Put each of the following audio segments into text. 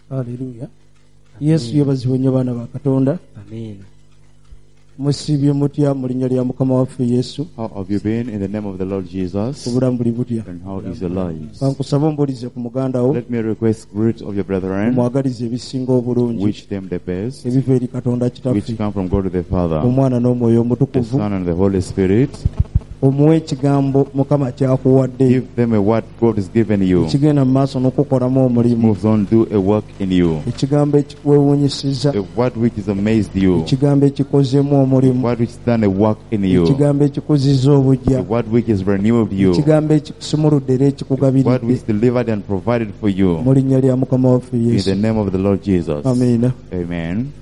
Hallelujah. Yesu yebazibwe nnyo baana ba Katonda. Amen. Musibye mutya mu linnya lya Mukama waffe Yesu. How have you been in the name of the Lord Jesus? Obulamu buli butya. And how is your life? Bankusaba ombulize ku muganda wo. Let me request greet of your brethren, Mwagalize ebisinga obulungi. wish them the best, Ebiva eri Katonda which Kitaffe. come from God the Father, Omwana n'Omwoyo the Omutukuvu. Son and the Holy Spirit. Omuwe ekigambo Mukama kyakuwadde. Give them a word God has given you. Ekigenda mu maaso n'okukolamu omulimu. Moves on, do a work in you. Ekigambo ekikwewuunyisiza. A word which has amazed you. Ekigambo ekikozeemu A omulimu. word which has done a work in you. Ekigambo ekikuzizza A obujja. word which has renewed you. Ekigambo ekikusumuludde era A word ekikugabiridde. which delivered and provided for you. Mu linnya lya Mukama waffe In the Yesu. name of the Lord Jesus. Amiina. Amen.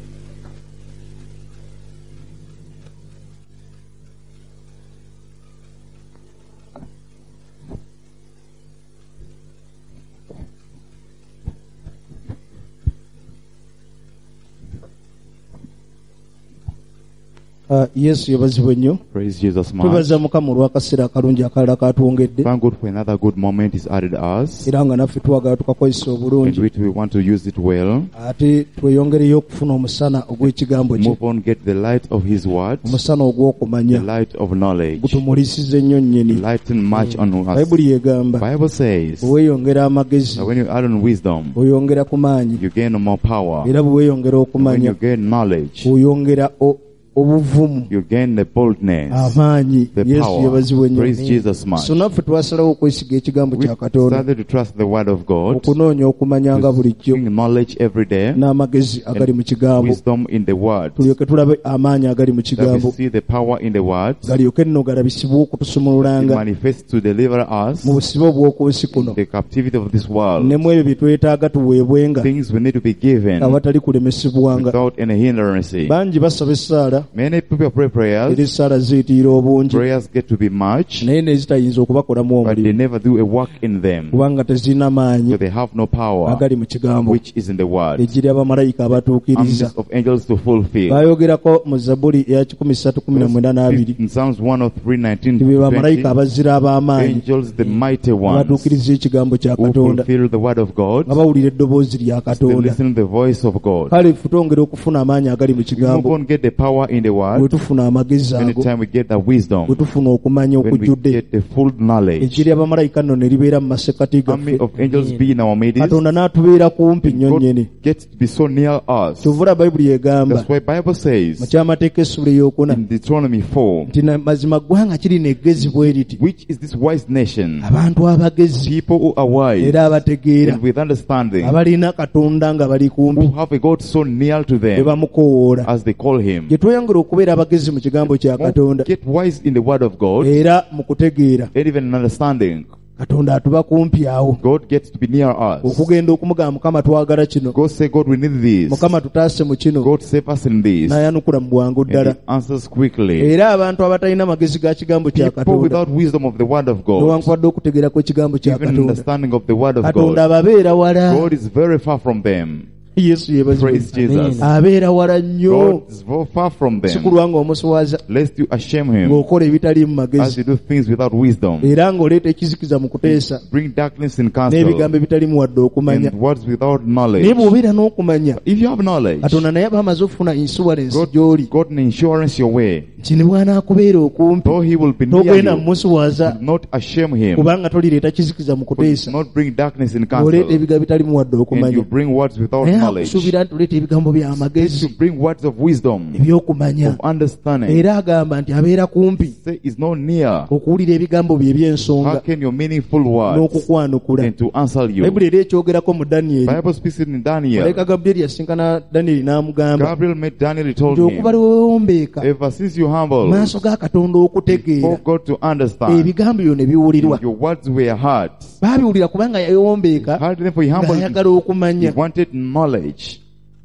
Yesu yebazibwe nnyo. Praise Jesus much. Tubaza Mukama olw'akaseera akalungi akalala katwongedde. Thank God for another good moment He's added us. Era nga naffe twagala tukakozesa And obulungi. we want to use it well. Ate tweyongereyo okufuna omusana ogw'ekigambo kye. Move on, get the light of His word, Omusana the ogw'okumanya. light of knowledge. Gutumulisize nnyo nnyini. Lighten much on us. Bayibuli egamba. Bible says Bwe weeyongera amagezi, that when you add on wisdom, oyongera ku maanyi. you gain more power. Era bwe weeyongera When okumanya, you gain knowledge, oyongera obuvumu. you gain the boldness, Amaanyi. the Yesu power. yebazibwe nnyo. Praise Jesus much. So naffe twasalawo okwesiga ekigambo We kya Katonda. started to trust the word of God, Okunoonya okumanya nga bulijjo. bring knowledge every day, N'amagezi agali mu kigambo. wisdom in the word, Tulyoke tulabe amaanyi agali mu that we kigambo. see the power in the word, Galyoke nno galabisibwe it okutusumululanga manifests to deliver us mu busibe obw'oku nsi in kuno. the captivity of this world. Ne mu ebyo bye twetaaga tuweebwenga Things we need to be given awatali kulemesebwanga. without any hindrance. Bangi basaba essaala, Many people pray era prayers, essaala ziyitira obungi, prayers get to be much, naye ne zitayinza okubakolamu but they omulimu never do a work in them, kubanga tezirina maanyi so they have no power agali mu kigambo. which is in the word. Ejji ly'abamalayika abatuukiriza. Armies of angels to fulfill. Bayogerako mu Zabbuli eya 13:14-2 In Psalms 103:19 be to bamalayika 20, abazira ab'amaanyi angels, the mighty ones, abatuukiriza ekigambo kya who Katonda fulfill the word of God, nga bawulira eddoboozi lya they Katonda. listen to the voice of God. Kale ffe twongera okufuna amaanyi agali mu We move kigambo on, get the power in the bwe word. tufuna amagezi ago, Anytime we get that wisdom, bwe tufuna okumanya when we okujjudde. get the full knowledge, Ejji ly'abamalayika nno ne libeera mu masekati army gaffe. of angels be in our midst, Katonda n'atubeera kumpi nnyo God nnyini. gets to be so near us. Kyovula Bayibuli egamba That's why Bible mu says kyamateeka essula ey'okuna in Deuteronomy 4, nti na mazima ggwanga kiri neggezi bwe liti, which is this wise nation, abantu abagezi people who are wise era abategeera, and with understanding, abalina Katonda nga bali kumpi, who have a God so near to be them bamukoowoola. as they call Him. Gye tweyongera okubeera abagezi mu kigambo kya Katonda Get wise in the word of God era mu kutegeera, and even in understanding. Katonda atuba kumpi awo God gets to be near us. okugenda okumugamba Mukama twagala kino, God say, God, we need this. Mukama tutaase mu kino, God save us in this. n'ayanukula mu bwangu And ddala. He answers quickly. Era abantu abatalina magezi ga kigambo kya People Katonda without wisdom of the word of God, newankubadde okutegeera kw'ekigambo kya even Katonda, understanding of the word of Katonda God, ababeera wala. God is very far from them. Yesu yebazibwe. Praise Jesus. Abeera wala nnyo, God is very far from si them. kulwa ng'omuswaza Lest you ashame Him ng'okola ebitali mu as magezi, you do things without wisdom. era ng'oleeta ekizikiza mu kuteesa Bring darkness in counsel n'ebigambo ebitalimu wadde okumanya. and words without knowledge. Naye bw'obeera n'okumanya, If you have knowledge, Katonda naye aba amaze okufuna insurance gy'oli, God an insurance your way. nti ne bw'anaakubeera okumpi Though He will be near togenda you, mumuswaza do not ashame Him. kubanga tolireeta kizikiza mu Do kuteesa, not bring darkness in ng'oleeta counsel. ebigambo bitalimu wadde And okumanya. you bring words without Naye knowledge. akusuubira nti oleeta ebigambo bya You magezi bring words of wisdom, ebyokumanya. of understanding. Era agamba nti abeera kumpi Say is not near. okuwulira ebigambo bye eby'ensonga Hearken your meaningful words n'okukwanukula. and to answer you. Bayibuli era ekyogerako mu Danyeri. Bible speaks it in Daniel. Malayika Gabulyeri yasinkana Danyeri n'amugamba Gabriel met Daniel, he told nti him, okuva lwewombeeka ever since you humble mu maaso ga Katonda okutegeera, for God to understand, ebigambo byo ne biwulirwa. your words were heard. Baabiwulira kubanga yawombeeka Heard them for he humbled. ng'ayagala okumanya. He wanted knowledge.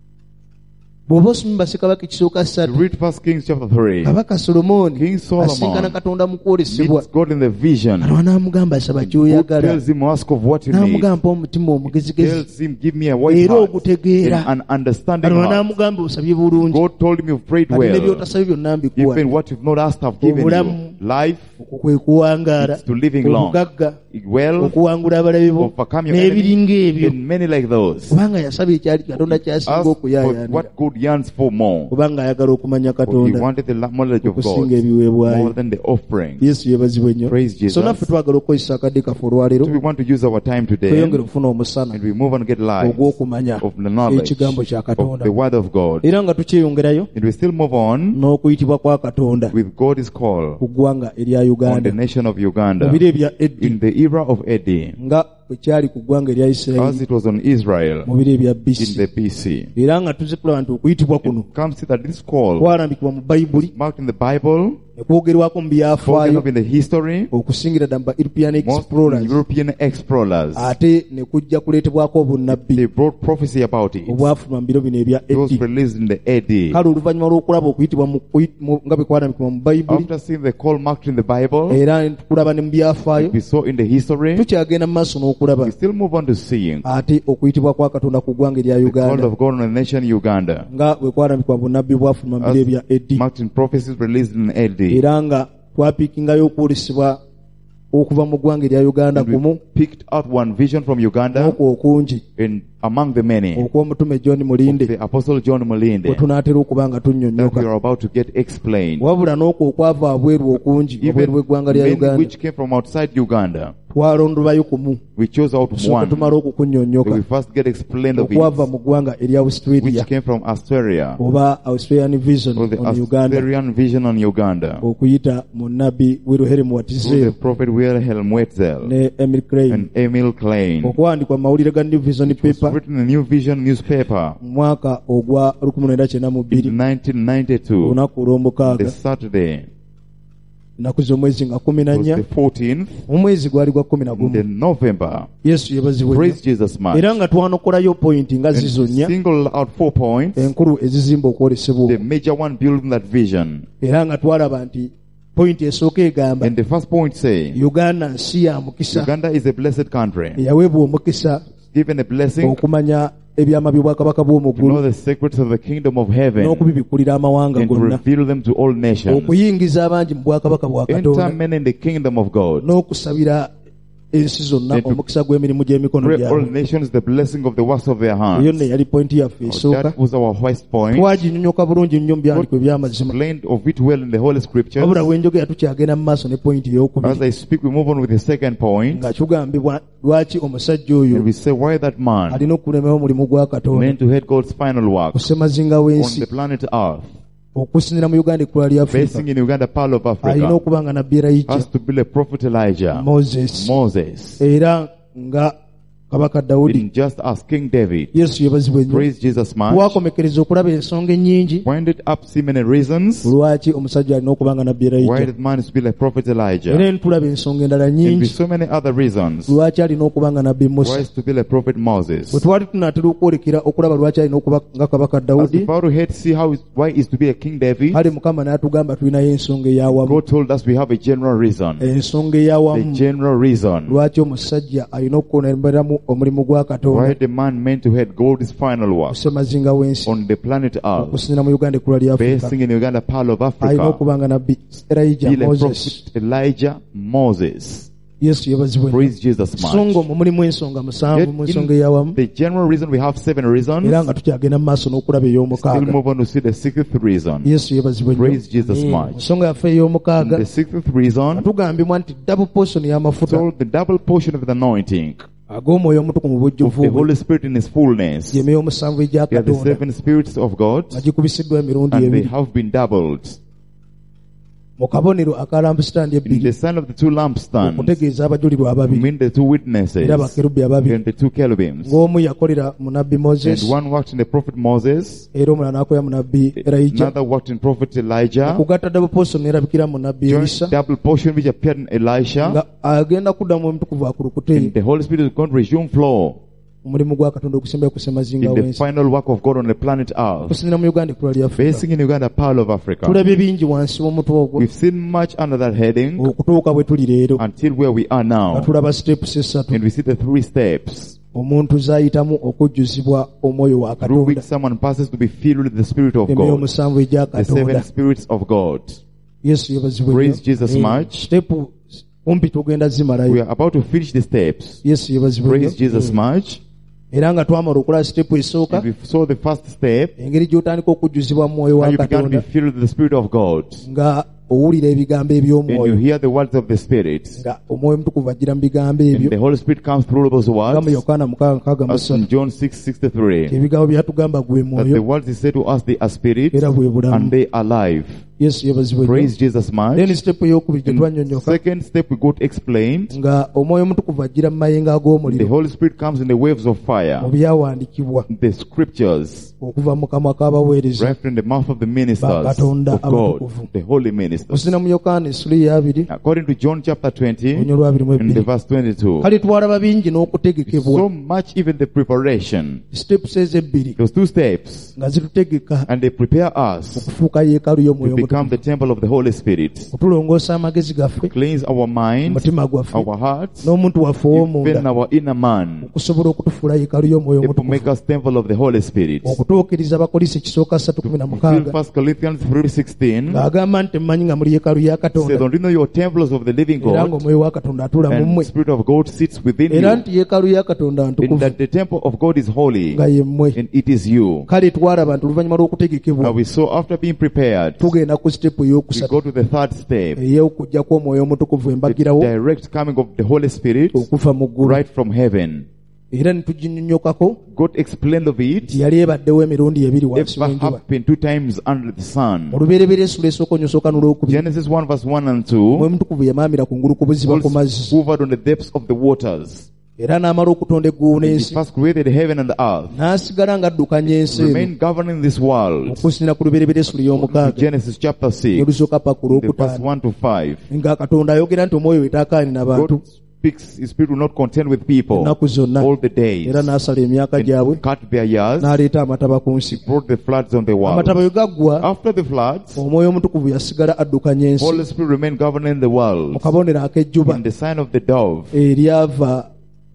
Bw'oba osoma bassekabaka ekisooka 3, Read 1 Kings chapter 3. kabaka Solomooni King Solomon asinkana Katonda mu kwolesebwa. meets God in the vision. Alwa n'amugamba saba God ky'oyagala, tells him, ask of what you need. n'amugamba omutima omugezigezi Tells him, give me a wise era heart ogutegeera. and an understanding Alwa heart. n'amugamba osabye bulungi, God told him, you've prayed ate ne well. by'otasabye byonna mbikuwa. Even what you've not asked, I've given you. Obulamu Life kwe kuwangaala, is to living long. obugagga well, okuwangula abalabe bo overcome your n'ebiringa enemy, ebyo, and many like those. kubanga yasaba ekyali Katonda kyasinga Ask for okuyaayaanira, what God yearns for more. kubanga ayagala okumanya For he Katonda wanted the knowledge of God okusinga ebiweebwayo. more than the offering. Yesu yeebazibwe nnyo. Praise Jesus. So naffe twagala okukozesa akadde kaffe olwaleero So we want to use our time today tweyongere okufuna omusana and we move and get light ogw'okumanya of the knowledge ekigambo kya of Katonda, the word of God. era nga tukyeyongerayo And we still move on n'okuyitibwa kwa Katonda with God's call ku ggwanga erya on the Uganda nation of mu Uganda biro ebya Eddi, in the era of Eddie, nga bwe kyali ku ggwanga erya as Isirayiri it was on Israel mu biro ebya in BC. the BC. Era nga tuzze kulaba nti okuyitibwa kuno Come see that this call kwalambikibwa mu Bayibuli, marked in the Bible, ne kwogerwako mu spoken byafaayo of in the history, okusingira ddala mu ba European most explorers, European explorers. ate ne kujja kuleetebwako obunnabbi They brought prophecy about it. obwafuluma mu biro bino ebya It was Eddi. released in the Eddie. Kale oluvannyuma lw'okulaba okuyitibwa nga bwe kwalambikibwa mu Bayibuli, After seeing the call marked in the Bible, era tukulaba ne mu byafaayo, we saw in the history, tukyagenda mu maaso n'okulaba we still move on to seeing ate okuyitibwa kwa Katonda ku ggwanga erya the call Uganda of God on the nation Uganda, nga bwe kwalambikibwa mu bunnabbi bwafuluma mu biro as ebya Eddi, marked in prophecies released in Eddie. era nga twapiikingayo okwolesebwa okuva mu ggwanga erya Uganda And kumu we picked out one vision from Uganda, n'okwo okungi and among the many, okw'omutume John Mulinde the Apostle John kwe Mulinde, tunaatera okuba nga that we tunnyonnyoka, are about to get explained. wabula n'okwo okwava abweru okungi obweru Even bw'eggwanga lya many Uganda which came from outside Uganda, twalondobayo kumu, we chose out tusooka one. tumala So okukunnyonnyoka we first get explained of okwava it, mu ggwanga erya Australia which came from Australia, oba Australian Vision or the on Uganda, Australian vision on Uganda, okuyita mu nabbi Wilhelm through Watizel the prophet Wilhelm Wetzel ne Emil Klein, and Emil Klein. okuwandiikwa mu mawulire ga New Vision It was paper written in the New Vision newspaper mu mwaka ogwa 1992 in 1992, olunaku olw'omukaaga the Saturday, ennaku z'omwezi nga it was 14 the 14th, omwezi gwali gwa the 11. November. Yesu yebazibwe Praise Jesus much. era nga twanokolayo pointi nga And zizo nnya single out 4 points, enkulu ezizimba okwolesebwa the okwo, major one building that vision. era nga twalaba nti pointi esooka egamba And the first point say, Uganda nsi ya mukisa, Uganda is a blessed country, eyaweebwa omukisa given a blessing okumanya ebyama by'obwakabaka to know bw'omuggulu the secrets of the kingdom of heaven n'okubibikulira amawanga and to gonna, reveal them to all nations. okuyingiza abangi mu bwakabaka bwa Enter Katonda, men in the kingdom of God. n'okusabira ensi zonna And to omukisa gw'emirimu gy'emikono Pray all gyabwe. nations the blessing of the works of their Eyo hands. nne yali pointi yaffe esooka. That was our first point. Twaginyonnyoka bulungi nnyo mu byandiko eby'amazima, Explained of it well in the Holy Scriptures. wabula bwenjogera tukyagenda mu maaso ne pointi As ey'okubiri I speak, we move on with the second point. nga kigambibwa lwaki omusajja oyo And we say why that man alina okulemerwa omulimu gwa Katonda meant to head God's final work ku ssemazinga on w'ensi, the planet Earth, okusinira mu Uganda ekkula lya Afrika. basing in Uganda, Pearl of Alina Africa, okuba nga nabbi Elijah, has to be a prophet Elijah, Moses, Moses, era nga kabaka Dawudi. in just as King David. Yesu yebazibwe nnyo. Praise Jesus much. Twakomekereza okulaba ensonga ennyingi Pointed up see many reasons lwaki omusajja alina okuba nga nabbi why Elijah, that man is to be like prophet era Elijah. ne tulaba ensonga endala And with nnyingi so many other reasons lwaki alina okuba nga nabbi why Musa. is to be like prophet Moses. Bwe twali tunaatera okwolekera okulaba lwaki alina okuba nga kabaka As Dawudi, if I were to head see how why is to be a King David, kale Mukama n'atugamba tulinayo ensonga ey'awamu. God told us we have a general reason. Ensonga The ey'awamu general reason lwaki omusajja alina okukooneramu omulimu gwa why Katonda the man meant to head God's final ku work ssemazinga w'ensi, on the planet Earth, okusinira mu Uganda ekkula lya Afrika. basing in Uganda, Pearl of Alina Africa, okuba nga nabbi Elijah, be like Moses. prophet Elijah, Moses. Yesu yebazibwe nnyo. Praise Jesus So much. ng'omwo mulimu ensonga musanvu Yet mu in nsonga ey'awamu, the general reason we have 7 reasons. era nga tukyagenda mu maaso n'okulaba Still ey'omukaaga. move on to see the 6th reason. Yesu yebazibwe nnyo. Praise Jesus much. Ensonga yaffe ey'omukaaga The 6th reason tugambibwa nti double portion y'amafuta told the double portion of the anointing ag'omwoyo omutukuvu mu of bujjuvu the bwe, Holy Spirit in His fullness. gy'emyoyo omusanvu egya They are the Katonda 7 spirits of God, nga gikubisiddwa emirundi and they ebiri have been doubled. mu kabonero aka lampstand In ebbiri, the sign of the 2 lampstands, okutegeeza abajulirwa ababiri mean the 2 witnesses, era bakerubi ababiri, and the 2 cherubims. ng'omu yakolera mu nabbi And Moses one worked in the prophet Moses, era omulala n'akolera mu nabbi Elijah. another worked in prophet Elijah, okugatta double portion erabikira mu nabbi joined Elisa, double portion which appeared in Elisha, nga agenda kuddamu omutukuvu akulukute and the Holy Spirit is going to resume flow omulimu gwa Katonda okusembayo ku ssemazinga in the w'ensi, final work of God on the planet Earth. okusinira mu Uganda ekkula lya Afrika. Basing in Uganda, Pearl of Africa. Tulabye bingi wansi w'omutwe ogwo We've seen much under that heading okutuuka bwe tuli leero, until where we are nga now. tulaba steps esatu And we see the 3 steps omuntu z'ayitamu okujjuzibwa omwoyo wa through which Katonda, someone passes to be filled with the Spirit of emyoyo God. omusanvu egya The 7 Katonda. spirits of God. Yesu yebazibwe Praise nnyo. Jesus much. Step kumpi tugenda We zimalayo. are about to finish the steps. Yesu yebazibwe Praise Jesus much. era nga twamala okulaba sitepu esooka And we saw the first step. engeri gy'otandika okujjuzibwa mu mwoyo How wa you began to be Katonda filled with the Spirit of God. nga owulira ebigambo And you eby'omwoyo hear the words of the Spirit. nga omwoyo mutukuvu ajjira mu bigambo And ebyo the Holy Spirit comes through those nga mu words. Yokaana 6:63 As in John 6:63. ebigambo byatugamba gwe That the mwoyo words he said to us, they are spirit era bwe bulamu. and they are life. Yesu yebazibwe Praise Jesus much. then sitepu ey'okubiri gye twannyonnyoka Second step we got explained. nga omwoyo mutukuvu ajjira mu mayengo The ag'omuliro Holy Spirit comes in the waves of mu fire. byawandiikibwa The scriptures, okuva mu kamwa k'abaweereza right from the mouth of the ministers Bakatonda of God, abatukuvu. the holy ministers. osina mu Yokaana essula ey'abiri According to John chapter 20, olunyo lw'abiri mu in the ebbiri verse 22. kale twalaba bingi n'okutegekebwa So much even the preparation. sitepusi ezebbiri Those two steps. nga zitutegeka And they prepare us okufuuka yeekaalu to y'omwoyo become the omutukuvu temple of the Holy Spirit. okutulongoosa amagezi gaffe Cleanse our minds, omutima gwaffe our hearts, n'omuntu waffe even ow'omunda our inner man. okusobola okutufuula yeekaalu y'omwoyo To make omutukuvu us temple of the Holy Spirit. okutuukiriza abakolisi ekisooka Fulfill 3:16 1 Corinthians 3:16 ng'agamba nti mmanyi nga muli yeekaalu ya says, Katonda don't you know your temples of the living era God, ng'omwoyo wa Katonda atula mu and mmwe the Spirit of God sits within era you, nti yeekaalu ya Katonda and ntukuvu that the temple of God is holy, nga ye mmwe. and it is you. Kale twalaba nti oluvannyuma lw'okutegekebwa Now we saw after being prepared, tugenda ku sitepu we ey'okusatu go to the third step, ey'okujja kw'omwoyo omutukuvu the embagirawo direct coming of the Holy Spirit okuva mu ggulu right from heaven. era nituginnyonnyokako God explained of it. nti yali ebaddewo emirundi ebiri wansi Ever w'enjuba happened 2 times under the sun. olubereberye essula esooka onyosooka n'olwokubiri Genesis 1 verse 1 and 2. omwoyo mutukuvu yamaamira kungulu ku buziba ku mazzi Hovered on the depths of the waters. era n'amala okutonda eggulu He n'ensi first created heaven and earth. n'asigala ng'addukanya ensi eno Remain governing this world. okusinira ku lubereberye essula ey'omukaaga Genesis chapter 6, n'olusooka paka the verse olwokutaano 1 to 5. nga Katonda ayogera nti omwoyo wetaakaanira bantu God speaks, His Spirit will not contend with people ennaku zonna all the days. era n'asala emyaka gyabwe And cut their years, n'aleeta amataba ku nsi brought the floods on the world. amataba bwe gaggwa After the floods, omwoyo omutukuvu yasigala addukanya ensi Holy Spirit remained governing the mu world. kabonero ak'ejjuba And the sign of the dove, eryava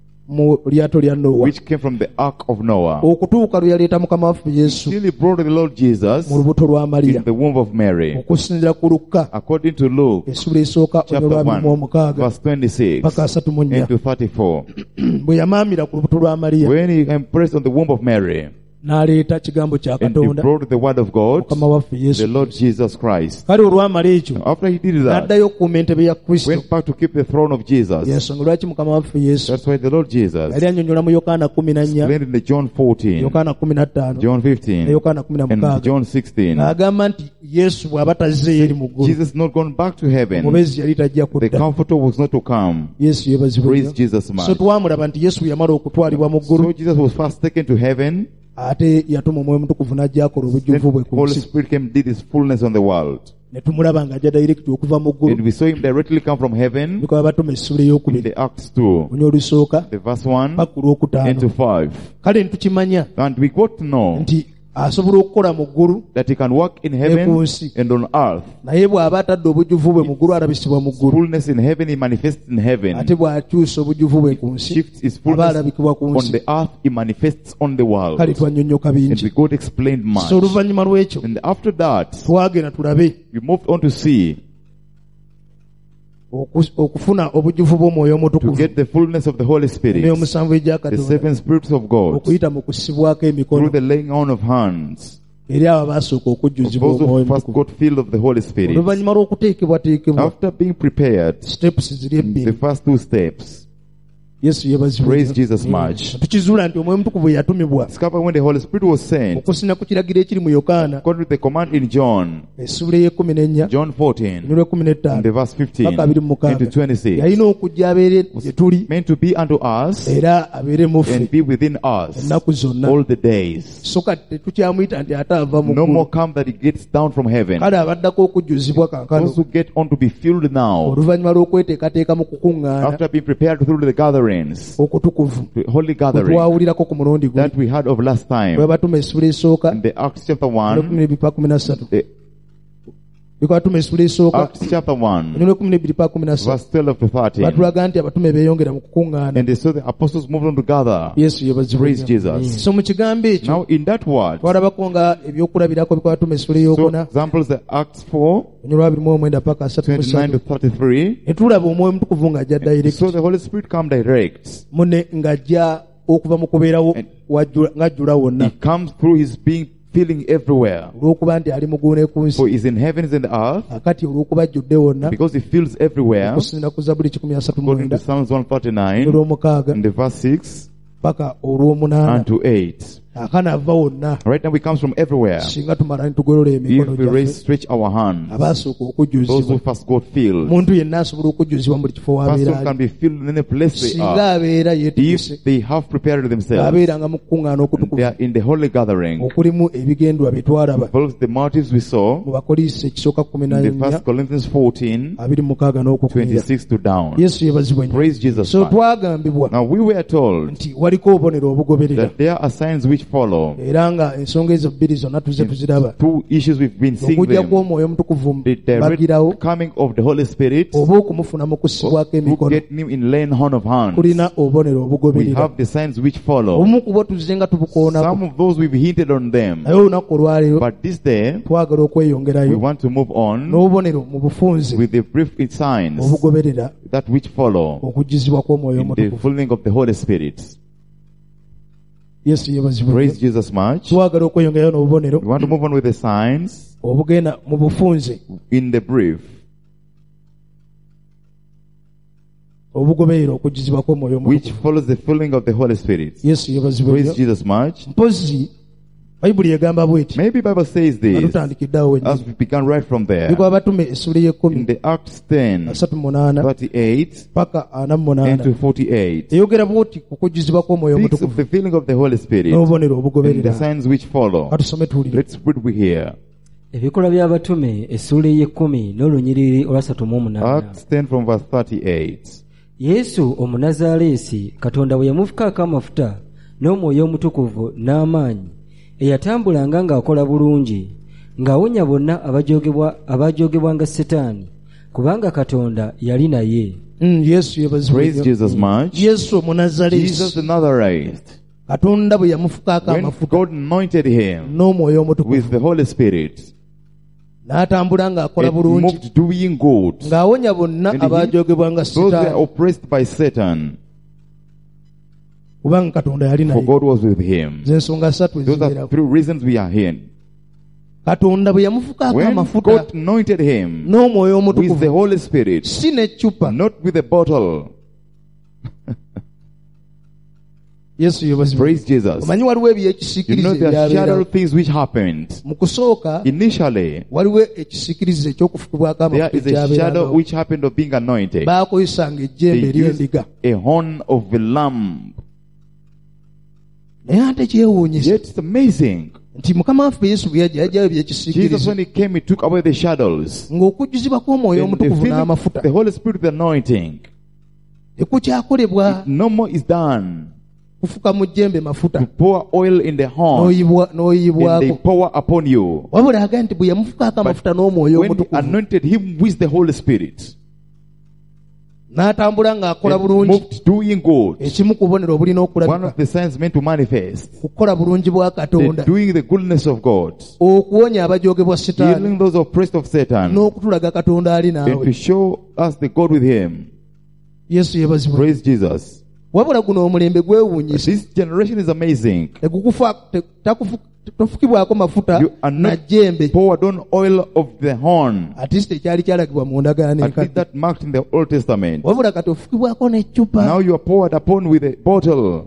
mu lyato lya Nowa which came from the ark of Noah, okutuuka lwe yaleeta mukama waffe Yesu till He brought the Lord Jesus mu lubuto lwa Maliya in the womb of Mary. okusinziira ku Lukka According to Luke essula esooka chapter olwa 1, 26 verse 26 paka 34 into 34. bwe yamaamira ku lubuto lwa Maliya When He embraced on the womb of Mary, n'aleeta kigambo kya and He Katonda brought the word of God, mukama waffe the Yesu Lord Jesus Christ. kale olwamala ekyo After He did that, n'addayo okuuma entebe ya Kristo went back to keep the throne of Jesus. yensonga lwaki mukama waffe Yesu That's why the Lord Jesus yali annyonnyola mu Yokaana 14 explained in the John 14, Yokaana 15 John ne 15, Yokaana and 16 John 16. ng'agamba nti Yesu bw'aba tazzeeyo eri mu ggulu Jesus not gone back to heaven. omubezi yali tajja The kudda Comforter was not to come. Yesu yeebazibwe Praise nnyo. Jesus so much. twamulaba nti Yesu yamala okutwalibwa mu ggulu So Jesus was first taken to heaven. ate yatuma omwoyo mutukuvu n'ajja akola Then obujjuvu bwe ku Holy nsi Spirit came, did His fullness on the world. ne tumulaba ng'ajja direct okuva mu And ggulu we saw Him directly come from heaven bikola batuma essula in ey'okubiri the Acts 2, onya olusooka the verse 1 paka olwokutaano into 5. kale ntukimanya And we got to know nti asobola okukola mu ggulu that He can work in ne ku heaven nsi and on earth. naye bw'aba atadde obujjuvu bwe mu ggulu alabisibwa mu ggulu Fullness in heaven, He manifests in heaven. ate bw'akyusa obujjuvu bwe ku nsi Shifts His aba fullness alabikibwa ku on nsi the earth, He manifests on the world. kale twannyonnyoka And bingi we got explained much. so oluvannyuma lw'ekyo And after that, twagenda tulabe we moved on to see, okufuna obujjuvu bw'omwoyo to omutukuvu get the fullness of the Holy Spirit, n'omusanvu egya the Katonda 7 spirits of God, okuyita mu kusibwako through emikono the laying on of hands. eri abo baasooka okujjuzibwa Those omwoyo who first omutukuvu got filled of the Holy Spirit. oluvannyuma lw'okuteekebwateekebwa After being prepared, steps ziri the ebbiri first 2 steps, Yesu yeebazibwe praise Jesus much. tukizuula nti omwoyo mutukuvu yatumibwa Discover when the Holy Spirit was sent, okusinna ku kiragiro ekiri mu Yokaana according to the command in John, essula ey'ekumi John 14, n'olw'ekumi in the n'ettaano verse 15 paka abiri mu mukaaga into 26, yalina okujja abeere gye tuli meant to be unto us era abeere mu ffe and be within us ennaku zonna all the days. so kati tetukyamuyita nti ate ava mu No ggulu more come that He gets down from heaven. kale abaddako okujjuzibwa kaakano Those who get on to be filled now, oluvannyuma lw'okweteekateeka mu kukuŋŋaana after being prepared through the gatherings, okutukuvu the holy bwe gathering twawulirako ku mulundi gwe that we had of last bwe time, batuma essula esooka in the Acts chapter 1, n'ekumi n'ebiri paka kumi na ssatu the Bikabatume essula esooka Acts chapter 1, onyolo 12:13 verse 12 to 13. batulaga nti abatume beeyongera mu kukuŋŋaana. And they saw the apostles moved on to gather. Yesu yebazibwe. Praise Jesus. So mu kigambo ekyo Now in that word, twalabako nga ebyokulabirako bikabatume essula so ey'okuna examples, the Acts 4, onyolo 29 paka 29 to 33 33. ne tulaba omwoyo mutukuvu ng'ajja direct So the Holy Spirit come direct. mune ng'ajja okuva mu kubeerawo ng'ajjula wonna He comes through his being filling everywhere. olw'okuba nti ali muguune ku nsi For he's in heavens and the earth, akati olw'okuba ajjudde wonna because he fills everywhere. okusinziira ku Zabbuli According to 139 Psalms 139, olw'omukaaga in the verse 6 paka olw'omunaana and to 8. akana ava wonna Right now we comes from everywhere. singa tumala ne tugolola emikono If we gyaffe stretch our hands, abaasooka those who okujjuzibwa first got filled, omuntu yenna asobola okujjuzibwa mu buli kifo w'abeera person can ali be filled in any place they singa are. abeera yeetegese If they have prepared themselves, abeeranga mu kukuŋŋaana and they okutukuvu are in the holy gathering, okulimu ebigendwa bye twalaba involves the motives we saw mu Bakoliisi ekisooka in the 1 Corinthians 14, 26 n'okukumira 26 to down. yesu yebazibwa nnyo. Praise Jesus. so Christ. twagambibwa Now we were told nti waliko obubonero obugoberera that there are signs which follow. era nga ensonga ezo bbiri zonna tuze tuziraba Two issues we've been seeing okujja them. kw'omwoyo omutukuvu The bagirawo direct coming of the Holy Spirit, oba okumufuna mu kussibwako to emikono get him in laying on of hands. kulina obubonero We obugoberera have the signs which follow. obumu ku bo tuzize nga tubukoonako Some of those we've hinted on them. naye olunaku olwaleero But this day, twagala we okweyongerayo want to move on n'obubonero mu bufunze with the brief signs obugoberera that which follow okujjuzibwa kw'omwoyo in the omutukuvu filling of the Holy Spirit. yesu yebazibwa Praise Jesus much. twagala okweyongerayo n'obubonero We want to move on with the signs obugenda mu bufunze in the brief, obugoberera okujjuzibwa kw'omwoyo which omutukuvu follows the filling of the Holy Spirit. yesu yebazibwa Praise nnyo Jesus much. mpozi bayibuli egamba bweti Maybe Bible says nga this tutandikiddeawo as wennyini we began right from there. bikwa batume essula In y'ekkumi the Acts 10, 38 38 paka and to 48 48. eyogera bwoti ku kujjuzibwa kw'omwoyo Speaks of omutukuvu the filling of the Holy Spirit n'obubonero and the obugoberera signs which follow. katusome tuwulire Let's read we here. Ebikola by'abatume essula ey'ekkumi n'olunyiriri olwa 38. Acts 10 from verse 38. Yesu Omunazaaleesi Katonda bwe yamufukaako amafuta n'omwoyo omutukuvu n'amaanyi, eyatambulanga ng'akola bulungi, ng'awonya bonna abajoogebwanga Setaani, kubanga Katonda yali naye. yesu yebazibwa Praise nnyo. Jesus much. yesu Jesus omunazaleesi the Nazarite, katonda bwe yamufukaako when amafuta God anointed him n'omwoyo omutukuvu with the Holy Spirit, n'atambula ng'akola it bulungi moved doing good. ng'awonya bonna And he- abajoogebwanga Those were Setaani oppressed by Satan, kubanga katonda yali for naye God was with him. z'ensonga ssatu Those are ezibeerako three reasons we are here. katonda bwe yamufukaako When amafuta God anointed him n'omwoyo with the omutukuvu Holy Spirit, si n'eccupa not with a bottle. yesu yebazibwa Praise Jesus. omanyi waliwo You know ebyekisiikirize there are shadow ebyabeerawo things which happened. mu kusooka Initially, waliwo ekisiikirize eky'okufukibwako there amafuta is a shadow ekyabeerawo which happened of being anointed. baakozesanga They ejjembe used ery'endiga a horn of a lamb. naye ate kyewuunyisa Yet it's amazing. nti mukama waffe yesu bwe yajja yajjayo Jesus, byekisiikirize when he came, he took away the shadows. ng'okujjuzibwa kw'omwoyo And the omutukuvu filling n'amafuta of the Holy Spirit, the anointing, tekukyakolebwa no more is done kufuka mu jjembe mafuta to pour oil in the horn and they n'oyibwako pour upon you. wabula aga nti bwe yamufukaako amafuta n'omwoyo When he omutukuvu anointed him with the Holy Spirit, n'atambula ng'akola and bulungi moved doing good. ekimu ku bubonero obulina One okulabika of the signs meant to manifest, kukola bulungi bwa the katonda doing the goodness of God, okuwonya abajoogebwa setaani healing those oppressed of Satan, n'okutulaga katonda ali and to naawe show us the God with him. yesu yebazibwa Praise Jesus. wabula guno omulembe gwewuunyisa This generation is amazing. tofukibwako mafuta You are na not jjembe poured on oil of the horn. at least ekyali kyalagibwa mu ndagaano At least enkadde that marked in the Old Testament. wabula kati ofukibwako n'eccupa Now you are poured upon with a bottle.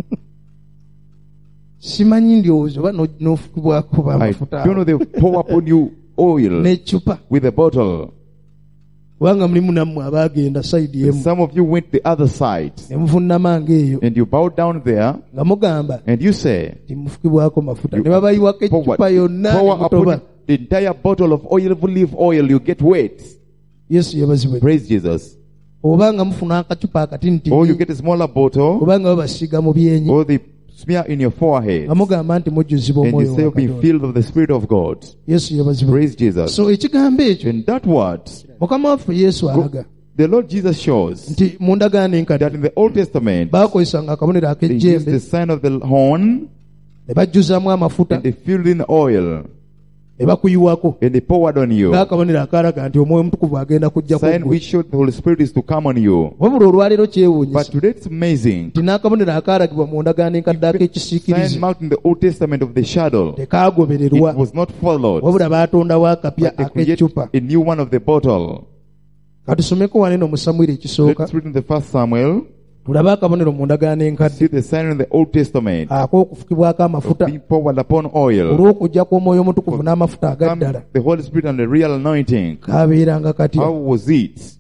simanyi ndowooza oba n'ofukibwako I bamafuta don't know, they pour upon you oil n'eccupa with a bottle. kubanga mulimu nammwe abaagenda sayidi emu Some of you went the other side ne muvunnamanga eyo and you bowed down there nga mugamba and you say, timufukibwako mafuta You ne babayiwako eccupa yonna ne pour upon mutoba you the entire bottle of olive oil, you get wet. yesu yebazibwe Praise Jesus. obanga mufuna akacupa Or you akatinitini get a smaller bottle, obanga babasiiga mu byenyi or they smear in your forehead. amugamba nti mujjuzibwa And omwoyo you say, wa be Katonda. filled of the Spirit of God. Yesu yebazibwa. Praise Jesus. So ekigambo ekyo And that word, mukama waffe Yesu alaga the Lord Jesus shows nti mu ndagaano that enkadde in the Old Testament, baakozesanga akabonero they used the ak'ejjembe sign of the horn, ne bajjuzaamu amafuta and they filled in oil, ne bakuyiwako and they poured on you. ng'akabonero akalaga nti omwoyo omutukuvu agenda kujja Sign kuggwe. which showed the Holy Spirit is to come on you. wabula olwaleero But kyewuunyisa today it's amazing. nti n'akabonero akaalagibwa mu ndagaano enkadde Sign ak'ekisiikirize marked in the Old Testament of the shadow, tekaagobererwa it was not followed. wabula baatondawo akapya But they created ak'eccupa. a new one of the bottle. katusomeko waneno mu Samwiri ekisooka Let's read in the first Samuel. tulabe akabonero mu ndagaano enkadde See the sign in the Old Testament ak'okufukibwako amafuta being poured upon oil. olw'okujja kw'omwoyo omutukuvu n'amafuta Come agaddala the Holy Spirit and the real anointing. kaabeeranga katya. How was it?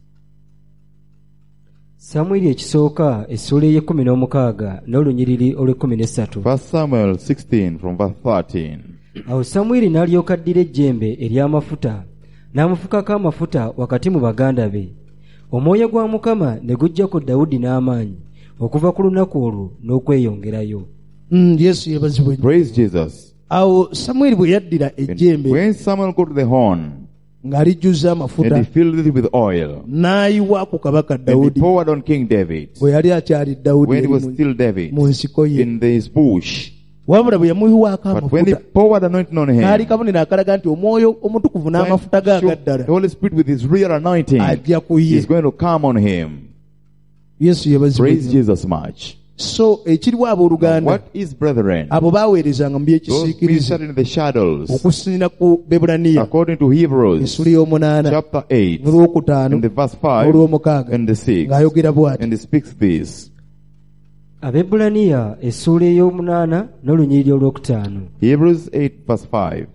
samwiri ekisooka essula ey'ekumi n'olunyiriri olw'ekumi. First Samuel 16 from verse 13. Awo samwiri n'alyoka addira ejjembe ery'amafuta n'amufukako amafuta wakati mu baganda be. Omwoyo gwa Mukama ne gujja ku Dawudi n'amaanyi okuva ku lunaku olwo n'okweyongerayo. Yesu yebazibwe. Praise Jesus. Awo Samwiri bwe yaddira And ejjembe when Samuel got to the horn, ng'alijjuza and amafuta he filled it with oil, n'ayiwa ku kabaka and he Dawudi poured on King David, bwe yali akyali Dawudi when he yali was mu- still David, mu nsiko ye. in his bush. Wabula bwe yamuyiwaako But when he amafuta poured anointing on kaali him, kabonero akalaga nti omwoyo omutukuvu n'amafuta ge the agaddala Holy Spirit with his real anointing ajja ku ye. is going to come on him. Yesu Praise yebazibwe. Jesus much. So ekiriwo abooluganda What is, brethren? abo baaweerezanga mu Those by'ekisiikirize ministered in the shadows, okusinziira ku Bebulaniya according to Hebrews essula y'omunaana chapter 8, n'olwokutaano in the verse 5 n'olw'omukaaga and the 6, ng'ayogera bw'ati. and it speaks this. Abebulaniya essula ey'omunaana n'olunyiriri olwokutaano. Hebrews 8 verse 5.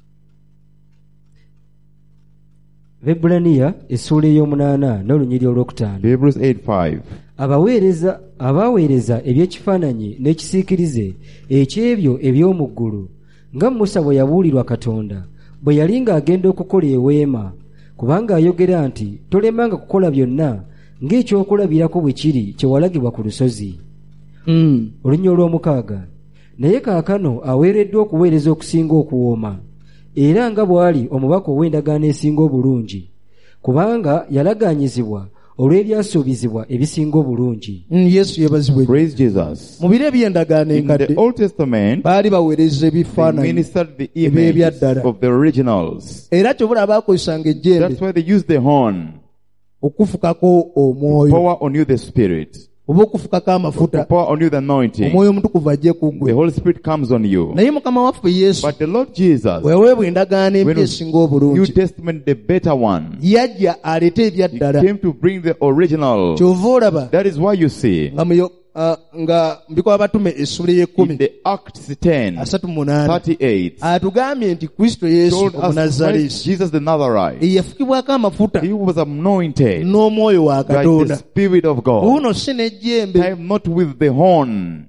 Abebulaniya essula ey'omunaana n'olunyiriri olwokutaano. Hebrews 8 5. Abaweereza eby'ekifaananyi n'ekisiikirize eky'ebyo eby'omu ggulu nga Musa bwe yabuulirwa Katonda bwe yali ng'agenda okukola eweema, kubanga ayogera nti tolemanga kukola byonna ng'ekyokulabirako bwe kiri kye walagibwa ku lusozi. Olunya olw'omukaaga. Naye kaakano aweereddwa okuweereza okusinga okuwooma, era nga bw'ali omubaka ow'endagaano esinga obulungi, kubanga yalagaanyizibwa olw'ebyasuubizibwa ebisinga obulungi. Yesu yebazibwe. Praise Jesus. Mu biro eby'endagaano In the enkadde Old Testament, baali baweereza they ebifaananyi ministered the ebyo image ebyaddala of the originals. era kyobula baakozesanga ejjembe That's why they used the horn okufukako to omwoyo pour on you the Spirit, oba okufukako to amafuta pour on you the anointing. omwoyo omutukuvu ajje ku The ggwe. Holy Spirit comes on you. Naye mukama waffe Yesu But the Lord Jesus, bwe yaweebwa endagaano when empya it esinga was New obulungi Testament, the better one, yajja aleete He ebyaddala. came to bring the original. Kyova olaba That is why you see nga mbikola batume essula in y'ekkumi the Acts 10 asatu mu munaana 38 atugambye nti Kristo Yesu told us Omunazaleesi Christ Jesus the Nazarite. eyafukibwako amafuta He was anointed n'omwoyo wa by the Katonda. Spirit of God. Buno si n'ejjembe Time not with the horn.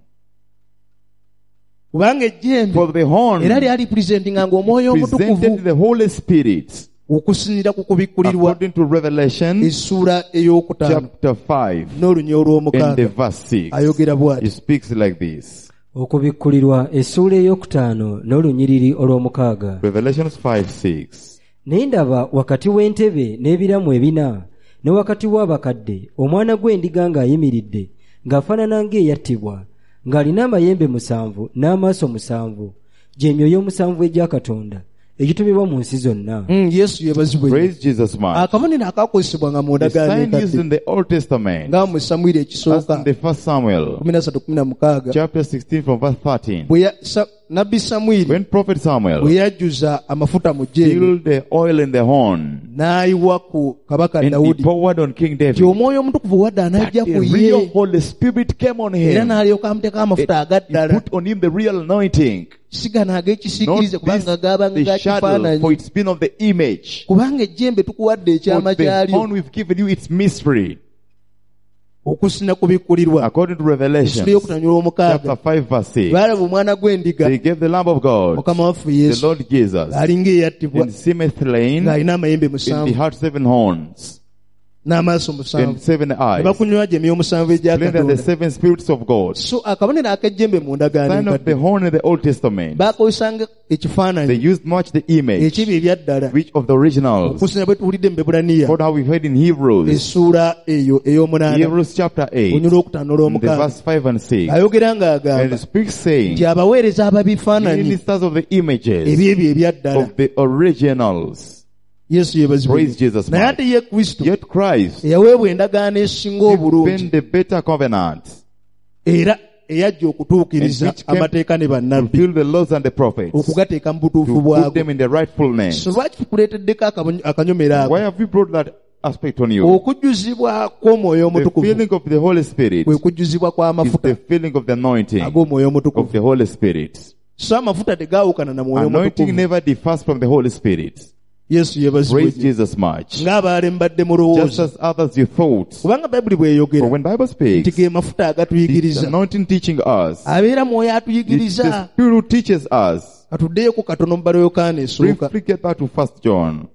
kubanga ejjembe For the horn era lyali presentinganga omwoyo omutukuvu presented the Holy Spirit. okusinziira ku kubikkulirwa According to Revelation essula ey'okutaano chapter 5 n'olunya and the olw'omukaaga verse 6. ayogera It bw'ati. speaks like this. Okubikkulirwa essula ey'okutaano n'olunyiriri olw'omukaaga. Revelations 5:6. Naye ndaba wakati w'entebe n'ebiramu ebina ne wakati w'abakadde omwana gw'endiga ng'ayimiridde ng'afaanana ng'eyattibwa, ng'alina amayembe 7 n'amaaso 7, gy'emyoyo 7 egya Katonda egitumibwa mu nsi zonna. Yesu yebazibwe. Praise Jesus much. Akabonero akaakozesebwanga mu The ndagaano sign used enkadde in the Old Testament, nga mu Samwiri as ekisooka in the first Samuel 13:16 chapter 16 from verse 13. nabbi Samwiri When prophet bwe Samuel yajjuza amafuta mu jjembe filled the oil in the horn n'ayiwa ku kabaka and he Dawudi poured on King David, ti omwoyo omutukuvu wadde that anajja the ku real ye Holy Spirit came on era him. n'alyoka amuteeka amafuta He agaddala put on him the real anointing, sigana not ag'ekisiikirize kubanga gaabanga this, ga the shadow, for kifaananyi it's been of the image. kubanga ejjembe tukuwadde For ekyama the kyalyo horn we've given you its mystery. okusinna kubikkulirwa. According to Revelation Essula y'okutanyula omukaaga chapter 5 verse 6, baalaba omwana gw'endiga they gave the Lamb of God, mukama waffe the Yesu Lord Jesus, ng'alinga eyattibwa and seemeth slain, ng'alina amayembe and he 7 had 7 horns. n'amaaso and 7 7 eyes. bakunywa gye emyoyo 7 egya Splendor the Katonda. 7 spirits of God. So akabonero ak'ejjembe mu ndagaano Sign of the enkadde horn in the Old Testament. baakozesanga They ekifaananyi used much the image, ekibi ebyaddala which of the originals. okusinga bwe tuwulidde mu Bebulaniya What how we've heard in Hebrews. essuula eyo ey'omunaana Hebrews chapter 8, onyula okutaano in the olw'omukaaga verse 5 and 6. ayogera And ng'agamba it speaks saying, nti abaweereza ababifaananyi ministers of the images ebyebyo ebyaddala of the originals. Yesu yeebazibwe Praise Jesus. naye Christ. ate ye Kristo Yet Christ eyaweebwa endagaano esinga obulungi been the better covenant, era eyajja okutuukiriza And which came amateeka ne bannabbi fulfill the laws and the prophets, to okugateeka mu butuufu put bwago. them in the rightful name. So lwaki tukuleeteddeko akanyomero ako Why have we brought that aspect on you? okujjuzibwa kw'omwoyo The omutukuvu feeling of the Holy Spirit kwe kujjuzibwa is kw'amafuta the feeling of the anointing ag'omwoyo of omutukuvu. the Holy Spirit. So amafuta tegaawukana na mwoyo Anointing omutukuvu. never differs from the Holy Spirit. Yesu yeebazibwe Praise Jesus much. ng'abalemu badde Just mulowooza as others you thought. kubanga bayibuli For bw'eyogera when Bible nti speaks, ge mafuta it's agatuyigiriza anointing teaching us. abeera mwoyo It's atuyigiriza. the Spirit who teaches us. Katuddeyo katono mu balo Yokaana esooka. Briefly get back to 1 John.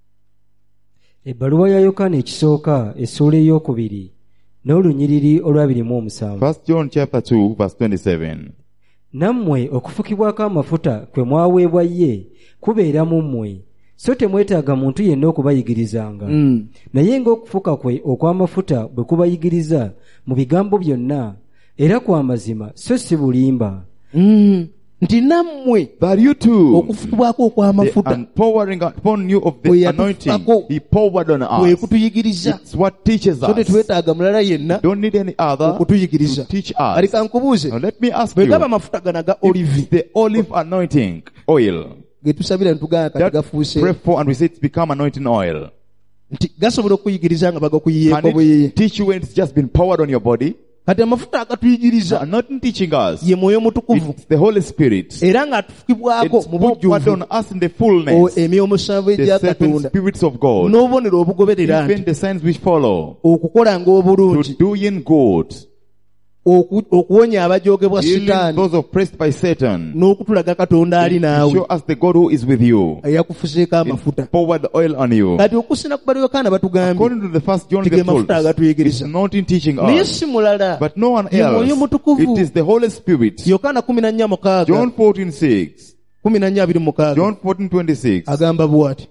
ebbaluwa ya yokaana ekisooka essuula ey'okubiri n'olunyiriri olw'27. 1 John chapter 2 verse 27. nammwe okufukibwako amafuta kwe mwaweebwa ye kubeera mu mmwe, so temwetaaga muntu yenna okubayigirizanga. naye ng'okufuka kwe okw'amafuta bwe kubayigiriza mu bigambo byonna, era kwa mazima so si bulimba. Nti nammwe That you too, okufukibwako the okw'amafuta pouring upon you of Bwe the yatufukako, anointing, He poured on kwe us. kutuyigiriza. It's what teaches So us. tetwetaaga mulala yenna Don't need any other okutuyigiriza. to teach Kale us. kankubuuze, Now let me ask bwe you, gaba amafuta gana ga if olive the olive anointing oil ge tusabira ne tugamba kati that gafuuse pray for and we say it's become anointing oil, nti gasobola okuyigiriza nga can bagakuyiyeeko buyiye. it teach you when it's just been poured on your body? Kati amafuta agatuyigiriza Not teaching us. ye mwoyo mutukuvu It's the Holy Spirit. era ng'atufukibwako It's mu poured bujjuvu on us in the fullness. emyoyo musanvu The egya 7 Katonda spirits of God. n'obubonero obugoberera Even nti the signs which follow. okukolanga To obulungi doing good. okuwonya abajoogebwa Healing sitaani those oppressed by Satan. n'okutulaga Katonda ali To naawe show us the God who is with you. eyakufuseeko amafuta. Poured the oil on you. Kati okusina ku balo Yokaana batugambye According to the first John, Tige they told mafuta us, agatuyigiriza. it's not in teaching naye us, si mulala. but no one Ye mwoyo else. mutukuvu. It is the Holy Spirit. Yokaana 14:6 John 14:6. 14:26 John 14:26. agamba bw'ati.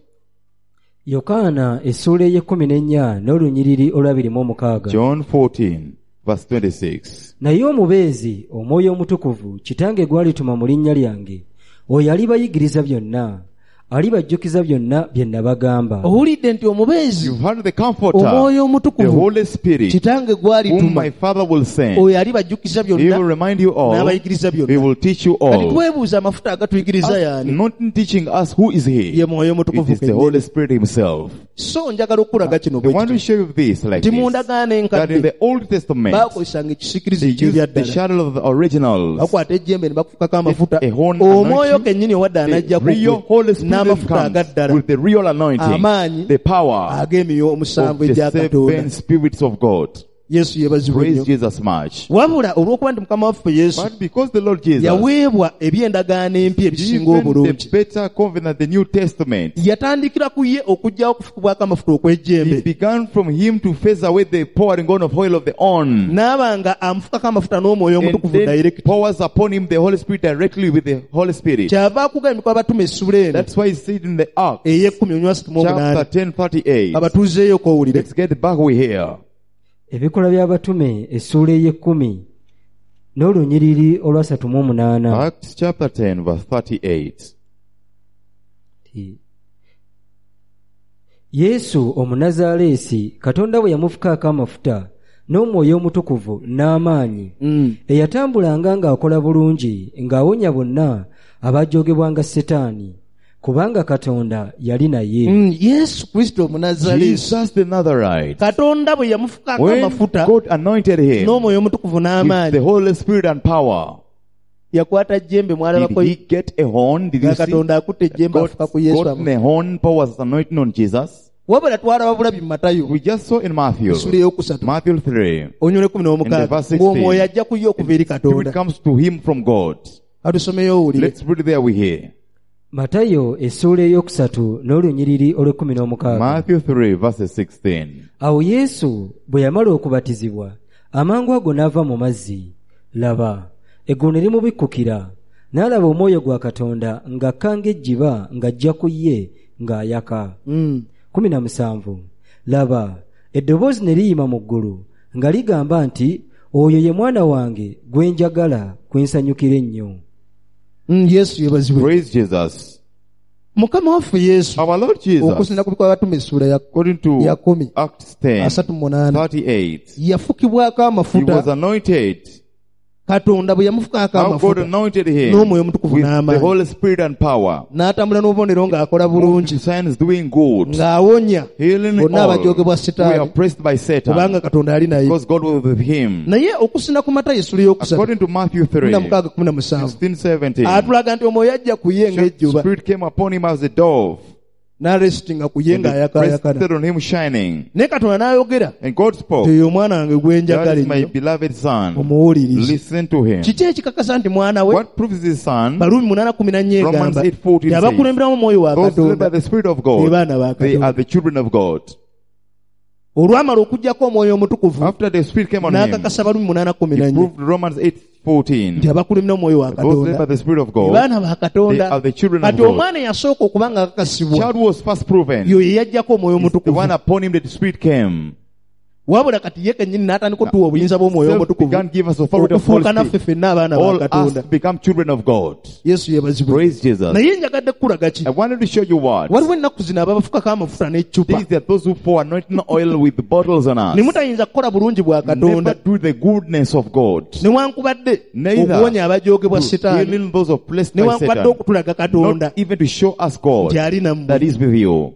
yokaana essuula ey'e14 n'olunyiriri olw'26. John 14 verse 26. naye omubeezi omwoyo omutukuvu kitange gw'alituma mu linnya lyange, oyo alibayigiriza byonna, alibajjukiza byonna bye nabagamba. Owulidde nti omubeezi You've heard the Comforter, omwoyo the omutukuvu Holy Spirit, kitange whom gw'alituma my Father will send. oyo alibajjukiza He will byonna remind you all. n'abayigiriza He byonna. will teach you Kati all. twebuuza amafuta agatuyigiriza yaani? Not in teaching us who is Ye He. mwoyo It mutukuvu is the kennyini. Holy Spirit Himself. So njagala okulaga kino I bwe want to kiti show you this like nti mu this. ndagaano That in enkadde the Old Testament, baakozesanga ekisikirizo they used the eky'ebyaddala. shadow of the originals. bakwata ejjembe ne bakufukako amafuta. A horn Omwoyo anointing, kennyini owadde anajja The real Holy Spirit n'amafuta comes agaddala with the real anointing, amaanyi the power ag'emyoyo of omusanvu the egya 7 Katonda. spirits of God. Yesu yeebazibwe Praise nnyo. Jesus much. Wabula olw'okuba nti Mukama waffe Yesu But because the Lord Jesus, yaweebwa eby'endagaano empya ebisinga even obulungi, the better covenant, the New Testament, yatandikira ku ye okuggyawo okufukibwako amafuta He okw'ejjembe, began from Him to phase away the pouring on of oil of the on. n'aba nga amufukako amafuta n'omwoyo And omutukuvu then direct. pours upon Him the Holy Spirit directly with the Holy Spirit. Kyava akugambye ku abatume essula eno That's why He said in the Acts, ey'e10:38 chapter 10:38. abatuuzeeyo kowulire. Let's get back we here. ebikola by'abatume essuula ey'e10 n'olunyiriri olw'38. Acts chapter 10 verse 38. yesu omunazaaleesi katonda bwe yamufukako amafuta n'omwoyo omutukuvu n'amaanyi, eyatambulanga ng'akola bulungi ng'awonya bonna abajoogebwanga Setaani, kubanga Katonda yali naye. Yesu Kristo Omunazaleesi, Jesus the Nazarite. Katonda bwe yamufukako When amafuta God anointed Him n'omwoyo omutukuvu with the n'amaanyi, Holy Spirit and power, yakwata jjembe did mwalabako He get a horn? Did nga you see? Katonda akutte ejjembe afuka ku Yesu God amu. a horn powers anointing on Jesus. Wabula twalaba bulabi mu Matayo We just saw in Matthew, essula ey'okusatu Matthew 3, onyole In the 16 verse 16, ng'omwoyo ajja ku ye okuva eri Spirit Katonda. comes to Him from God. Katusomeyo owulire. Let's read there we hear. Matayo essuula eyokusatu n'olunyiriri olw'16. Matthew 3 verses 16. Awo Yesu bwe yamala okubatizibwa, amangu ago n'ava mu mazzi. Laba, eggulu ne limubikkukira, n'alaba Omwoyo gwa Katonda ng'akka ng'ejjiba ng'ajja ku ye ng'ayaka. 17. Laba, eddoboozi ne liyima mu ggulu nga ligamba nti, oyo ye mwana wange gwe njagala, gwe nsanyukira ennyo. Yesu yebazibwe. Praise Jesus. Mukama waffe Yesu Our Lord Jesus, okusinda ku bikolwa by'abatume essuula ya according to 10 Acts 10 38 38, yafukibwako he amafuta was anointed. Katonda bwe yamufukako How God amafuta anointed him n'Omwoyo Omutukuvu with the n'amaanyi, Holy Spirit and power. n'atambula n'obubonero ng'akola bulungi, Signs doing good, ng'awonya healing bonna all abajoogebwa who are Setaani, oppressed by Satan, kubanga Katonda ali naye. because God was with him. Naye okusinda ku Matayo essuula y'okusatu According to Matthew 3 16:17 16-17, atulaga nti Omwoyo ajja ku ye the ng'ejjuba, Spirit came upon him as a dove, n'alesitinga ku ye and it ng'ayakaayakana. rested on him shining. Naye Katonda n'ayogera And God spoke, nti oyo omwana wange gwe that njagala is my ennyo, beloved son. omuwulirize. Listen to him. Kiki ekikakasa nti mwana we? What proves his son? Baluumi 8:14 Romans egamba 8:14 nti abakulemberamu Omwoyo wa Those led by Katonda the Spirit of be God, baana ba they are Katonda. the children of God. Olwamala okuggyako Omwoyo Omutukuvu After the Spirit came on him, n'akakasa Baluumi he 8:14 proved Romans nti 8:14. abakulemberamu Omwoyo wa Those led by Katonda the Spirit of be God, baana ba they Katonda. are the children of Kati God. omwana eyasooka okuba nga akakasibwa Child was first proven. yo ye yajjako Omwoyo It's the Omutukuvu, one upon him that the Spirit came. wabula kati ye kennyini n'atandika otuwa obuyinza bw'Omwoyo Self Omutukuvu began to give us authority of Holy okufuuka naffe Spirit. ffenna abaana ba All us Katonda. become children of God. Yesu yebazibwe. Praise Jesus. Naye njagadde kukulaga ki? I wanted to show you what. Waliwo ennaku zino ababafukako amafuta n'eccupa, These are those who pour anointing oil with the bottles on us. ne mutayinza kukola bulungi bwa Never Katonda do the goodness of God. newankubadde Neither okuwonya abajoogebwa to Setaani, healing those oppressed by newankubadde Satan. okutulaga Katonda Not even to show us God nti ali nammwe. that is with you.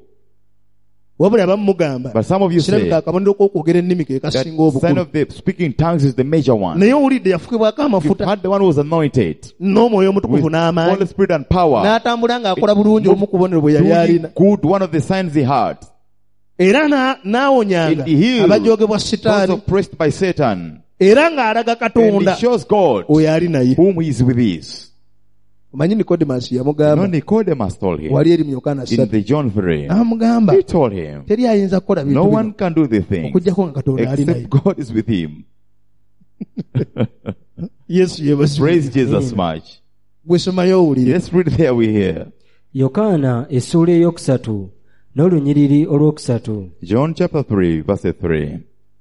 Wabula bamugamba But some of you say kirabika akabonero k'okwogera ennimi ke that kasinga sign obukulu. of the speaking tongues is the major one. Naye owulidde yafukibwako You've amafuta had the one who was anointed n'Omwoyo Omutukuvu with Holy n'amaanyi, Spirit and power. n'atambula ng'akola bulungi omu ku bubonero bwe yali Doing alina, good, one of the signs he had. era n'awonyanga And he healed abajoogebwa Those Setaani, oppressed by Satan. era ng'alaga And Katonda he shows God oyo ali naye. whom he is with his. Omanyi Nikodemasi No, yamugamba, Nicodemus told him wali eri mu Yokaana in 3, the John 3. amugamba He told him, teri ayinza kukola no bintu one bino can do the thing okuggyako nga Katonda ali naye. except God is with him. Yesu yebazibwe. Praise Jesus much. Gwe somayo owulire. Let's read there we hear. Yokaana essuula eyokusatu n'olunyiriri olwokusatu. John chapter 3 verse 3.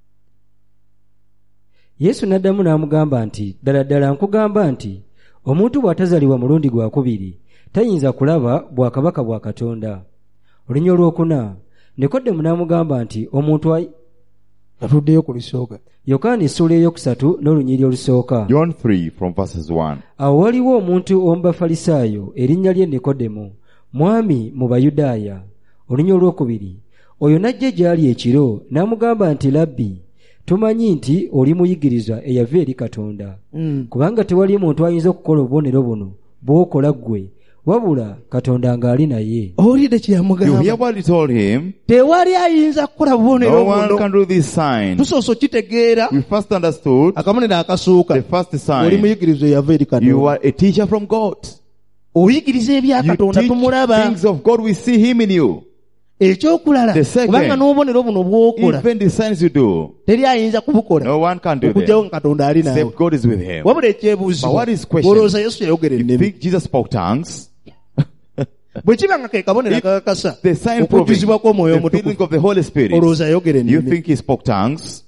Yesu n'addamu n'amugamba nti, ddala ddala nkugamba nti omuntu bw'atazaalibwa mulundi gwakubiri tayinza kulaba bwakabaka bwa Katonda. Olunya olwokuna Nikodemo n'amugamba nti omuntu Atuddeyo ku lisooka. Yokaana essuula eyokusatu n'olunyiriri olusooka. John 3 from verses 1. Awo waliwo omuntu omu Bafalisaayo erinnya lye Nikodemo, mwami mu Bayudaaya. Olunya olwokubiri oyo n'ajja gy'ali ekiro n'amugamba nti, Labbi, tumanyi nti oli muyigiriza eyava eri Katonda, kubanga tewali muntu ayinza okukola obubonero buno bw'okola ggwe, wabula Katonda ng'ali naye. Owulidde kye You hear yamugamba? what he told him? Tewali ayinza kukola No bubonero one buno. can do this sign. Tusoose okitegeera We first understood akabonero akasooka. the first Oli sign. muyigiriza eyava eri You Katonda. are a teacher from God. Oyigiriza ebya You Katonda teach tumulaba. things of God. We see him in you. Ekyokulala The second, kubanga n'obubonero buno bw'okola even the signs you do, teri ayinza kubukola no one can do okugyawo them nga Katonda ali nawe. except God is with him. Wabula But ekyebuuzibwa what is question? olowooza Yesu yayogera You ennimi. think Jesus spoke tongues? Bwe kiba nga ke kabonero If akakakasa The sign proving okujjuzibwa kw'Omwoyo the filling Omutukuvu, of the Holy Spirit. olowooza yayogera You ennimi. think he spoke tongues?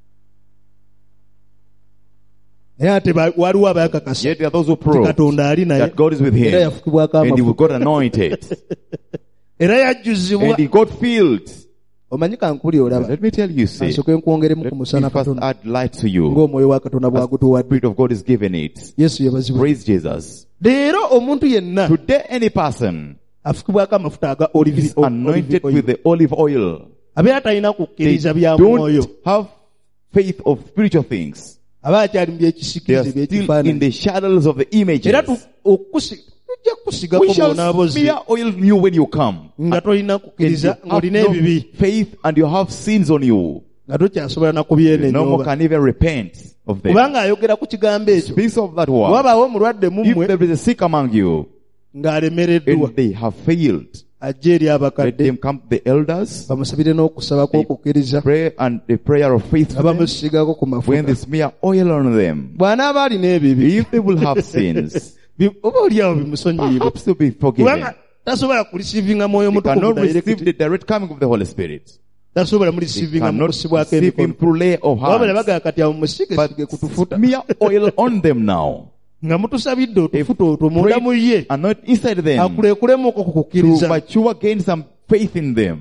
Naye ate waliwo abaakakasa Yet there are those who nti prove Katonda ali naye that God is with era him. yafukibwako And he amafuta got anointed. era yajjuzibwa. And he got filled. Omanyi kankuli olaba Let me tell you, see. ansooke nkwongeremu Let ku me musana first Katonda add light to you. ng'Omwoyo wa Katonda As the bw'agutuwadde. Spirit of God is given it. Yesu yebazibwa. Praise Jesus. Leero omuntu yenna Today any person afukibwako amafuta aga olive is anointed with the olive oil. abeera talina They kukkiriza bya mwoyo, don't have faith of spiritual things. aba akyali mu They are byekisikirize still in byekifaananyi. the shadows of the images. Era tujja kukusigako We shall bw'onaaboze smear oil on you when you come. nga tolina And kukkiriza you have ng'olina no ebibi, faith and you have sins on you. nga tokyasobola na No more kubyenenyoba. can even repent of them. Kubanga ayogera ku kigambo ekyo, Speaks of that word. wabaawo omulwadde mu If mmwe there is a sick among you, ng'alemereddwa and they have failed, ajje eri let abakadde them come to the elders, bamusabire n'okusaba kw'okukkiriza pray and the prayer of faith nga for them, bamusigako ku when mafuta they smear oil on them. bw'anaaba alina ebibi If they will have sins, oba oliawo bimusonyiibwe perhaps to be forgiven. kubanga tasobola kulisiivinga mwoyo They mutukuvu cannot direct. receive the direct coming of the Holy Spirit. tasobola They mulisiivinga mu cannot kusibwako receive him emikono through lay of wabula hands. bagaa kati awo musigesige But kutufuta smear oil on them now. nga mutusabidde otufuta otwo munda mu ye And not inside them. akulekulemu okwo To kukukkiriza mature, gain some faith in them.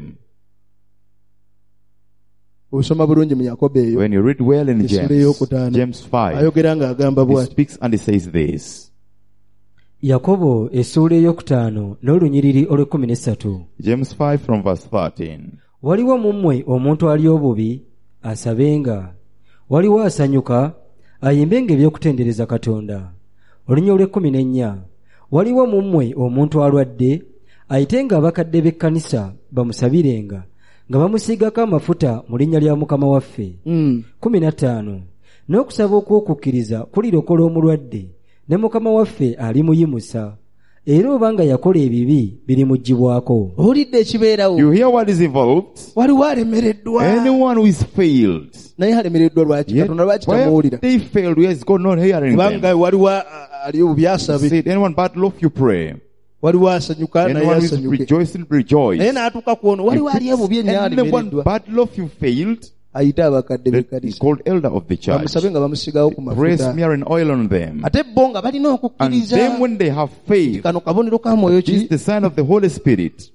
osoma bulungi mu yakobo eyo When you read well in Esula James, ey'okutaano. James 5, ayogera ng'agamba he bw'ati speaks and he says this. yakobo essuula eyokutaano n'olunyiriri olw'ekumi James 5 from verse 13. waliwo mu mmwe omuntu ali obubi asabenga, waliwo asanyuka ayimbenga ebyokutendereza Katonda. Olunyiriri olw'ekumi waliwo mu mmwe omuntu alwadde ayitenga abakadde b'ekkanisa bamusabirenga nga bamusiigako amafuta mu linnya lya Mukama waffe. 15 n'okusaba okw'okukkiriza kulirokola omulwadde ne Mukama waffe alimuyimusa, era obanga yakola ebibi birimuggyibwako. owulidde ekibeerawo You hear what is involved? waliwo alemereddwa Anyone who is failed. naye alemereddwa lwaki Yet, katonda lwaki why have tamuwulira they failed? Where is God not hearing kubanga them? waliwo ali obubi asabe Said, anyone bad love you pray. waliwo asanyuka naye Anyone who is asanyuke rejoicing, rejoice. naye n'atuuka kuono waliwo ali obubi ennyo Anyone alemereddwa bad love you failed, ayite abakadde that is b'ekkanisa called elder of the church. bamusabe nga bamusigawo ku Pray mafuta smearing oil on them. ate bo nga balina And okukkiriza then when they have faith, kano kabonero ka mwoyo this is ki the sign of the Holy Spirit.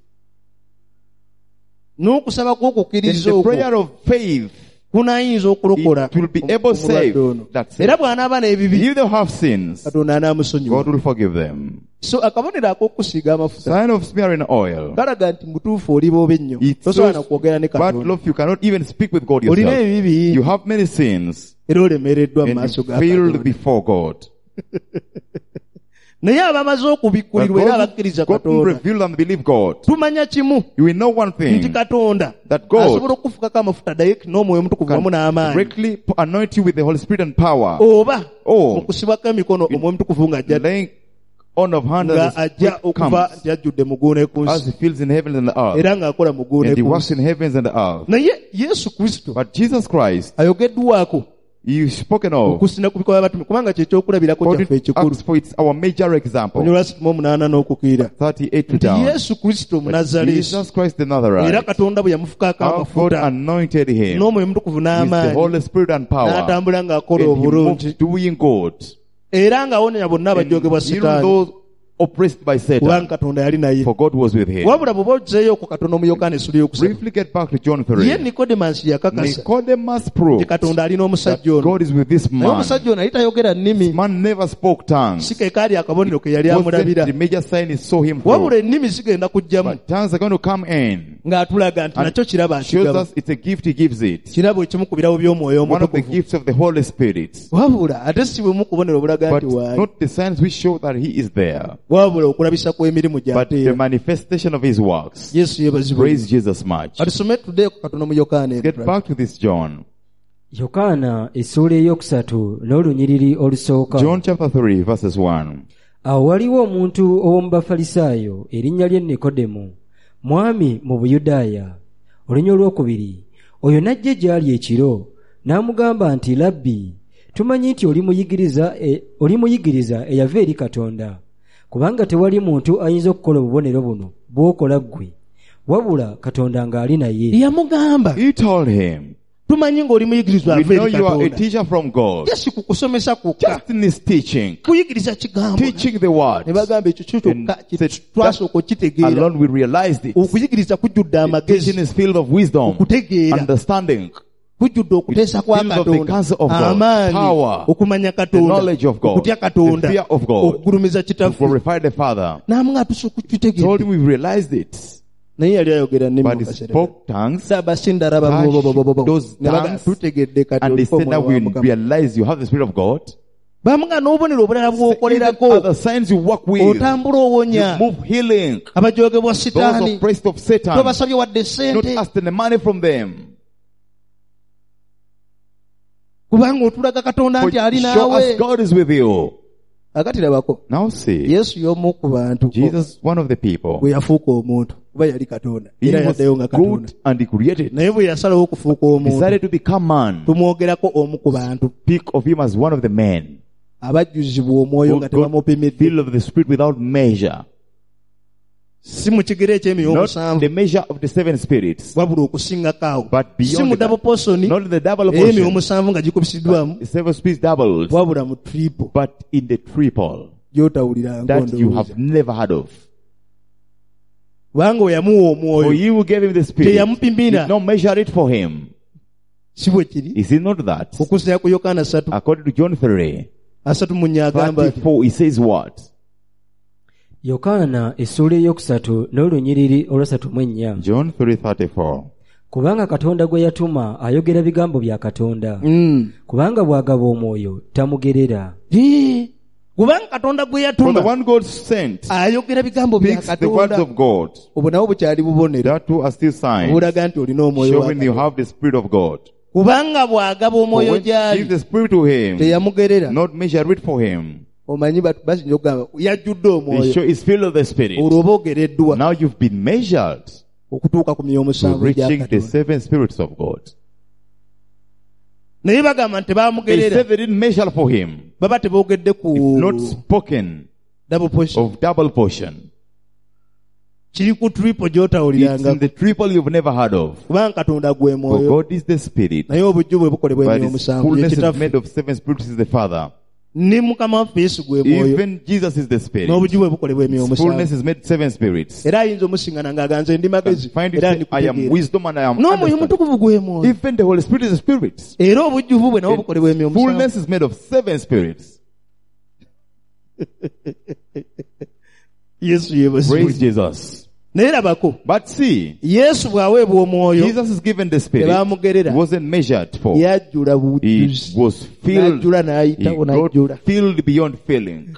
n'okusaba Then kw'okukkiriza the okwo prayer of faith, kunaayinza okulokola it will be able to save. omulwadde ono. That's era it. bw'anaaba n'ebibi If they have sins, katonda anaamusonyiwa God will forgive them. so akabonero ak'okusiiga amafuta Sign of smearing oil. kalaga nti mutuufu oli boobe nnyo It tosobola shows nakwogera ne bad katonda love, you cannot even speak with God olina yourself. ebibi You have many sins era olemereddwa mu and maaso you ga failed katonda before God. naye abamaze But okubikkulirwa era God abakkiriza will katonda reveal and believe God. tumanya kimu You will know one nti thing, katonda that God asobola okufukako amafuta direct n'omwoyo omutukuvu wamu can n'amaanyi directly anoint you with the Holy Spirit and power. oba Oh. mu kusibwako emikono omwoyo omutukuvu ng'ajja Laying on of hand nga as the ajja Spirit okuva comes, nti ajjudde muguune ku as nsi He feels in heaven and the earth. era ng'akola muguune And He ku works nsi in heavens and the earth. naye yesu kristo But Jesus Christ, ayogeddwako He is spoken of. okusina ku bikolwa by'abatume kubanga kyekyokulabirako According kyaffe to ekikulu Acts 4, it's our major example. onyolwa 8 n'okukiira 38 to nti down. yesu kristo But munazaleesi Jesus Christ the era Nazarite, katonda bwe yamufukako how God amafuta anointed Him n'omwoyo omutukuvu with the n'amaanyi Holy Spirit and power. n'atambula ng'akola And He obulungi moved doing good. era ng'awonya bonna And abajoogebwa healing sitaani those oppressed by kubanga Satan. katonda yali naye For God was with him. wabula bw'oba ozeeyo ku katono mu yokaana essula y'okusatu Briefly get back to John ye 3. nikodemasi yakakasa Nicodemus nti proved katonda alina that omusajja ono God is with this naye man. omusajja ono yali tayogera nnimi This man never spoke tongues. si ke kaali akabonero ke yali Wasn't amulabira the major sign he saw him wabula through. ennimi zigenda kujjamu But tongues are going to come in. ng'atulaga nti And nakyo kiraba shows akigaba us it's a gift he gives it. kirabo ekimu ku birabo by'omwoyo One of the omutukuvu gifts of the Holy Spirit. wabula ate si bwemu kubonera obulaga But nti waayi not the signs which show that he is there. wabula okulabisa kw'emirimu But the gy'ateera manifestation of his works. yesu yebazibwe Praise Jesus much. katusome tudde ku katono mu yokaana Get back to this John. yokaana essuula eyokusatu n'olunyiriri olusooka. John chapter 3 verses 1. Awo waliwo omuntu ow'omu Bafalisaayo erinnya lye Nikodemo, mwami mu Buyudaaya. Olunya olwokubiri, oyo n'ajja gy'ali ekiro, n'amugamba nti, Labbi, tumanyi nti oli muyigiriza eyava eri Katonda, kubanga tewali muntu ayinza okukola obubonero buno bw'okola ggwe, wabula Katonda ng'ali naye. yamugamba He told him, tumanyi ng'oli muyigirizwa we ava know eri you are a katonda teacher from God. yesi ku kusomesa kwokka Just in his teaching, kuyigiriza kigambo teaching the word. ne bagamba ekyo kyo kyokka And said, twasooka okitegeera alone we realized it. okuyigiriza kujjudde Teaching amagezi is filled of wisdom, okutegeera understanding, kujjudde okuteesa kwa filled of the katonda counsel of God, amaanyi power, okumanya the katonda knowledge of God, okutya the katonda fear of God, okugulumiza to kitaffe glorify the Father. n'amungatusa Told okukitegeera him we realized it. naye yali ayogera nnimi But mu he kaseera spoke tongues. sabasindaraba Those tongues, tutegedde kati And they oliko said, now omwoyo we wa Mukama. realize you have the Spirit of God. bamuga n'obubonero obulala Even bw'okolerako other signs you work with. otambula owonya You move healing. abajoogebwa Those sitaani oppressed of Satan. tobasabye wadde Not ssente asking the money from them. kubanga otulaga katonda But nti ali show naawe us God is with you. Akati labako. Now see, Yesu y'omu ku bantu. Jesus, one of the people, Bwe yafuuka omuntu. Kuba yali Katonda. he Era was yaddayo nga Katonda. good and he created. Naye bwe yasalawo okufuuka omuntu. Decided to become man. Tumwogerako omu ku bantu. Speak of him as one of the men. Abajjuzibwa omwoyo nga Who got tebamupimidde. filled of the Spirit without measure. Si mu kigero eky'emyoyo Not omusanvu. the measure of the 7 spirits, Wabula okusingako awo. but Si mu beyond double that. portion. Not the double Emyoyo portion. omusanvu nga gikubisiddwamu. The 7 spirits doubled, Wabula mu triple. but in the triple Gy'otawulira that you have ng'ondowooza. never heard of. Kubanga we yamuwa For omwoyo. you who gave him the Spirit, Teyamupimira. did not measure it for him. Si bwe kiri. Is it not that? Okusinziira ku Yokaana 3. According to John 3, 3 agamba ati. 34, he says what? yokaana essuula eyokusatu n'olunyiriri olw'esatu-mu-ennya. John 3:34. Kubanga Katonda gwe yatuma ayogera bigambo bya Katonda. Kubanga bw'agaba omwoyo tamugerera. Kubanga Katonda gwe For the yatuma one God sent ayogera bigambo bya speaks the words Katonda. of God. Obwo nawo bukyali bubonero. That too are still signs, Obulaga nti olina omwoyo wa showing you Katonda. have the Spirit of God. Kubanga bw'agaba For omwoyo when you give gy'ali the Spirit to him, teyamugerera. not measure it for him. Omanyi basinja okugamba yajjudde They omwoyo. show is filled of the Spirit. Olwo oba ogereddwa Now you've been measured okutuuka ku myoyo to omusanvu egya reaching the Katonda. 7 spirits of God. Naye bagamba nti They tebaamugerera. said they didn't measure for him. Baba teboogedde ku If not spoken double portion. of double portion. Kiri ku triple It's gy'otawuliranga. in the triple you've never heard of. Kubanga Katonda gwe For mwoyo. God is the Spirit, Naye obujju bwe bukolebwa but emyoyo His omusanvu fullness is yekitaffe. made of 7 spirits is the Father. Ne Mukama waffe Yesu gwe mwoyo. Even Jesus is the Spirit. N'obujju bwe bukolebwa emyoyo His fullness omusanvu. is made 7 spirits. Era ayinza omusingana ng'aganze ndi magezi. Find it, Era say, I am ndikutegeera. wisdom and I am N'omwoyo understanding. omutukuvu gwe mwoyo. Even the Holy Spirit is a Spirit. Era obujjuvu bwe nabwo bukolebwa emyoyo omusanvu. Fullness is made of 7 spirits. Yesu Praise yeebazibwe. Jesus. Naye labako. But see, Yesu bw'aweebwa omwoyo Jesus is given the Spirit. tebaamugerera. Wasn't measured for. Yajjula He bujjuzi. was filled. N'ajjula He n'ayitawo got n'ajjula. filled beyond filling.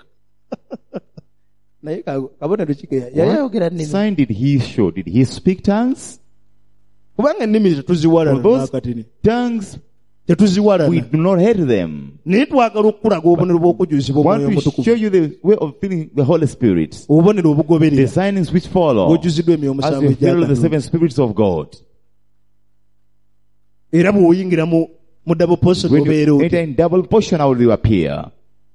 Naye kabonero ki ke yali ayogera What nnimi. sign did he show? Did he speak tongues? Kubanga ennimi tetuziwalana For those n'akatini. tongues, Tetuziwalana. we do not hate them. Naye twagala okukulaga obubonero bw'okujjuzibwa Want omwoyo to show omutukuvu. you the way of filling the Holy Spirit. Obubonero The obugoberera. signings which follow Bw'ojjuziddwa emyoyo as omusanvu you egya fill the Katonda. 7 spirits of God. Era bw'oyingira mu double portion When obeera you oti. enter in double portion, how will you appear?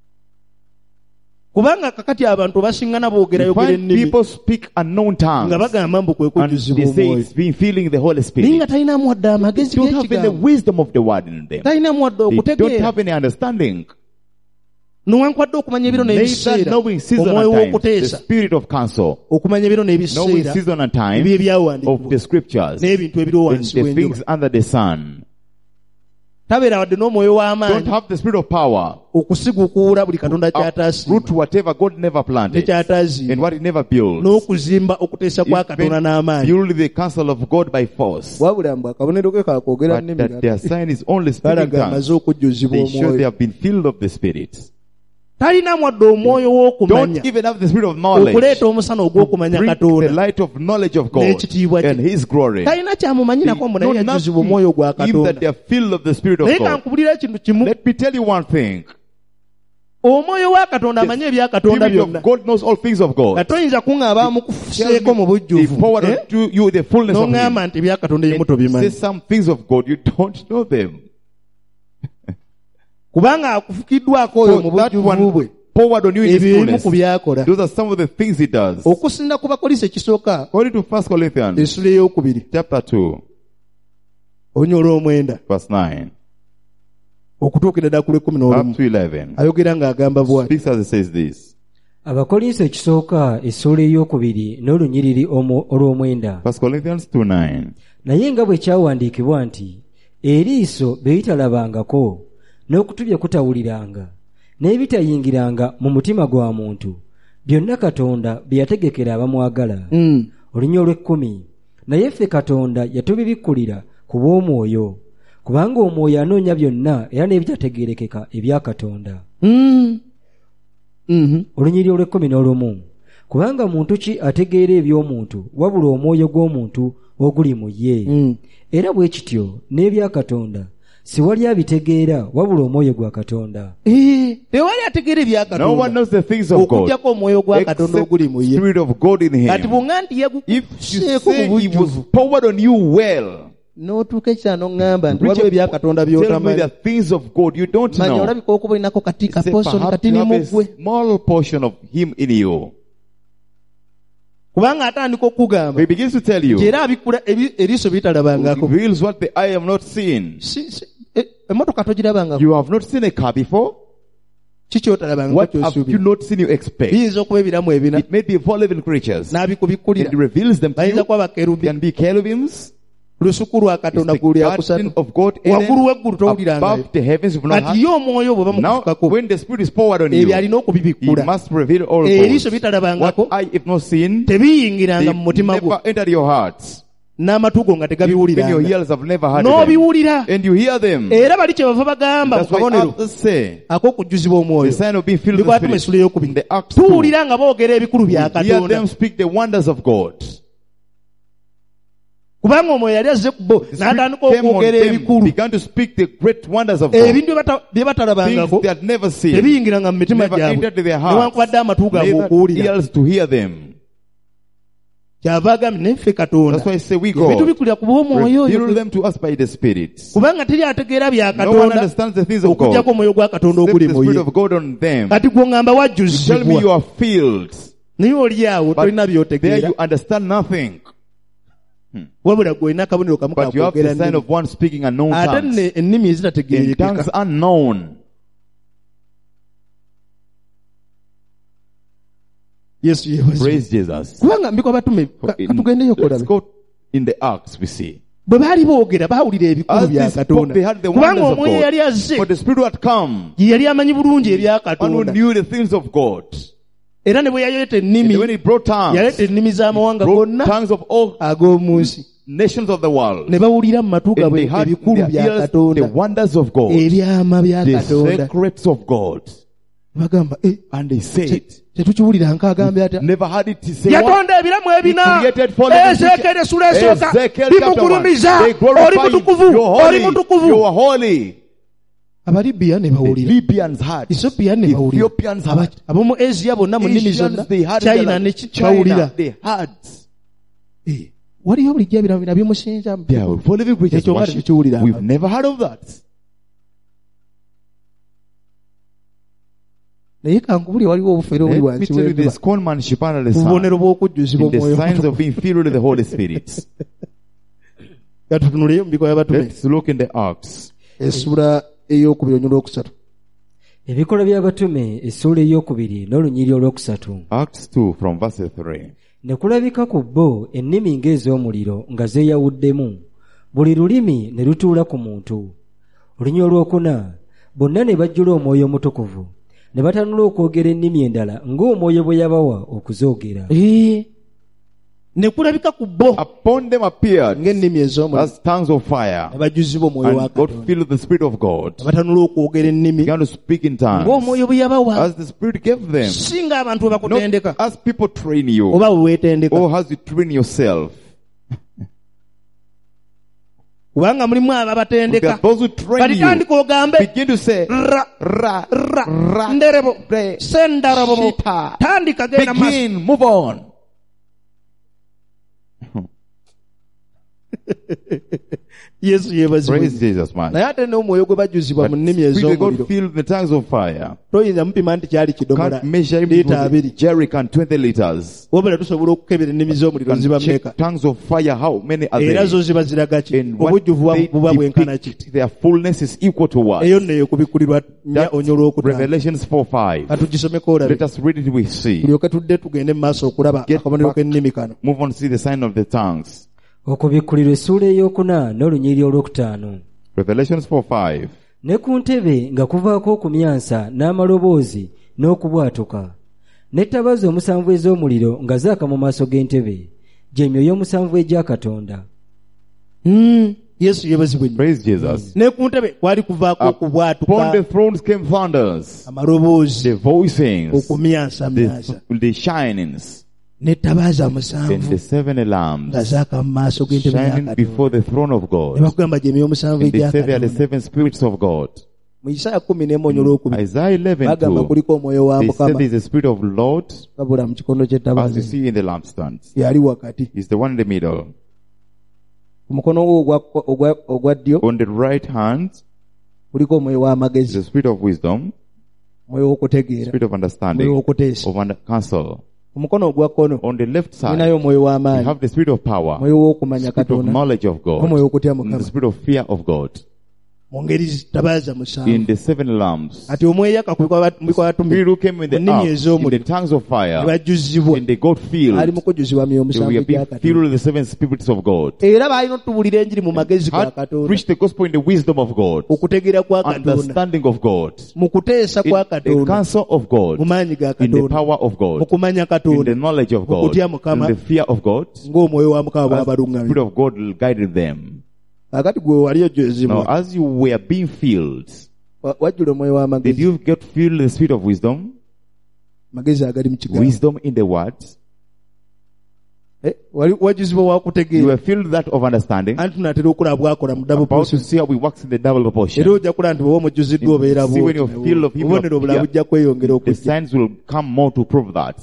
Kubanga kakati abantu basingana You boogerayogera find ennimi people speak unknown tongues. nga bagamba mbu kwe And kujjuzibwa they say omwoyo. it's been filling the Holy Naye Spirit. nga talinamu wadde amagezi They don't have any g'ekigambo. wisdom of the word in them. Talinamu wadde They don't okutegeera. have any understanding. Newankubadde okumanya ebiro Neither n'ebiseera. knowing season Omwoyo and time. The w'okuteesa. spirit of counsel. Okumanya ebiro Knowing n'ebiseera. season and time Ebyo of ebyawandiikibwa. the scriptures. N'ebintu ebiriwo And wansi the w'enjuba. things under the sun. Tabeera wadde n'omwoyo Don't w'amaanyi have the spirit of power. okusigukuula buli Katonda ky'ataasiima Root whatever God never ne planted. And ky'ataaziima what he never built. n'okuzimba okuteesa kwa Katonda Even n'amaanyi. build the counsel of God by force. Wabula mbu akabonero ke kakwogera But nnimi that their sign is only speaking balaga tongues. amaze okujjuzibwa They show they omwoyo. have been filled of the Spirit. Talinamu wadde omwoyo w'okumanya Don't even have the spirit of knowledge. okuleeta omusana ogw'okumanya Bring the Katonda. light of knowledge of God N'ekitiibwa kye. and His glory. Talina kyamumanyirako mbu They naye know yajjuzibwa nothing omwoyo gwa even that Katonda. they are filled of the Spirit of Naye God. kankubulira ekintu kimu. Let me tell you one thing. Omwoyo wa Katonda amanyi ebya The Katonda Spirit byonna. of God knows all things of God. Nga toyinza kuŋŋaabaamu kufuseeko mu He bujjuvu. forward Eh? to you the fullness of Him. N'oŋŋamba nti ebya Katonda ebimu And tobimanyi. say some things of God, you don't know them. Kubanga akufukiddwako oyo mu So that bujjuvu one bwe. forward on you in His Ebyo ebimu ku fullness. byakola. Those are some of the things He does. Okusinda ku Bakolinso ekisooka According to 1 Corinthians essula ey'okubiri chapter 2, olunya olw'omwenda verse 9 okutuukira ddala ku lw'ekkumi up n'olumu to 11. ayogera ng'agamba bw'ati. Speaks as it says this. Abakolinso ekisooka essuula ey'okubiri n'olunyiriri olw'omwenda. 1 Corinthians 2:9. Naye nga bwe kyawandiikibwa nti eriiso bye litalabangako n'okutu bye kutawuliranga n'ebitayingiranga mu mutima gwa muntu byonna Katonda bye yategekera abamwagala. Olunya olw'ekkumi. Naye ffe Katonda yatubibikkulira ku bw'omwoyo kubanga omwoyo anoonya byonna era n'ebitategeerekeka ebya Katonda. Olunyiriri olw'ekkumi n'olumu. Kubanga muntu ki ategeera eby'omuntu wabula omwoyo gw'omuntu oguli mu ye. Era bwe kityo n'ebya Katonda siwali abitegeera wabula omwoyo gwa Katonda. Tewali ategeera ebya No one Katonda knows the things of God okujjako omwoyo gwa Katonda except oguli mu the ye. Spirit of God in Kati him. bw'oŋŋamba nti If you yagukuseeko say mu he was bujjuvu poured on you well, n'otuuka ekyano ŋŋamba nti Preacher, waliwo ebya Katonda tell me the by'otamanyi. things of God you don't Manya know. olabika okuba olinako kati ka Say, portion perhaps kati you ni have a muggwe. small portion of him in you. Kubanga atandika okugamba He begins to tell you, nti era abikula eriiso he bitalabangako. reveals what the eye have not seen. Emmotoka togirabangako. You have not seen a car before. Kiki otalabangako What have you ky'osuubira? not seen you expect? Biyinza okuba ebiramu ebina It may be 4 living creatures. n'abikubikkulira. It reveals them to Bayinza you. kuba bakerubi. Can be cherubims. Lusuku lwa It's Katonda the guli garden akusatu. of God in Waggulu it. w'eggulu towulirangayo. Above the heavens you've not Kati had. ye omwoyo bwe Now, bamukufukako when the Spirit is poured on ebyo you, alina He okubibikkula. must reveal all Eriiso those. bitalabangako What eye have not seen, tebiyingiranga mu they mutima gwo never entered your hearts. n'amatu go nga Even your tegabiwuliranga ears have never heard them. n'obiwulira And you hear them. era bali kye bava bagamba mu That's why kabonero others say, ak'okujjuzibwa the omwoyo sign of being filled with bikwatuma the essula Spirit. ey'okubiri In the Acts 2, tuwulira nga boogera ebikulu bya hear Katonda them speak the wonders of God. kubanga omwoyo yali azze ku bo The n'atandika Spirit came on okwogera them, ebikulu began to speak the great wonders of God. ebintu bye Things batalabangako they had never seen. tebiyingiranga mu mitima Never gyabwe entered their hearts. newankubadde amatu gaabwe Neither okuwulira ears to hear them. kyava agambye naffe Katonda That's why I say we go. ebitubikulira ku bw'omwoyo Reveal oyo them to us by the Spirit. kubanga teri ategeera bya No one Katonda understands the things of God. okujjako omwoyo gwa Katonda Except oguli the mu Spirit ye of God on them. kati gw'oŋŋamba You tell me you wajjuzibwa are filled, naye oli awo but tolina there by'otegeera you understand nothing. wabula gw'olina akabonero kamu But you have kakwogera the sign nnimi of one speaking unknown ate tongues. ennimi In ezitategeerekeka tongues unknown. Yesu yeebazibwe. Praise Jesus. kubanga mbiko batume katugendeyo Let's okulaba go in the Acts, we see. bwe baali boogera baawulira ebikulu As bya they spoke, Katonda they had the kubanga wonders of omwoyo God. yali azze For the Spirit had come, ye yali amanyi bulungi ebya one who Katonda knew the things of God. era ne bwe yaleeta And ennimi when he brought tongues, yaleeta ennimi z'amawanga brought gonna tongues of all ag'omu nsi nations of the world. ne bawulira mu matu And gaabwe they had ebikulu their bya ears, the Katonda wonders of God, ebyama bya the Katonda secrets of God. bagamba And they said, tetukiwulira nk'agambye atya never had it to say what? yatonda ebiramu ebina He created four living Ezekiel essula esooka Ezekiel chapter 1. bimugulumiza They oli glorify you. mutukuvu You're oli holy. mutukuvu You are holy. abalibiya ne The bawulira Libyans had. Ethiopia ne bawulira Ethiopians had. ab'omu Asia bonna mu nnimi zonna Asians, they had. China ne bawulira China, they had. waliyo bulijjo ebiramu bina bimusinza They are four living creatures Ekyo nga worship. tetukiwulira. We've never heard of that. naye kankubulye waliwo obufere obuli Let me wansi tell you w'enjuba this conmanship under the ku sun. bubonero bw'okujjuzibwa In the omwoyo signs of being filled with the Holy Spirit. katutunuleyo mu bikola by'abatume Let's look in the Acts. essula ey'okubiri olunyiri olwokusatu Ebikolwa by'abatume essuula ey'okubiri n'olunyiri olwokusatu. Acts 2 from verse 3. Ne kulabika ku bo ennimi ng'ez'omuliro nga zeeyawuddemu, buli lulimi ne lutuula ku muntu. Olunyiri olwokuna bonna ne bajjula omwoyo omutukuvu ne batanula okwogera ennimi endala ng'omwoyo bwe yabawa okuzoogera. ne kulabika ku bo Upon them appeared ng'ennimi ez'omuliro as tongues of fire, ne bajjuzibwa omwoyo wa and God Katonda filled with the Spirit of God. ne batanula okwogera ennimi Began to speak in tongues ng'omwoyo bwe yabawa as the Spirit gave them. singa abantu bwe Not bakutendeka as people train you, oba bwe weetendeka or as you train yourself. kubanga mulimu ababatendeka Because those who train you balitandika ogambe begin to say, ra ra, ra ra, nderebo re, sendarabo shita. tandika genda maaso Begin, move on. Yesu yeebazibwe Praise Jesus, man. naye ate n'omwoyo gwe bajjuzibwa But mu nnimi Spirit of ez'omuliro God filled the tongues of fire. toyinza mupima nti kyali kidomola Can't measure him liita with abiri a jerrycan 20 liters. wabula tusobola okukebera ennimi z'omuliro Can ziba check mmeka tongues of fire, how many are era they? zo ziba ziraga ki And what obujjuvu they buba bwenkana ki depict, their fullness is equal to what? eyo nneyo kubikkulirwa nnya That's onyo olwokutaano Revelations 4:5. katugisomeko olabe Let us read it, we see. tulyoke tudde tugende mu maaso okulaba Get akabonero back. k'ennimi kano Move on to see the sign of the tongues. Okubikkulirwa essuula ey'okuna n'olunyiri olwokutaano. Revelations 4:5. Ne ku ntebe nga kuvaako okumyansa n'amaloboozi n'okubwatuka, n'ettabaaza omusanvu ez'omuliro nga zaaka mu maaso g'entebe, gy'emyoyo omusanvu egya Katonda. Yesu yeebazibwe nnyo Praise Jesus. ne ku ntebe kwali kuvaako Upon the okubwatuka thrones came thunders, amaloboozi the voicings, okumyansamyansa the shinings. n'ettabaaza and musanvu the 7 nga lamps zaaka mu maaso g'entebe ya shining before Katonda. the throne of Ne God. bakugamba gye emyoyo musanvu And they egya say they are the Katonda. 7 spirits of God. Mu Isaaya 10:1 olwokubiri Isaiah bagamba 11:2. kuliko omwoyo wa They say Mukama there is a spirit of Lord, wabula mu kikondo as you ky'ettabaaza see in the lampstands. yali wakati. He's the one in the middle. Ku mukono gwe ogwa ddyo On the right hand kuliko omwoyo is w'amagezi, the spirit of wisdom, omwoyo w'okutegeera, spirit of omwoyo understanding, w'okuteesa. of counsel. Ku mukono ogwa kkono On the left side, ninayo omwoyo we w'amaanyi, have the spirit of power, omwoyo w'okumanya spirit of Katonda, knowledge of God, n'omwoyo w'okutya and the Mukama. spirit of fear of God. Mu ngeri tabaaza In musanvu. the 7 lamps, Ati omweyaka ku bikwatumbi Spirit who came in the Mu nnimi ark, in the ez'omuliro. tongues of ne fire, bajjuzibwa and they got filled. ali mu kujjuzibwa myoyo They musanvu were egya being Katonda. filled with the 7 spirits of God. Era baalina otubuulira enjiri mu magezi ga Had Katonda, preached the gospel in the wisdom of God, okutegeera kwa Katonda, understanding of God, mu kuteesa in kwa the Katonda, counsel of God, mu maanyi ga in the Katonda, power of mu God, kumanya in Katonda, the knowledge of God, Okutya in Mukama, the fear of God, ng'omwoyo wa Mukama as the bw'abalungamye. Spirit of God guided them. Kakati gwe wali Now, ojjuzibwa, as you were being filled, wajjula omwoyo did w'amagezi, you get filled with the spirit of wisdom? magezi agali mu kigambo. Wisdom in the words? Wali wajjuzibwa wa You kutegeera, were filled with that of understanding? anti tunatera okulaba bwakola mu double About to portion. see how we works in the double Era proportion. ojja kulaba nti bw'oba omujjuziddwa obeera See when you're filled of him, obubonero obulala bujja kweyongera the okujja. signs will come more to prove that.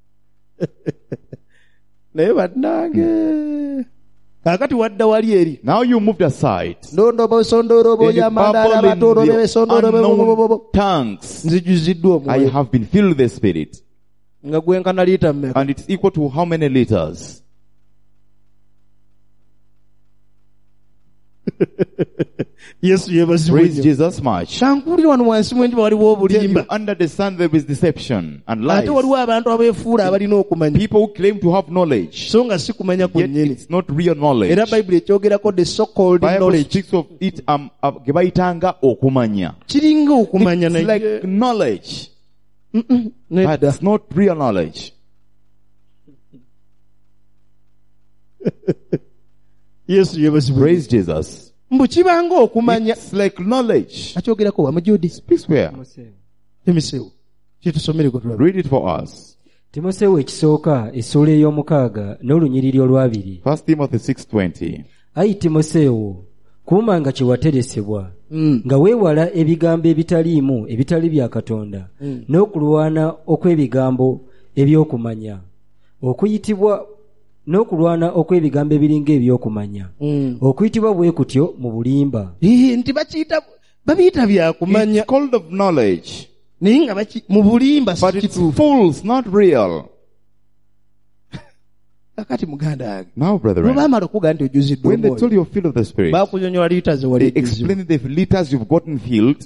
Naye bannange, kaakati wadda wali eri Now you moved aside. ndondobo sondorobo And yamandaala babble in batorobe the sondorobe unknown tongues. nzijuziddwa I omwoyo have been filled with the Spirit. nga gwenkana liita mmeka. And it's equal to how many liters? Yesu yeebazibwe Praise nnyo. Jesus much. Kankuulira wano wansi mw'enjuba waliwo Tell you, obulimba, under the sun there is deception and ate lies. waliwo abantu abeefuula abalina okumanya, People who claim to have knowledge, so nga si kumanya yet kwennyini. it's not real knowledge. Era Bayibuli ekyogerako the so-called Bible knowledge speaks of it ge bayitanga okumanya. kiringa okumanya It's naye like knowledge, but nedda. it's not real knowledge. Yesu yeebazibwe. Praise Jesus. Mbu kibanga okumanya. It's like knowledge. Akyogerako wa Mujudi. Speaks where? Timoseewo. Kitusomereko tulaba. Read it for us. timoseewo ekisooka essula ey'omukaaga n'olunyiriri olwabiri. 1 Timothy 6:20. ayi timoseewo kuumanga kye wateresebwa nga weewala ebigambo ebitaliimu ebitali bya Katonda n'okulwana okw'ebigambo eby'okumanya okuyitibwa n'okulwana okw'ebigambo ebiringa eby'okumanya okuyitibwa bwe kutyo mu bulimba. Nti babiyita byakumanya It's called of knowledge, naye nga mu bulimba si but it's kituufu. false, not real. Kakati muganda wange, Now, bwe brethren, baamala okuga nti ojuziddwa when they told omwoyo, you you're filled of the Spirit, baakunyonyola liita ze wali they ejjuzibwa. explained the liters you've gotten filled,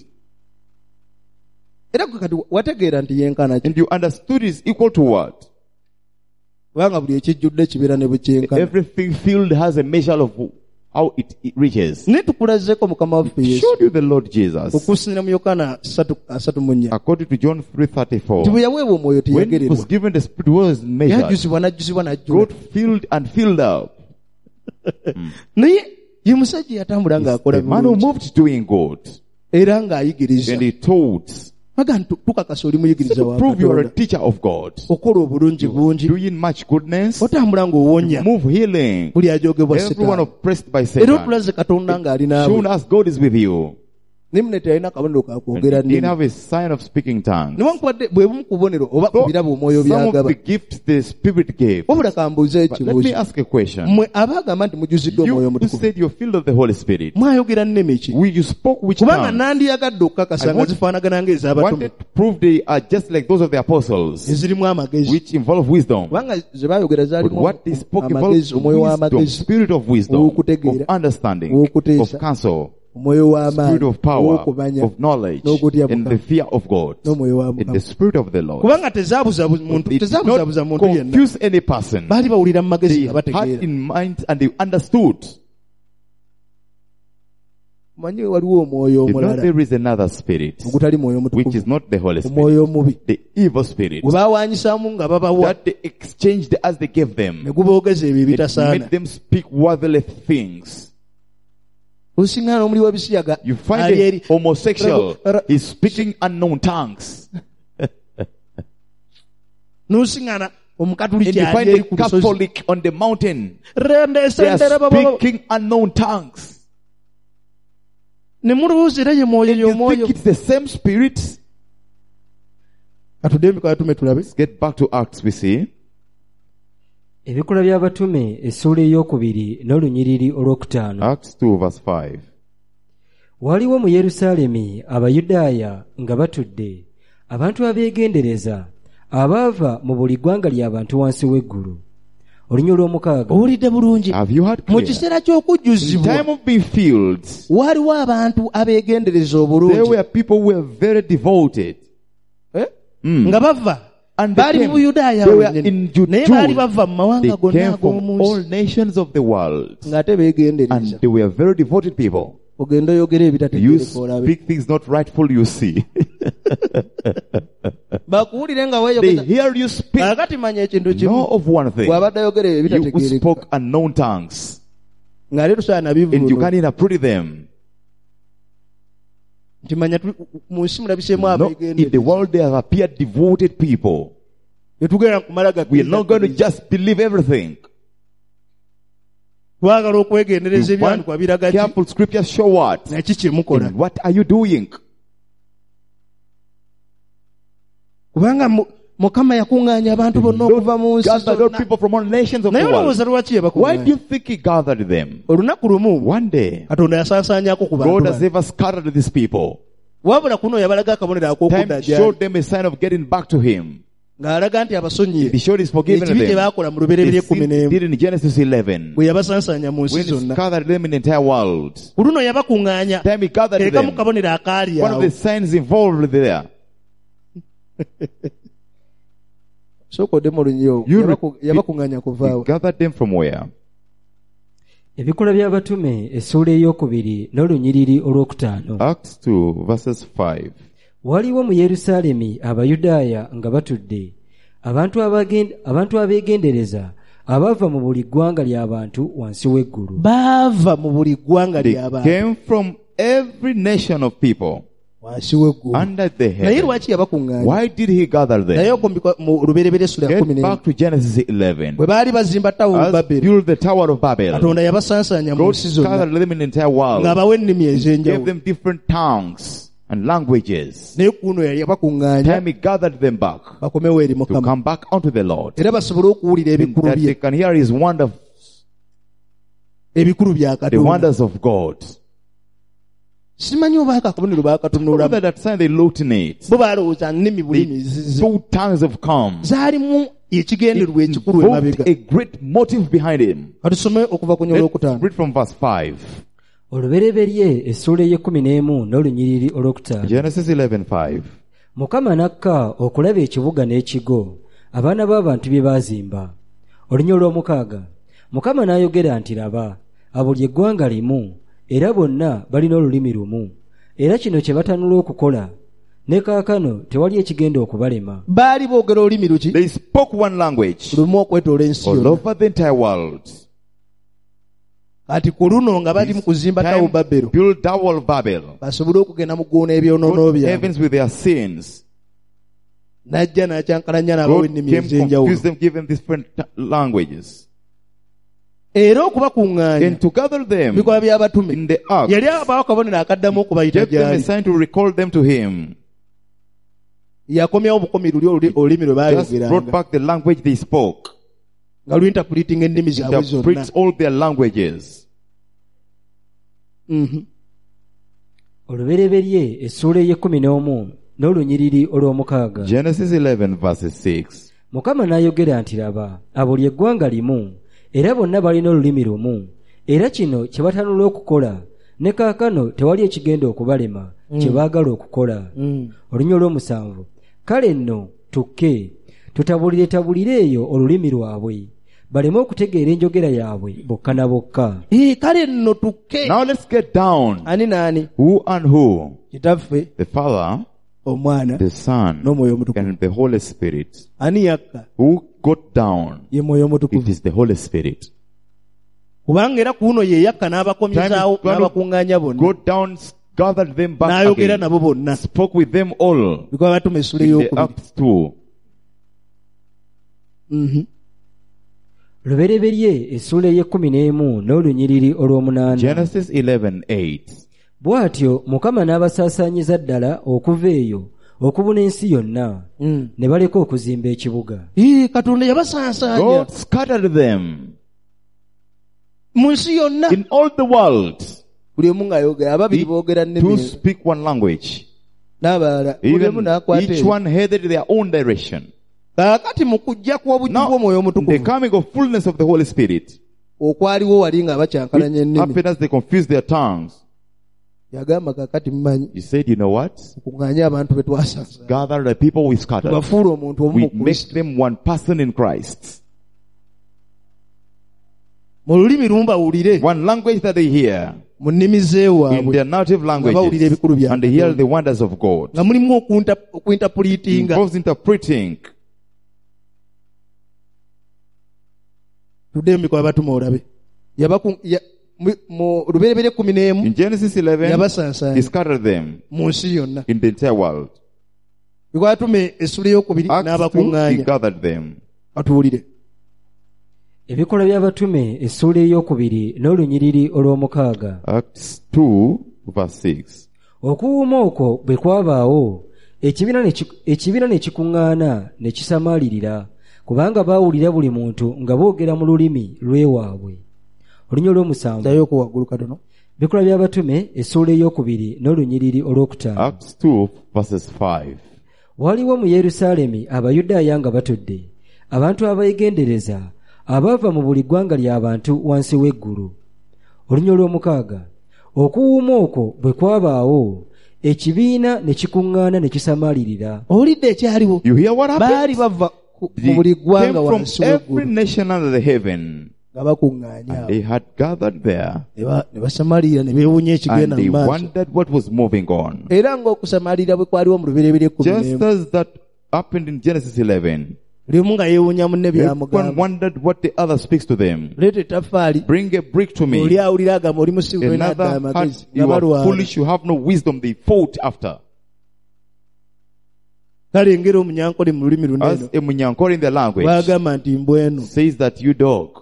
Era kati wategeera nti yenkana ki, and you understood is equal to what? kubanga buli ekijjudde kibeera ne bukyenkana. Everything filled has a measure of how it reaches. Naye tukulazeeko Mukama waffe Yesu Showed you the Lord Jesus. okusinira mu Yokaana 3:34 According to John nti 3:34. bwe yaweebwa omwoyo When he was teyagererwa, given the Spirit was measured, yajjuzibwa n'ajjuzibwa n'ajjula. got filled and filled up. Naye ye musajja yatambula ng'akola The man who bulungi moved doing good, era ng'ayigiriza. and he taught, Maga tukakasa oli muyigiriza to wa prove you are a Katonda, teacher of God, okola obulungi bungi, doing much goodness, otambula ng'owonya move healing, buli ajogebwa everyone Setaani. oppressed by Era Satan. otulaze Katonda ng'ali Shown naawe. us God is with you. Naye mune teyalina akabonero ka And kwogera he didn't nnimi. have a sign of speaking tongues. Newankubadde bwe bumu ku bubonero oba Though kubirabo omwoyo some of byagaba. the gifts the Spirit gave. Wabula kambuuze But let me ekibuuzo. ask a question. Mmwe abaagamba nti mujuziddwa omwoyo You who omutukuvu, said you're filled of the Holy Spirit, mwayogera nnimi ki? you spoke which Kubanga tongue? nandiyagadde okukakasa I nga want- zifaanagana ng'ez'abatume Wanted to prove they are just like those of the apostles, ezirimu amagezi. which involve wisdom. Kubanga ze baayogera But zaalimu what they spoke amagezi, involved omwoyo wisdom, w'amagezi, spirit of wisdom, Ow'okutegeera, of understanding, ow'okuteesa, of counsel, omwoyo spirit w'amaanyi, of power, ow'okumanya, of knowledge, n'okutya and Mukama, the fear of God, n'omwoyo wa and Mukama. the spirit of the Lord. Kubanga tezaabuzabuza It did not muntu yenna. confuse any person. Baali bawulira mu magezi They nga had bategeera. in mind and they understood. Manyi waliwo omwoyo They know omulala there is another spirit, ogutali mwoyo which mutukuvu, is not the Holy Spirit, omwoyo omubi the evil spirit, gwe baawanyisaamu nga babawa that they exchanged as they gave ne them. guboogeza ebyo It bitasaana. made them speak worthless things. Olusiŋŋaana n'omuli w'ebisiyaga You find ali a eri homosexual is speaking unknown tongues. n'olusiŋŋaana omukatuliki And you find ali the ku lusozi Catholic on the mountain. They rendesendera are speaking unknown tongues. ne muluuzira ye mwoyo You y'omwoyo think it's the same spirit? atudde emikola tume tulabe Let's get back to Acts, we see. ebikola by'abatume essuula ey'okubiri n'olunyiriri olwokutaano. Acts 2 verse 5. Waliwo mu Yerusaalemi Abayudaaya nga batudde, abantu abeegendereza abaava mu buli ggwanga ly'abantu wansi w'eggulu. Olunyiriri olw'omukaaga. owulidde bulungi Have you heard mu clear? kiseera In ky'okujjuzibwa time of being filled, waliwo abantu abeegendereza there obulungi were people who were very devoted. nga bava And they baali mu came. buyudaaya They were wennyini. in Judaea. naye baali bava mu They mawanga gonna came from ag'omu all nsi nations of the world. ng'ate beegendereza And they were very devoted people. ogenda oyogera You ebitategeereka olabe speak things not rightful, you see. bakuwulire nga They weeyogeza hear you speak. kakati manya ekintu Know kimu of one thing. bw'abadde ayogera ebyo You ebitategeereka spoke unknown tongues. ng'ate tusaana And you bivvuuno can't interpret them. nti manya mu nsi mulabiseemu No, in the abeegendereza world there have appeared devoted people. tetugenda kumala We are not going to just believe everything. twagala okwegendereza You want ebyandikwa biraga ki careful scriptures show what? naki kye mukola And what are you doing? kubanga mukama yakuŋŋaanya abantu bonna okuva mu nsi Gathered all zonna people from all nations of naye the world. olowooza lwaki Why do yabakuŋŋaanya you think he gathered them? olunaku lumu One day, katonda yasaasaanyako ku God bantu has bano. ever scattered these people. wabula kuno yabalaga akabonero ak'okudda Time gyali showed them a sign of getting back to him. ng'alaga nti He abasonyiye showed his forgiveness ekibi kye them. baakola mu lubereberye The ekkumi sin he n'emu did in Genesis 11. bwe yabasansaanya mu nsi When he zonna gathered them in the entire world. ku luno yabakuŋŋaanya Time he gathered kereka mu them. kabonero akaali One of awo the signs involved there. sookoddemu olunyo You yabakuŋŋaanya kuva He awo gathered them from where? Ebikola by'abatume essuula ey'okubiri n'olunyiriri olwokutaano. Acts 2 verses 5. Waliwo mu Yerusaalemi Abayudaaya nga batudde, abantu abeegendereza abaava mu buli ggwanga ly'abantu wansi w'eggulu. baava mu buli ggwanga They ly'abantu came from every nation of people wansi w'eggulu under the naye heaven. lwaki yabakuŋŋaanya Why did he gather naye them? okombikwa mu lubereberye essula ya Get 11 back to Genesis 11. bwe baali bazimba ttawo As babiri build the Tower of Babel. katonda yabasansaanya mu God nsi zonna gathered them in the entire world. ng'abawa ennimi Gave ez'enjawulo them different tongues and languages. naye kuno yali yabakuŋŋaanya Time he gathered them back bakomewo eri to mukama come back unto the Lord. era basobole okuwulira And ebikulu that bye they can hear his wonder, ebikulu bya the katonda wonders of God. simanyi oba akabonero Whether baakatunulamu that sign they looked in it. bo balowooza nnimi bulimi Two tongues have come. zaalimu ekigendererwa ekikulu emabega Invoked a great motive behind him. katusome okuva ku nyola Let's okutaano read from verse 5. Olubereberye essuula ey'ekumi n'olunyiriri olwokutaano. Genesis 11:5. Mukama n'akka okulaba ekibuga n'ekigo abaana b'abantu bye baazimba. Olunyiriri olw'omukaaga. Mukama n'ayogera nti laba, abo ly'eggwanga limu era bonna balina olulimi lumu, era kino kye batanula okukola, ne kaakano tewali ekigenda okubalema. baali boogera olulimi luki They spoke one language lumu okwetoola ensi all yonna over the entire world. kati ku luno nga bali mu kuzimba tawo Time babero build Tower of Babel. basobole okugenda mu ggoona ebyonoono God byabwe heavens with their sins. n'ajja n'akyankalanya n'abawa God ennimi came, ez'enjawulo confused them, give them different languages. era okubakuŋŋaanya And to gather them bikola by'abatume in the ark, yali abawa akabonero akaddamu okubayita gave them a gyali sign to recall them to him. yakomyawo obukomi luli olulimi lwe Just brought baayogeranga back the language they spoke. nga luinterpreting ennimi zaabwe zonna Interprets all their languages. Olubereberye essuula ey'ekumi n'olunyiriri olw'omukaaga. Genesis 11 verses 6. Mukama n'ayogera nti laba, abo ly'eggwanga limu era bonna balina olulimi lumu, era kino kye batanula okukola, ne kaakano tewali ekigenda okubalema kye baagala okukola. Olunyiriri olw'omusanvu. Kale nno tukke tutabulire eyo olulimi lwabwe, baleme okutegeera enjogera yaabwe bokka na bokka. kale nno tukke Now let's get down. ani naani Who and who? kitaffe The Father, omwana the Son, n'omwoyo omutukuvu and the Holy Spirit. ani yakka Who got down? ye mwoyo It omutukuvu is the Holy Spirit. kubanga era kuno ye yakka n'abakomezaawo Time is n'abakuŋŋaanya bonna Got down, gathered them back n'ayogera again. nabo bonna Spoke with them all. bikola batuma essula In the ey'okubiri Acts 2. Lubereberye essula ey'ekumi n'olunyiriri olw'omunaana. Genesis 11:8. Bw'atyo Mukama n'abasaasaanyiza ddala okuva eyo okubuna ensi yonna, ne baleka okuzimba ekibuga. Katonda yabasaasaanya God scattered them mu nsi yonna. in all the world. Buli omu ng'ayogera, ababiri boogera To nnimi speak one language. n'abalala buli omu Even n'akwata each eyo. one headed their own direction. Kaakati mu kujja kw'obujju Now, bw'omwoyo the omutukuvu coming of fullness of the Holy Spirit, okwaliwo wali nga bakyankalanya ennimi, happened as they confused their tongues. yagamba kaakati mumanyi He said, you know what? kuŋŋaanye abantu be twasasa Gather the people we scattered. bafuula omuntu omu We mu make Kristo. them one person in Christ. Mu lulimi lumbawulire, One language that they hear mu nnimi in zeewaabwe their native bawulira languages, ebikulu bya and they hear Katonda. the wonders of God. nga mulimu okuinterpretinga. Involves interpreting. Tudde mu Mikono Abatuma olabe mu Lubereberye 11 In Genesis 11, he yabasaasaanya scattered them mu nsi yonna. in the entire world. Mikono Abatuma essula ey'okubiri Acts 2, he n'abakuŋŋaanya. gathered them. Katuwulire. Ebikola by'abatume essula ey'okubiri n'olunyiriri olw'omukaaga. Acts 2, verse 6. Okuwuuma okwo bwe kwabaawo, ekibiina ne kikuŋŋaana ne kisamaalirira, kubanga baawulira buli muntu nga boogera mu lulimi lw'ewaabwe. Olunya olw'omusanvu. Dayoko waggulu katono. Bikola by'abatume essula ey'okubiri n'olunyiriri olw'okutaano. Acts 2, verses 5. Waliwo mu Yerusaalemi Abayudaaya nga batudde, abantu abeegendereza abaava mu buli ggwanga ly'abantu wansi w'eggulu. Olunya olw'omukaaga. Okuwuuma okwo bwe kwabaawo, ekibiina ne kikuŋŋaana ne kisamaalirira. Owulidde ekyaliwo? You hear what Baali happened? bava They mu buli came ggwanga from wansi every w'eggulu nation under the heaven. nga bakuŋŋaanya And they had gathered there. ne basamaalira ne beewuunya And ekigenda they mu maaso. wondered what was moving on. Era ng'okusamaalira bwe kwaliwo mu Lubereberye 11 Just as that happened in Genesis 11. buli omu nga yeewuunya munne Everyone byamugamba. wondered what the other speaks to them. Leeta ettaffaali. Bring a brick to Oli me. awulira agamba oli musiru tolina Another adda had, amagezi nga you are balwana. foolish, you have no wisdom. They fought after. Kale engeri omunyankole mu lulimi luno As a Munyankore in the language bagamba nti mbwenu. says that you dog,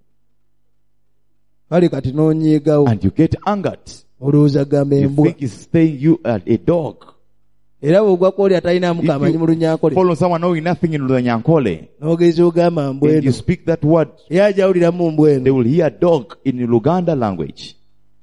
Kale kati n'onyiigawo and you get angered. olowooza gamba You embwa. think he's saying you are a dog. Era bw'ogwako oli atalinamu If kamanyi mu you Lunyankole follow someone knowing nothing in Lunyankole, n'ogeza ogamba and you mbwenu speak that word, era ajawuliramu they mbwenu. will hear dog in Luganda language.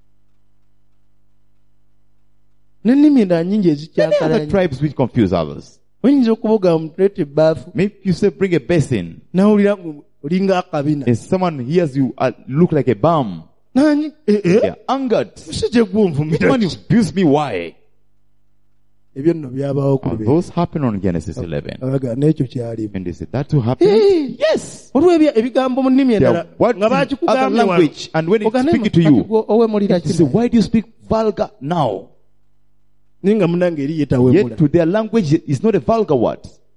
N'ennimi endala nnyingi Many other ezikyankalanya. tribes which confuse others. Oyinza okubuga mutuleete ebbaafu Maybe you say bring a basin, n'awulira olinga akabina. and someone hears you look like a bum. Nanyi They're angered. si gye gwonvumira. Man, you abuse me, why? Ebyo nno byabaawo ku And Lubereberye. those happen on Genesis 11. Abaga n'ekyo kyalimu. And they said, that will happen? Yes. Olwo ebigambo mu nnimi There endala what nga in other bakikugambye wano. language, and when it's Ogane speaking to you, owemulira you say, kino. why do you speak vulgar now? Naye nga munnange eri Yet yetawemula. to their language, it's not a vulgar word.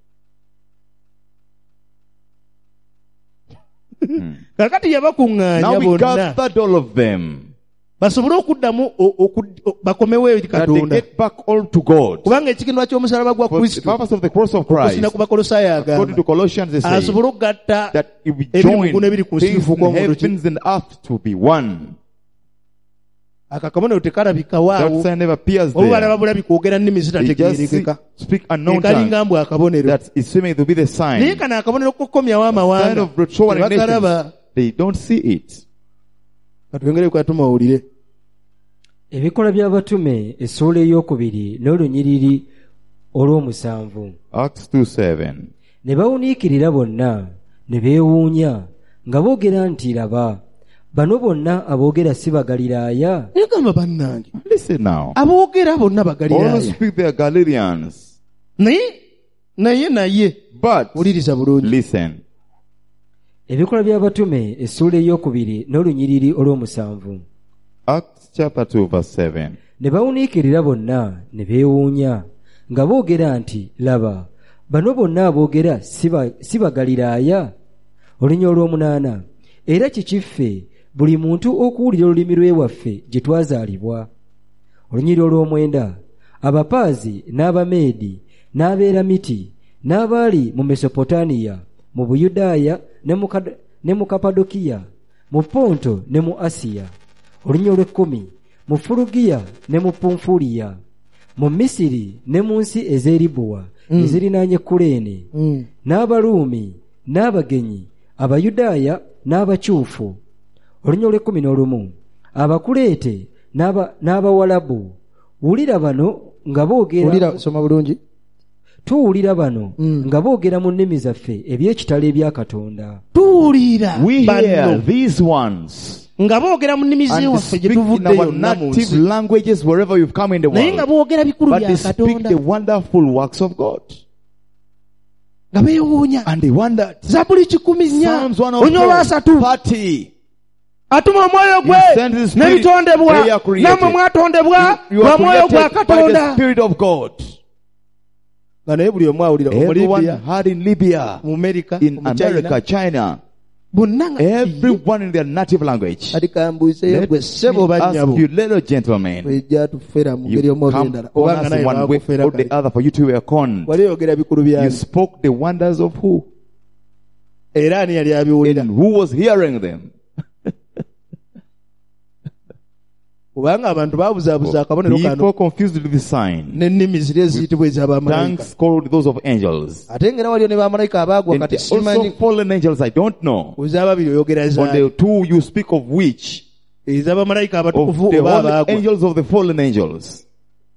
Kakati yabakuŋŋaanya Now we bonna gathered all of them, basobole okuddamu bakomewo eri that they Katonda. get back all to God. Kubanga ekigendererwa ky'omusalaba gwa For the Kristo purpose of the cross of Christ, okusina ku Bakolosaayo according to agamba Colossians, they say asobole okugatta that if we ebiri mu join ggulu n'ebiri ku nsi things bifuuka in omuntu ki. heavens and earth to be one. Akakabonero tekalabikawo That awo. sign never appears Olwo balaba there. bulabi kwogera nnimi They just zitategeerekeka. speak unknown tongues. Ekalinga mbu akabonero. That is seeming to be the Naye sign. kano akabonero k'okukomyawo Sign amawanga of restoring tebakalaba. nations. They don't see it. Katwengere ku Atuma owulire. Ebikola by'abatume essula ey'okubiri n'olunyiriri olw'omusanvu. Acts 2:7. Ne bawuniikirira bonna ne beewuunya nga boogera nti laba bano bonna aboogera si Bagaliraaya? Naye gamba bannange Listen now. aboogera bonna All Bagaliraaya. speak they are Galileans. Naye But wuliriza bulungi. listen. Ebikola by'abatume essula ey'okubiri n'olunyiriri olw'omusanvu. Acts chapter 2 verse 7. Ne bawuniikirira bonna ne beewuunya nga boogera nti laba bano bonna aboogera si Bagaliraaya? Olunya olw'omunaana. Era kikiffe buli muntu okuwulira olulimi lw'ewaffe gye twazaalibwa. Olunyiriri olw'omwenda. Abapaazi n'Abameedi n'Abeeramiti n'abaali mu Mesopotamiya mu Buyudaaya ne mu Kapadokiya, mu Ponto ne mu Asiya, olunya olw'ekkumi mu Furugiya ne mu Pumfuliya, mu Misiri ne mu nsi ez'Eribuwa ezirinaanye Kuleene, n'Abaruumi n'abagenyi, Abayudaaya n'abakyufu, olunya olw'ekkumi n'olumu, Abakuleete n'Abawalabu. Wulira bano nga boogera, soma bulungi. Tuwulira bano nga boogera mu nnimi zaffe eby'ekitalo ebya Katonda. Tuwulira We hear bano these ones nga boogera mu nnimi and z'ewaffe gye speak in tuvuddeyo our native namunsi, languages wherever you've come in the naye nga world. boogera bikulu But bya they speak Katonda the wonderful works of God. nga beewuunya. And they wondered. Zabuli 14 Psalms onyo olwasatu 130. atuma omwoyo gwe He sends his spirit. n'ebitondebwa, They are created. nammwe mwatondebwa You lwa are mwoyo gwa created by the Katonda. Spirit of God. Nga naye buli omu awulira mu Everyone Libya, had in Libya, mu Amerika, in mu America, China, China, bonna nga everyone in their native language. kati kambuuseyo Let gwe me ssebo ask bannyabo you, little gentlemen, ejja tufera mu ngeri you omu oba come endala, on obanga us naye in one way baakufera or the kale. other for you to be conned. Wali oyogera bikulu You byani, spoke the wonders of who? era ani yali abiwulira? And who was hearing them? Kubanga abantu baabuzaabuza akabonero kano People confused with the sign. n'ennimi ziri eziyitibwa ez'abamalayika. Tongues called those of angels. Ate ngera waliyo ne bamalayika abaagwa And kati also simanyi fallen angels, I don't know. kuzaababiri oyogera On zaali the two you speak of which? ez'abamalayika Of abatukuvu the oba holy abaagwa. angels of the fallen angels.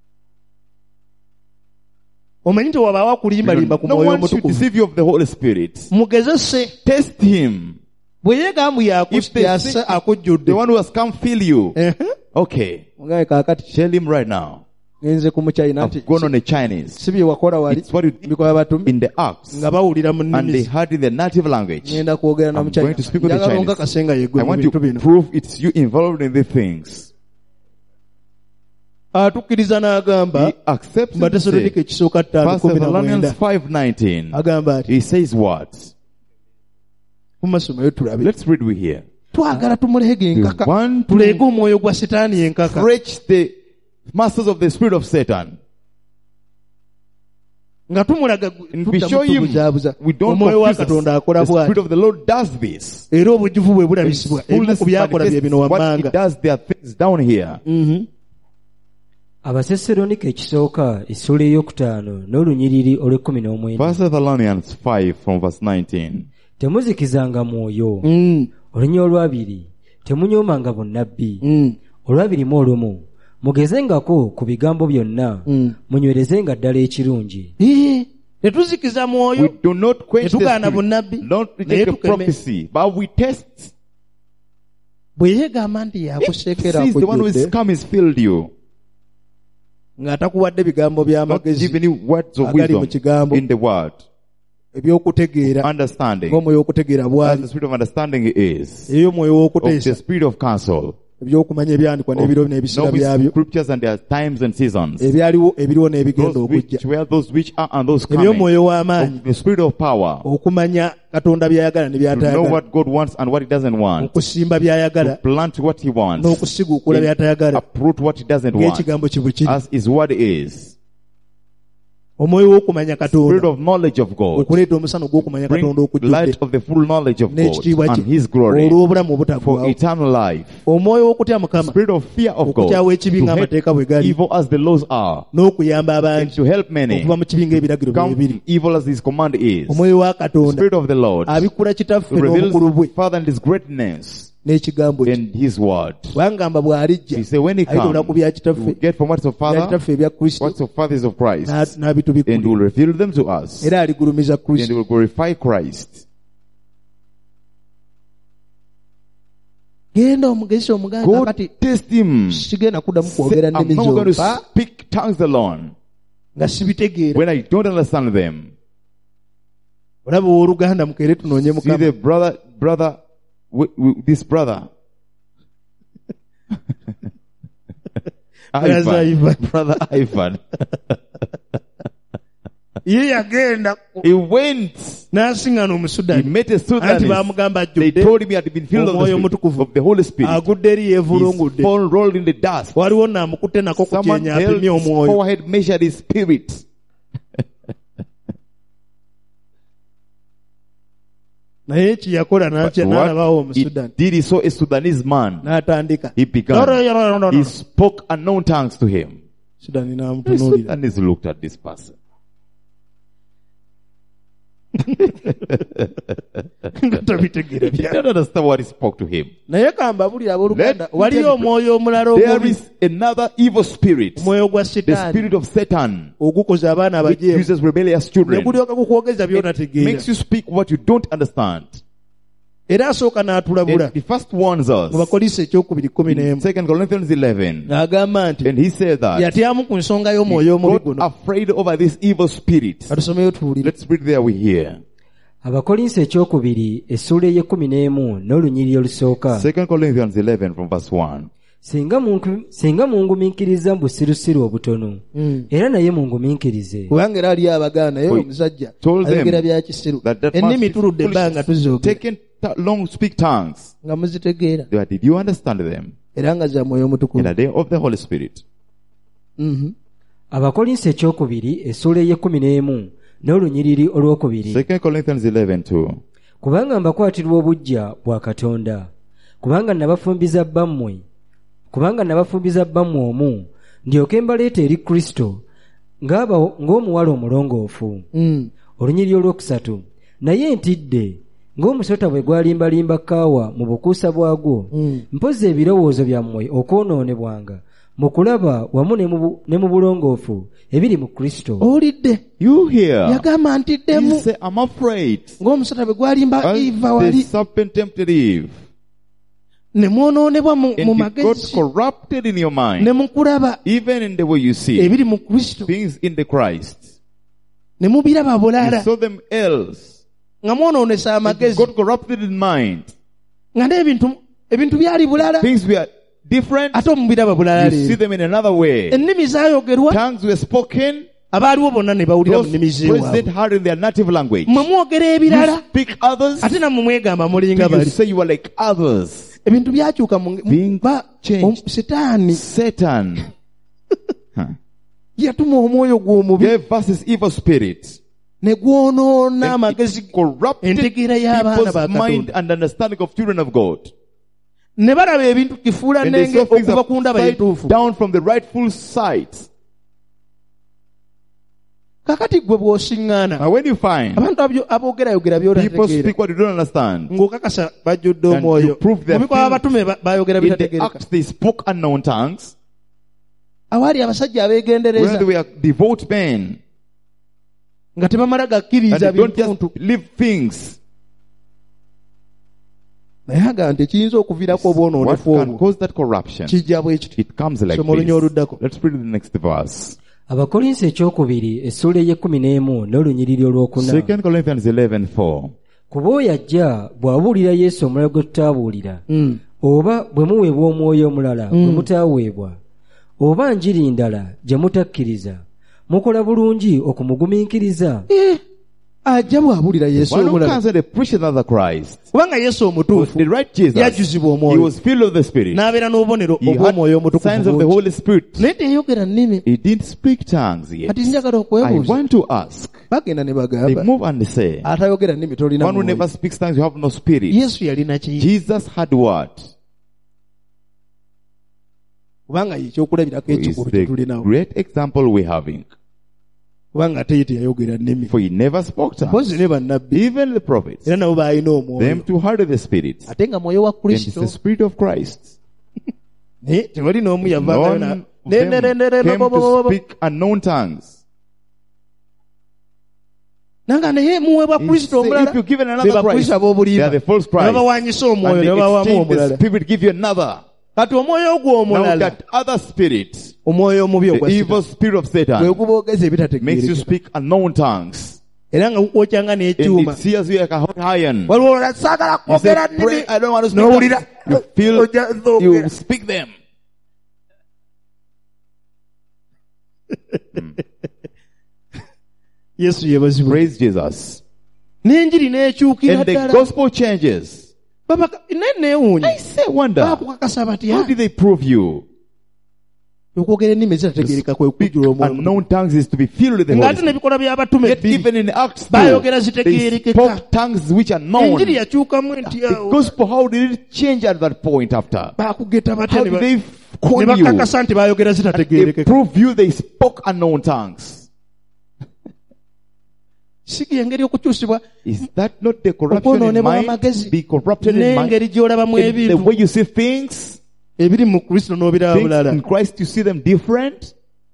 Omanyi nti wabaawo akulimbalimba ku No mwoyo one should omutukuvu. deceive you of the Holy Spirit. Mugezese Test him. bwe yeegambu If they yakustyasa think akujjudde. the one who has come feel you. Ehe. Okay. Mugabe kaakati Tell him right now. ngenze ku Muchina nti I've gone on a Chinese. si bye wakola wali It's what you did bikola batumi in the Acts. nga bawulira mu And they nnimi heard in the native language. ngenda kwogera na I'm Muchina. going to speak with the Njagala Chinese. onkakase nga yegwe I mu want to bintu bino. prove it's you involved in these things. Atukkiriza n'agamba He accepts mu it to say, Batesalonike ekisooka 5:19 1 Thessalonians 5:19. agamba ati He says what? mu masomo tulabe Let's read we here. twagala tumulege We enkaka want tulege to omwoyo gwa setaani enkaka stretch the masters of the spirit of Satan. nga tumulaga And we show him tubuzaabuza we don't omwoyo wa confuse us. Katonda akola The spirit bw'ati of the Lord does this. era obujjuvu bwe His bulabisibwa ebimu fullness ku byakola bye bino manifests what wammanga. it does. There are things down here. Abasesalonike ekisooka essula ey'okutaano n'olunyiriri olw'ekkumi n'omwenda. 1 Thessalonians 5 from verse 19. Temuzikizanga mwoyo. Olunya olwabiri temunyoomanga bunnabbi. Olwabirimu olumu mugezengako ku bigambo byonna, munywerezenga ddala ekirungi. tetuzikiza We mwoyo do not quench the tetugaana spirit. bunnabbi Don't naye reject a tukeme. prophecy, but we test. bwe yeegamba nti If yakuseekera sees the one who is akujjudde come is filled you, ng'atakuwadde bigambo not by'amagezi giving you words of agali mu wisdom kigambo in the word, eby'okutegeera understanding, ng'omwoyo w'okutegeera as bw'ali the spirit of understanding is, eyo omwoyo of w'okuteesa the spirit of counsel, ebyokumanya ebyandikwa n'ebiro of n'ebiseera knowing byabyo scriptures and their times and seasons, ebyaliwo ebiriwo n'ebigenda those which okujja were, those which are, and those coming, eby'omwoyo w'amaanyi of the spirit of power, okumanya Katonda by'ayagala ne to know by'atayagala what God wants and what He doesn't want, okusimba to by'ayagala plant what He wants, n'okusiguukula by'atayagala uproot what He doesn't want, ng'ekigambo kye bwe kiri as His word is. omwoyo w'okumanya Spirit Katonda of knowledge of God. okuleeta omusana ogw'okumanya Bring Katonda okujjudde light of the full knowledge of God n'ekitiibwa and kye His glory olw'obulamu for obutaggwaawo eternal life. omwoyo w'okutya Mukama Spirit of fear of God okukyawa ekibi to ng'amateeka bwe hate gali evil as the laws are n'okuyamba and abangi to help many okuva mu kibi ng'ebiragiro bye come biri from evil as His command is. omwoyo wa Katonda Spirit of the Lord abikkula kitaffe reveals n'obukulu bwe His Father and His greatness n'ekigambo kye in His word. bwangamba bw'alijja He said when He ayitula ku comes, bya He kitaffe will get from what's of bya Father, kitaffe ebya Kristo what's of Father is of Christ, and He n'abitubikkula will reveal them to us, era aligulumiza and He Kristo will glorify Christ. genda omugezesa omuganga Go kati test Him. sigenda kuddamu Say, kwogera I'm nnimi not going to zompa speak tongues alone nga sibitegeera when I don't understand them. olaba owooluganda mukeere tunoonye See Mukama the brother, this brother. Ivan. Brother Ivan. ye yagenda He went. n'asiŋŋana He Omusudaani met a anti Sudanese. baamugamba They ajjudde told him he had been filled Omwoyo of Omutukuvu. the Holy Spirit. agudde eri His yeevulungudde phone rolled in the dust. waliwo naamukutte nako ku Someone kyenya held apimye his omwoyo forehead, measured his spirit. naye kiyakola But n'alabawo what he Omusudaani did, he saw a Sudanese man. n'atandika He began. He spoke unknown tongues to him. Sudaani The n'amutunuulira Sudanese looked at this person. nga tabitegeera He bya didn't understand what he spoke to him. naye kambabulira abooluganda Let me waliyo tell you, omwoyo omulala There omubi is another evil spirit, omwoyo gwa the sitaani spirit of Satan, ogukoza abaana which abajeemu uses rebellious ne children. gulyoka kukwogeza It by'otategeera makes you speak what you don't understand. era asooka n'atulabula And he first warns us mu Bakolinso ekyokubiri 11 in 2 Corinthians 11, n'agamba nti and he said that yatyamu ku nsonga y'omwoyo omubi he got guno afraid over this evil spirit. atusomeyo tuwulire Let's read there we hear. Abakolinso ekyokubiri essuula ey'ekumi n'olunyiriri olusooka. 2 Corinthians 11 from verse 1. Singa mungumiikiriza mu busirusiru obutono, era naye mungumiikirize. kubanga era aliyo abaganda naye We omusajja told them ayogera bya kisiru that man ennimi speaks tuludde ebbanga foolishness, tuzoogera taken long speak tongues. nga muzitegeera But did you understand them? era nga za mwoyo In omutukuvu the day of the Holy Spirit. Abakolinso ekyokubiri essuula ey'ekumi n'olunyiriri olwokubiri. 2 Corinthians 11:2. Kubanga mbakwatirwa obuggya bwa Katonda, kubanga nabafumbiza bbammwe omu, ndyoke mbaleeta eri Kristo ng'omuwala omulongoofu. Olunyiriri olwokusatu. Naye ntidde ng'omusota bwe gwalimbalimba kaawa mu bukuusa bwagwo, mpozi ebirowoozo byammwe okwonoonebwanga mu kulaba wamu ne mu bulongoofu ebiri mu Kristo. owulidde You hear? yagamba ntiddemu He said, I'm afraid. ng'omusota bwe gwalimba As Eva the wali serpent tempted Eve, ne mwonoonebwa mu and you got magezi corrupted in your ne mind, mu kulaba even in the way you see ebiri mu Kristo things in the Christ. ne mubiraba You bulala saw them else. nga mwonoonesa And you amagezi got corrupted in mind. nga ebintu byali bulala Things were different. ate omubiraba bulala You see leero them in another way. ennimi zaayogerwa Tongues were spoken. abaaliwo bonna ne bawulira mu Those nnimi present zeewaabwe heard in their native language. mwe mwogera You ebirala speak others. ate nammwe mwegamba mulinga You bali say you are like others. ebintu byakyuka Being changed. sitaani Satan yatuma omwoyo gw'omubi gave us his evil spirit. ne gwonoona And amagezi it corrupted entegeera y'abaana people's ba mind Katonda and understanding of children of God. ne balaba ebintu kifuula And they nenge saw things okuva ku ndaba upside entuufu down from the rightful sight. kakati gwe bw'osiŋŋaana Now when you find abantu aboogera people by'otategeera speak what you don't understand, ng'okakasa bajjudde And omwoyo you prove their mu bikolwa things. abatume bayogera in the bitategeereka Acts they spoke unknown tongues. awaali abasajja When abeegendereza they were devout men, nga tebamala and gakkiriza they don't just bintuntu live things. naye aga nti ekiyinza okuviirako What obwonoonefu can obwo cause that corruption? kijja bwe kiti It comes like soma olunya this. oluddako Let's read the next verse. Abakolinso ekyokubiri essuula ey'ekumi n'olunyiriri olwokuna. 2 Corinthians 11:4. Kuba oyo ajja bw'abuulira Yesu omulala gwe tutaabuulira, oba bwe muweebwa omwoyo omulala gwe mutaaweebwa, oba njiri ndala gye mutakkiriza, mukola bulungi okumugumiikiriza. ajja bw'abuulira Yesu One who omulala comes and preach another Christ. kubanga Yesu omutuufu The right Jesus. yajjuzibwa He omwoyo was filled of the Spirit. n'abeera n'obubonero He obw'omwoyo had signs of omutukuvu the bungi. Holy Spirit. naye teyayogera nnimi He didn't speak tongues yet. kati njagala I okwebuuza want to ask. bagenda ne They bagamba move and they say, atayogera nnimi tolina one who mwoyo. never speaks tongues, you have no spirit. Yesu yalina ki Jesus had what? kubanga yekyokulabirako Is ekikulu the kyetulinawo great example we're having. kubanga ate ye teyayogera nnimi For he never spoke tongues. mpozi ne bannabbi Even the prophets. era nabo baalina Them omwoyo too heard the Spirit. ate nga mwoyo wa And it's Kristo the Spirit of Christ. naye tewali n'omu yavaayo None of them came to speak unknown tongues. nanga naye muweebwa He Kristo said, omulala if you're given be another Christ, bakristo they ab'obulimba are the false ne Christ. babawaanyisa omwoyo And ne they babawaamu exchange the omulala Spirit, give you another. kati omwoyo ogwo Now omulala that other spirit, omwoyo omubi the ogwa evil Sitaani, spirit of gwe Satan, guboogeza makes you ebitategeerekeka speak unknown tongues. era nga gukwokya And n'ekyuma it sears you like a hot iron. waliwo olala saagala You say, kwogera pray, nnimi I don't want to speak n'owulira tongues. You feel, ojja nzogera. you speak them. Yesu yebazibwe Praise Jesus. n'enjiri n'ekyukira And the ddala gospel changes. naye neewuunya I say, wonder, bakukakasa batya how did they prove you? okwogera ennimi ezitategeereka kwe kujjula omwoyo Unknown tongues is to be filled with the ng'ate Holy Spirit. n'ebikola by'abatume Yet even in Acts 2, baayogera they zitegeerekeka. spoke tongues which are known. Enjiri yakyukamu enti The awo gospel, how did it change at that point after? baakugeta batya How ne did ba- they ne call you? bakakasa nti baayogera They zitategeerekeka. prove you they spoke unknown tongues. Si engeri okukyusibwa Is that not the corruption in okwonoonebwa mind? amagezi Be corrupted in mind? n'engeri gy'olabamu In the ebintu way you see things, ebiri mu Kristo n'obiraba things bulala. in Christ, you see them different.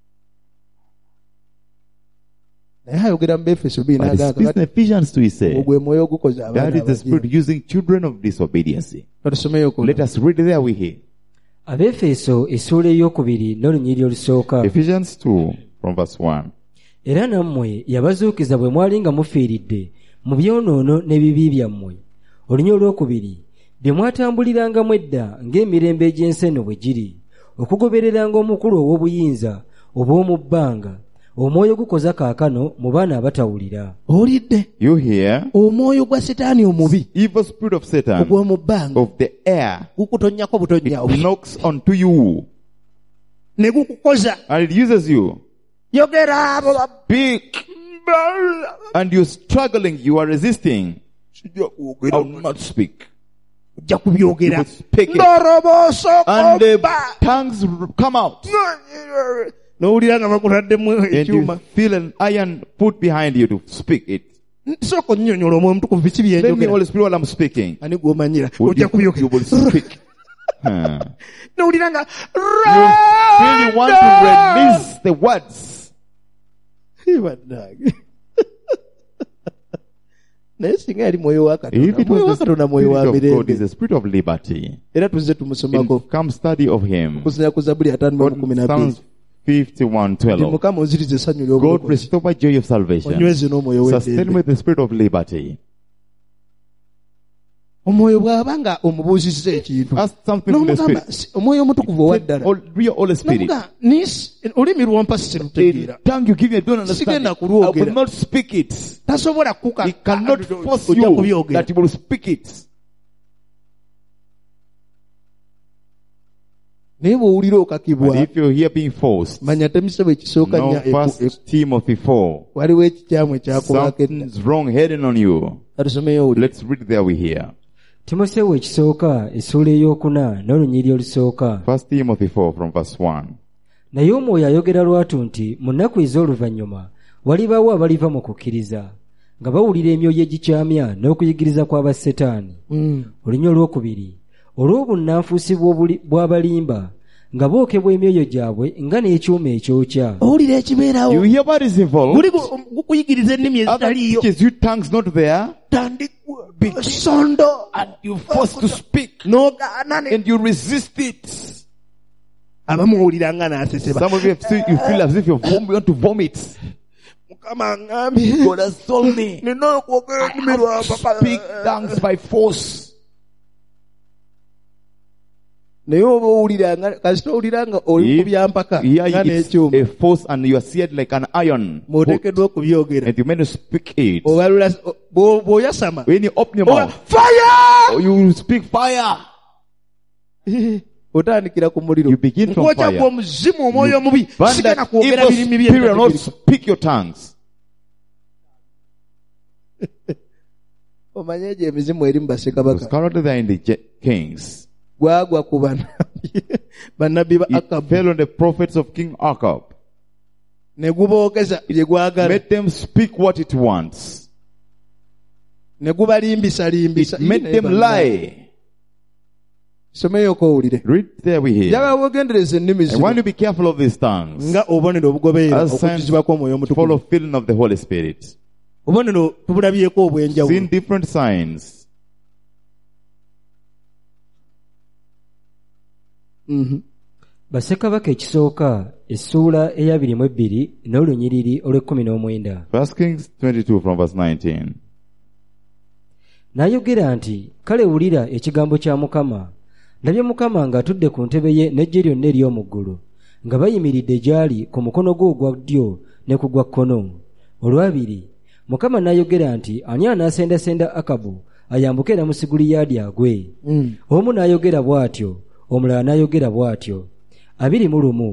Naye ayogera mu Befeso 2 But he n'agamba speaks in kati Ephesians 2, he says, ogwo mwoyo ogukoze that abaana is the Spirit abagira. using children of disobedience. Katusomeyo kuno. Let us read there we hear. Abefeso essuula ey'okubiri n'olunyiriri olusooka. Ephesians 2 from verse 1. Era nammwe yabazuukiza bwe mwali nga mufiiridde mu byonoono n'ebibi byammwe. Olunya olwokubiri bye mwatambulirangamu edda ng'emirembe egy'ensi eno bwe giri, okugobereranga omukulu ow'obuyinza obw'omu bbanga, omwoyo gukoza kaakano mu baana abatawulira. Olidde You hear? omwoyo gwa Setaani omubi Evil spirit of Satan, ogw'omu bbanga of the air, gukutonnyako butonnya it knocks onto you ne gukukoza and it uses you. yogera abo Speak. And you're struggling, you are resisting. I will not speak. ojja kubyogera You will speak it. ndoroboosa And the okubba tongues come out. n'owulira nga bakutaddemu And you ekyuma. feel an iron put behind you to speak it. Sooka onnyonnyola omwoyo omutukuvu biki Let me, byenjogera Holy Spirit, while I'm speaking. ani gw'omanyira Would ojja you will kubyogera speak. Huh. n'owulira nga You really want to release the words. bannange naye singa yali mwoyo wa If Katonda it mwoyo wa was the Katonda mwoyo wa Spirit of God, is mirembe the Spirit of liberty. era tuzze tumusomako And come study of Him. kusanya ku Zabbuli ya 5:12 Psalms 51:12. nti Mukama onzirize essanyu God ly'obulokozi restore my joy of salvation. onyweze n'omwoyo Sustain w'eddembe. with the spirit of liberty. omwoyo bw'aba nga omubuuzizza ekintu Ask something from the n'omugamba Spirit. omwoyo omutukuvu owa ddala Real Holy Spirit. n'omuga olulimi lwampa sirutegeera The tongue you give me, I don't understand. Sigenda I kulwogera. will not speak it. tasobola kuka He cannot force ojja you kubyogera that you will speak it. naye bw'owulira okakibwa But if you're here being forced, manya temisebo ekisooka no, nnya First Timothy 4. waliwo ekikyamu ekyakulwako edda. Something's wrong heading on you. katusomeyo owulire Let's read there we hear. Timoseewo ekisooka essuula ey'okuna n'olunyiriri olusooka. First Timothy 4 from verse 1. Naye omwoyo ayogera lwatu nti mu nnaku ez'oluvannyuma walibaawo abaliva mu kukkiriza nga bawulira emyoyo egikyamya n'okuyigiriza kw'abasetaani. Olunya olwokubiri olw'obunnanfuusi bw'abalimba nga bookebwa emyoyo gyabwe nga n'ekyuma ekyokya. owulira ekibeerawo You hear what is involved? guli gukuyigiriza ennimi Other ezitaliyo teachers, you tongues not there. sondo And you forced to speak. n'ogaana ne And you resist it. abamu owulira nga n'aseseba Some of you feel as if you want to vomit. mukama ngambye God has told me. nina okwogera ennimi lwa papa Speak tongues by force. naye oba owulira nga kasita owulira nga oli ku byampaka Here nga it's n'ekyuma a force and you are seared like an iron. mw'oteekeddwa okubyogera And you meant to speak it. obalula bw'oyasama When you open your oba mouth, fire you will speak fire. otandikira ku muliro You begin from nkwokya fire. gwe omuzimu omwoyo omubi Burn sigenda that kwogera evil birimi spirit and not bye speak your tongues. omanye egyo emizimu eri mu Because bassekabaka currently they are in the kings. gwagwa ku bannabbi ba It Akabu fell on the prophets of King Ahab. ne guboogeza bye gwagala Made them speak what it wants. ne gubalimbisalimbisa It made them lie. someyoko owulire Read there we hear. njagala bwegendereza ennimi I zino want you to be careful of these tongues. nga obubonero obugoberera As signs okukkizibwa kw'omwoyo full omutukuvu of filling of the Holy Spirit. obubonero tubulabyeko obw'enjawulo Seen different signs. Bassekabaka ekisooka essuula eya 22 n'olunyiriri olw'19. 1 Kings 22 from verse 19. N'ayogera nti kale wulira ekigambo kya Mukama. Ndabye Mukama ng'atudde ku ntebe ye n'eggye lyonna ery'omu ggulu nga bayimiridde gy'ali ku mukono gwe ogwa ddyo ne ku gwa kkono. Olwabiri Mukama n'ayogera nti ani anaasendasenda Akabu ayambuke era mu Siguliyadi agwe. Omu n'ayogera bw'atyo, omulala n'ayogera bw'atyo. 21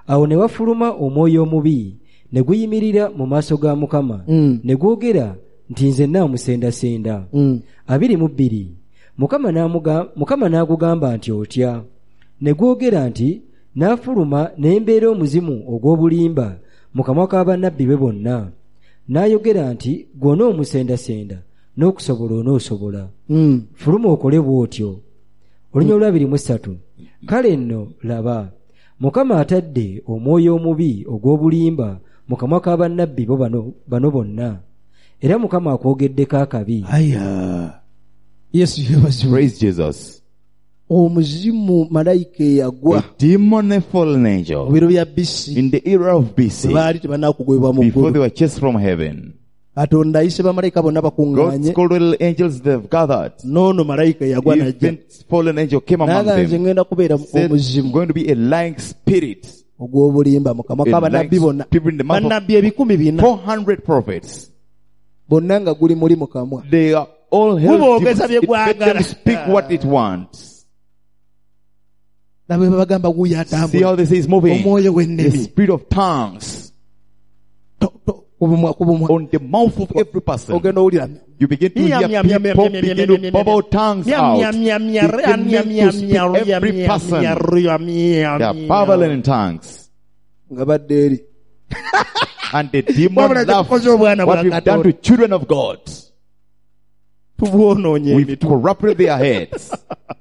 Awo ne wafuluma omwoyo omubi ne guyimirira mu maaso ga Mukama ne gwogera nti nze naamusendasenda. 22 Mukama n'agugamba nti otya. Ne gwogera nti n'afuluma ne mbeera omuzimu ogw'obulimba mu kamwa ka bannabbi be bonna. N'ayogera nti gw'ona omusendasenda n'okusobola onoosobola. Fuluma okole bw'otyo. Olunyolo 23. Kale nno laba, Mukama atadde omwoyo omubi ogw'obulimba mu kamwa ka bannabbi bo bano bonna. Era Mukama akwogeddeko akabi. Aya. Yesu yebaziwe. Praise Jesus. Omuzimu malayika eyagwa. A demon, a fallen angel. Mu biro bya BC. In the era of BC. Baali tebanakugwebwa mu Before ggulu. they were chased from heaven. Katonda ayise bamalayika bonna God's bakuŋŋaanye. called little angels, they've gathered. Noono malayika eyagwa najja. Even fallen angel came among N'agamba nze them. ngenda kubeera Said, omuzimu going to be a lying spirit. ogw'obulimba mu kamwa ka bannabbi bonna. People in the mouth of Bannabbi 400 prophets. bonna nga guli muli mu kamwa. They are all held Guboogeza bye demons. It let gwagala. them speak what it wants. Nabwe babagamba guyo See how atambula. they say it's moving. Omwoyo The w'ennemi. spirit of tongues Kubumwa. on the mouth of every person. Ogenda owulira. You begin to hear people begin to bubble tongues out. Beginning to speak every person. They are babbling in tongues. Nga badde eri. And the demon Wabula laughs. tukoze obwana What bwa we've done to Katonda. children of God. Tubwonoonye We've emitu. corrupted their heads.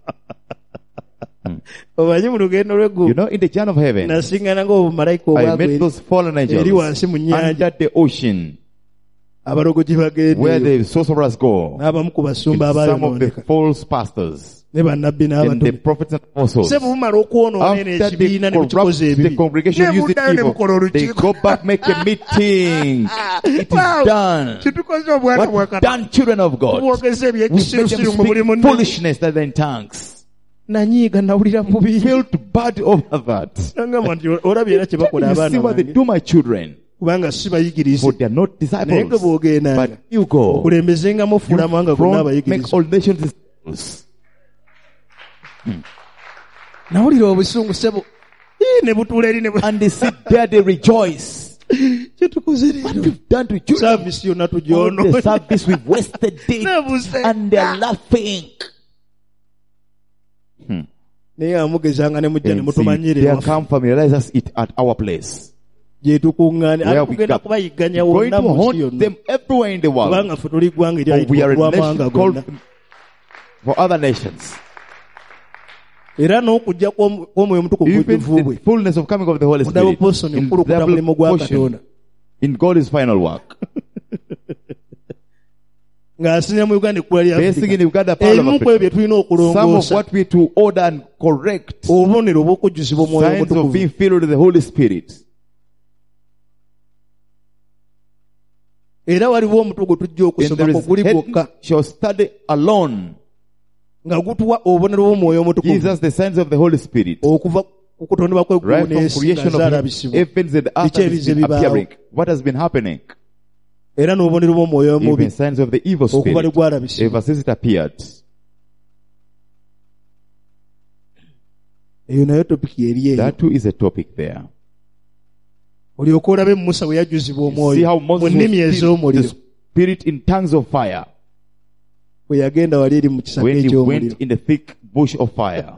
Omanyi mu lugendo You lw'eggulu. know, in the journey of heaven, Nasingana ng'obumalayika I obwagwa met those fallen eri angels wansi mu nnyanja. under the ocean Abalogoji where bagendeyo. the sorcerers go. N'abamu ku basumba Some of the abaayonooneka. false pastors Ne bannabbi and the n'abatume. prophets and apostles. Se bumala okwonoona eno After they ekibiina ne corrupt mukikoze the ebibi. congregation Ne using muddayo ne evil, mukola they olukiiko. go back, make a meeting. It is done. Kitukoze obwana What bwa we've Katonda. done, children of God. Tubwogeza We made ebyekisirusiru them mu buli speak munne. foolishness that are in tongues. Nanyiiga nawulira bubi. Felt bad over that. Nangamba nti olabye era kye bakola You see abaana what they bange. do, my children. Kubanga si bayigirize. For they are not Naye nga disciples. bw'ogendanga. But you go. Okulembezenga mufuula amawanga gonna Front, make abayigirize. all nations disciples. Nawulira obusungu sebo. Ne butuula eri ne bu- And they sit there, they rejoice. Kye tukoze What leero. we've done to children. Saavisi yonna All the tugyonoonye. service, we've wasted it. Nebuse. And they're laughing. Naye amugezanga ne mujja ne And see, mutumanyira they ewaffe. come familiarize us it at our place. Gye tukuŋŋaane. Where Ate we tugenda got- kubayigganya Going wonna to mu nsi haunt yonna. them everywhere in the world. Kubanga ffe tuli ggwanga For we are a eryayitibwa amawanga nation called gonna. for other nations. Era n'okujja kw'omwoyo omutukuvu Even bujjuvu bwe. the fullness of coming of the Holy Mu double Spirit. portion In ekulukuta double mulimu gwa portion. Katonda. In God's final work. Ng'asinira mu Uganda ekkula lya Basing Africa. in Uganda part of Ebimu ku ebyo Africa. tulina Some of okulongoosa. what we to order and correct. Obubonero obw'okujjuzibwa omwoyo Signs of omutukuvu. being filled with the Holy Spirit. Era waliwo omutwe gwe tujja And there okusomako is guli head gwokka shall study alone. nga gutuwa obubonero bw'omwoyo omutukuvu Gives us the signs of the Holy Spirit. okuva ku kutondebwa kw'eggulu Right from n'ensi creation nga of zaalabisibwa. heavens and earth Biki has ebize been bibaawo. appearing. What has been happening? Era n'obubonero bw'omwoyo omubi Even signs of the evil okuva ne spirit. gwalabisibwa. Ever since it appeared. Eyo nayo topiki eri eyo. That too is a topic there. Olyoke olabe Musa bwe yajjuzibwa See how omwoyo mu Moses nnimi was filled with the ez'omuliro spirit in tongues of fire bwe yagenda wali eri mu kisaka when he eky'omuliro. went in the thick bush of fire.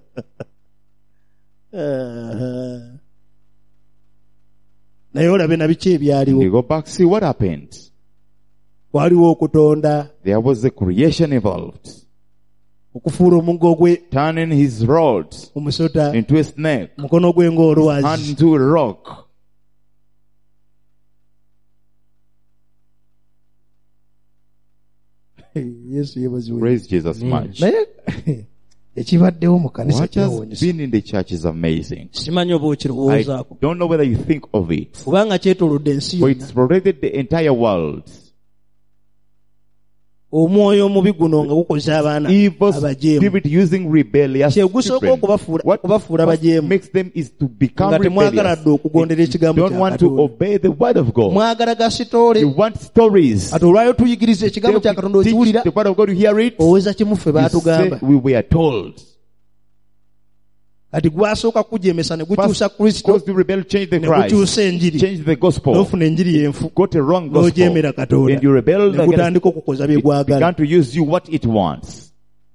Naye olabe na biki We ebyaliwo. go back, see what happened. Waliwo okutonda, There was a creation involved. okufuula omuggo gwe Turning his rod omusota, into a snake, mukono gwe hand ng'olwazi. into a rock. Yesu yeebazibwe. Praise Jesus much. Naye ekibaddewo mu kanisa What has kyewuunyisa. been in the church is amazing. Simanyi oba I okirowoozaako. don't know whether you think of it. Kubanga kyetoolodde ensi For yonna. it's protected the entire world. Omwoyo omubi guno nga gukoze abaana Evil abajeemu. spirit using rebellious Kyegusooka children. okubafuula What bajeemu. makes them is to become Nga temwagala rebellious. dde okugondera You ekigambo don't kya want to Katonda. obey the word of God. Mwagala gasitoole. You want stories. Ati olwayo tuyigiriza ekigambo kya Katonda Teach okiwulira. the word of God, you hear it. Oweza kimu ffe You say, baatugamba. we were told. ati gwasooka kujemesa ne gukyusa Kristo Because the rebel changed the ne Christ, gukyusa enjiri changed the gospel, n'ofuna enjiri yenfu got a wrong gospel, n'ojeemera Katonda and you rebelled ne against gutandika okukoza bye it, gwagala. began to use you what it wants.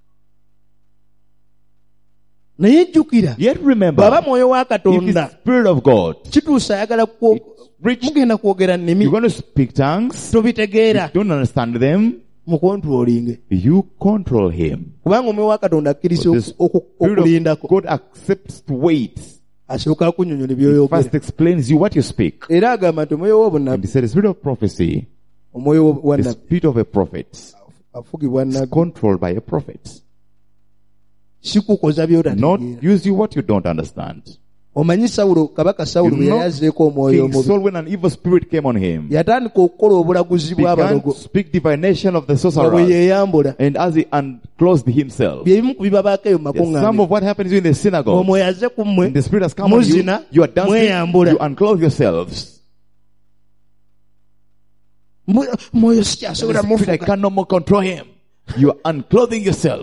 Naye jjukira Yet remember, bw'aba mwoyo wa if the Katonda Spirit of God, kituusa ayagala mugenda kwogera nnimi you're going to speak tongues, tobitegeera you don't understand them, mukontrolinge you control him. kubanga omwoyo wa Katonda akkiriza The Spirit of okulindako God accepts to wait. asooka akunnyonnyola He by'oyogera first explains you what you speak. era agamba nti omwoyo And w'obunabbi he said, the spirit of prophecy, omwoyo wa the nabbi spirit of a prophet, afugibwa is nabbi controlled by a prophet. sikukoza Not by'otategeera. use you what you don't understand. Omanyi Sawulo kabaka Sawulo bwe You yali know, azzeeko omwoyo King omubi Saul, when an evil spirit came on him, yatandika okukola obulaguzi began bw'abalogo to speak divination of the nga bwe sorcerers. yeeyambula And as he unclosed himself, bye bimu ku bibabaako eyo mu yes, some makuŋŋaaniro of what happens in the synagogue, omwoyo azze ku mmwe the spirit has come on you, muzina you are dancing, mweyambula you unclothe yourselves. mwoyo sikyasobola The spirit, I mufuga can no more control him. You are unclothing yourself.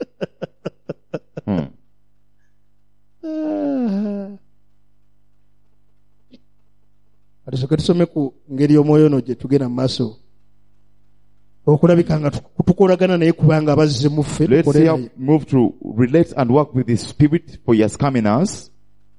tusooke tusome ku ngeri omwoyo ono gye tugenda mu maaso okulabika nga tukolagana naye kubanga abazze mu ffe Let's tukole see naye. how move to relate and work with the spirit, for he has come in us.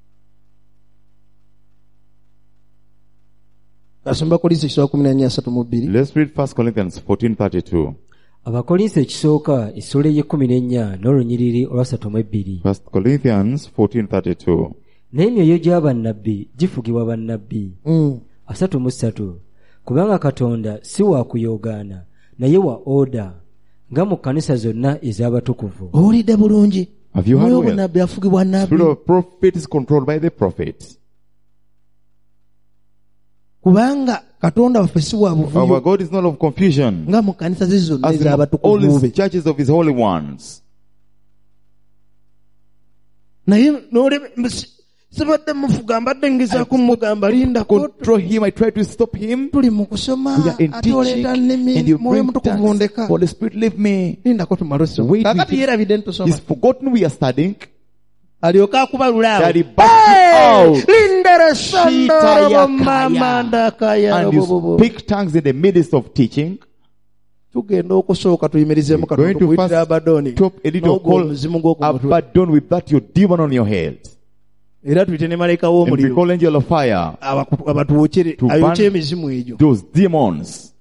kasomba Kolinso ekisooka 14:32 Let's read 1 Corinthians 14:32. abakolinso ekisooka essula ey'ekumi n'olunyiriri olwa 32. 1 Corinthians 14:32. n'emyoyo gya bannabbi gifugibwa bannabbi 33, kubanga Katonda si wa kuyoogaana naye wa oda nga mu kkanisa zonna ez'abatukuvu. owulidde bulungi Have you heard omwoyo well? obunabbi afugibwa nabbi Spirit of prophet is controlled by the prophet. kubanga Katonda waffe si wa Our buvuyo God is not of confusion, nga mu kkanisa ze zonna as in all ez'abatukuvu his be churches of his holy ones. naye sibadde mufuga mbadde ngezaako mugamba lindako Control him, I try to stop him. tuli mu kusoma We are in ate oleeta teaching, and nnimi you mwoyo bring mutukuvu tongues. ndeka Holy Spirit, leave me. lindako tumale osoma Wait, kakati wait. yeerabidde ntusoma He's forgotten we are studying. alyoke akubalula awo That he backs you out. lindere Shitayakaya. sandorobomamandakaya And you speak tongues in the midst of teaching. tugenda okusooka tuyimirizemu We're going Katonda to okuyitira first Abadoni stop a little n'ogwo call omuzimu gw'okumutwe Abaddon with that your demon on your head. era tuyite ne malayika And we w'omuliro call angel of fire abatuwokere To ayokye burn emizimu egyo those demons.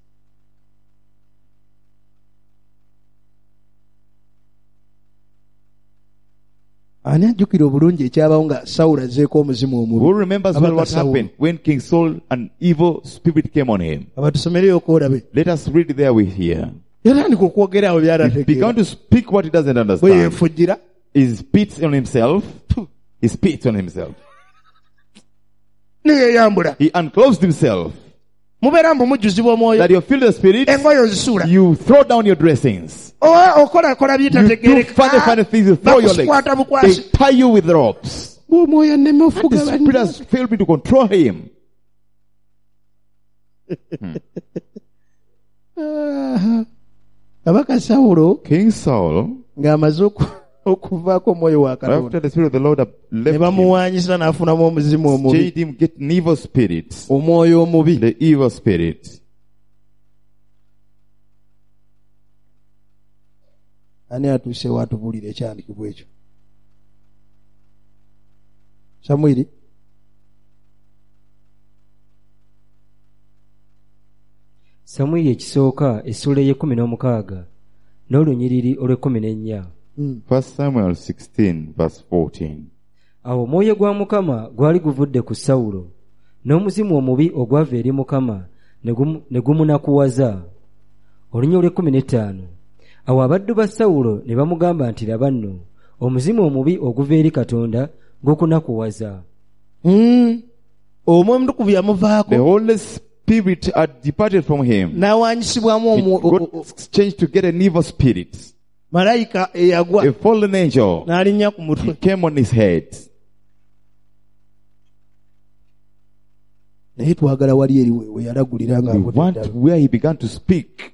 ani ajjukira obulungi ekyabawo nga Sawulo azzeeko omuzimu Who omubi remembers well what Abaka Sawulo. happened when King Saul, an evil spirit came on him? abatusomereyo olabe Let us read there with here. yatandika okwogera awo He began byalategeera to speak what he doesn't bwe understand. yeefujjira He spits on himself. He spits on himself. neyeeyambula He unclothed himself. mubeera mbu mujjuzibwa omwoyo That you feel the spirit, engoye ozisuula you throw down your dressings. okolakola You do byetategereka funny things, you throw your legs. bakusikwata They bukwasi tie you with ropes. omwoyo And nemefuga the spirit has failed me to control him. kabaka Sawulo King Saul, ng'amaze okuvaako omwoyo wa Katonda after the spirit of the Lord had ne left him, bamuwaanyisa n'afunamu omuzimu omubi changed him, get an evil spirit. omwoyo omubi The evil spirit. ani atuusewo atubuulira ekyandikibwa ekyo Samwiri Samwiri ekisooka essula ey'ekumi n'olunyiriri olw'ekumi. 1 Samuel 16 verse 14. Awo omwoyo gwa Mukama gwali guvudde ku Sawulo, n'omuzimu omubi ogwava eri Mukama ne gumunakuwaza. Olunya olw'ekumi. Awo abaddu ba Sawulo ne bamugamba nti, laba nno omuzimu omubi oguva eri Katonda gukunakuwaza. omwoyo omutukuvu yamuvaako The Holy Spirit had departed from him. n'awaanyisibwamu It got changed to get an evil spirit. malayika eyagwa A fallen angel. n'alinnya ku He mutwe came on his head. naye twagala wali eri we yalagulira nga We avudde want ddala. where he began to speak.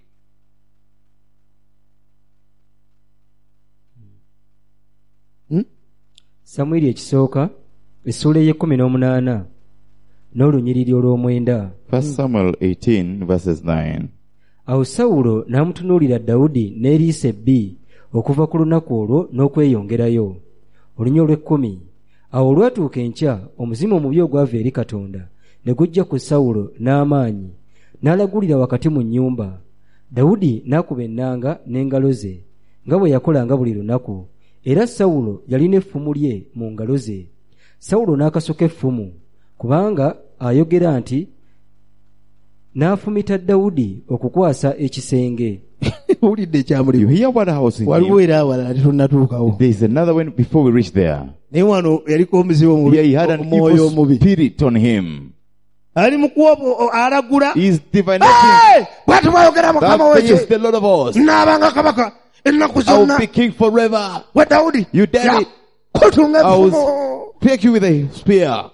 Samwiri ekisooka essula y'e18 n'olunyiriri olw'omwenda. 1 Samuel 18 verses 9. Awo Sawulo n'amutunuulira Dawudi n'eriisa ebbi okuva ku lunaku olwo n'okweyongerayo. Olunya olw'ekkumi. Awo olwatuuka enkya omuzimu omubi ogwava eri Katonda ne gujja ku Sawulo n'amaanyi, n'alagulira wakati mu nnyumba. Dawudi n'akuba ennanga n'engalo ze nga bwe yakolanga buli lunaku, era Sawulo yalina effumu lye mu ngalo ze. Sawulo n'akasuka effumu kubanga ayogera nti, n'afumita Dawudi okukwasa ekisenge. Ulidde ekyamuli. You hear what I was saying? Waliwo era awalala tetunnatuukawo. There is another one before we reach there. Naye wano yaliko omuzimu omubi. Here he had an evil spirit on him. Ali mukuwa alagula. He is divinating. Bw'ati bw'ayogera Mukama That w'eggye. is the Lord of hosts. N'abanga kabaka ennaku I will zonna. be king forever. We Dawudi. You David. Kutunga I effumu. will prick you with a spear.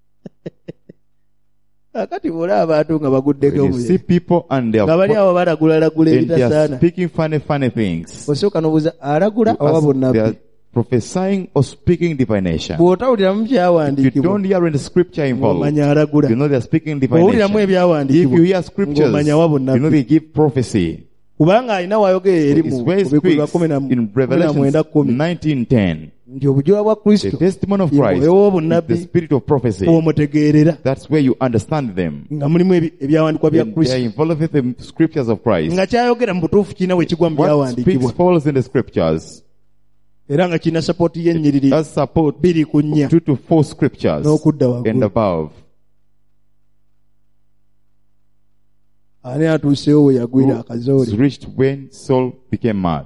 Akati bw'olaba abantu nga baguddeko When you see omuze. people and they Nga bali are, awo balagula and they are ebitasaana. speaking funny things. Osooka n'obuuza alagula oba bonna They are bbi. prophesying or speaking divination. Bw'otawulira mu If you byawandiikibwa don't hear in the scripture involved, ng'omanya alagula. you know they are speaking Bw'owuliramu divination. If ebyawandiikibwa you hear scriptures, ng'omanya wa you bonna know bbi. they give prophecy. Kubanga alina wayogera eri It's mu where he Bikulu speaks in 19:10 Revelation 19:10. nti obujuliwa bwa Kristo The testimony of ye Christ mwoyo is the w'obunnabbi spirit of prophecy. bw'omutegeerera That's where you understand them. nga mulimu ebyawandiikwa bya And they Kristo are involved with the scriptures of Christ. nga kyayogera mu butuufu kirina bwe kigwa mu What byawandiikibwa speaks falls in the scriptures. era nga kirina sapooti y'ennyiriri That's support 2 ku 4 2 to 4 scriptures n'okudda and waggulu. above. Ani atuuseewo we yagwira Who akazooli. reached when Saul became mad.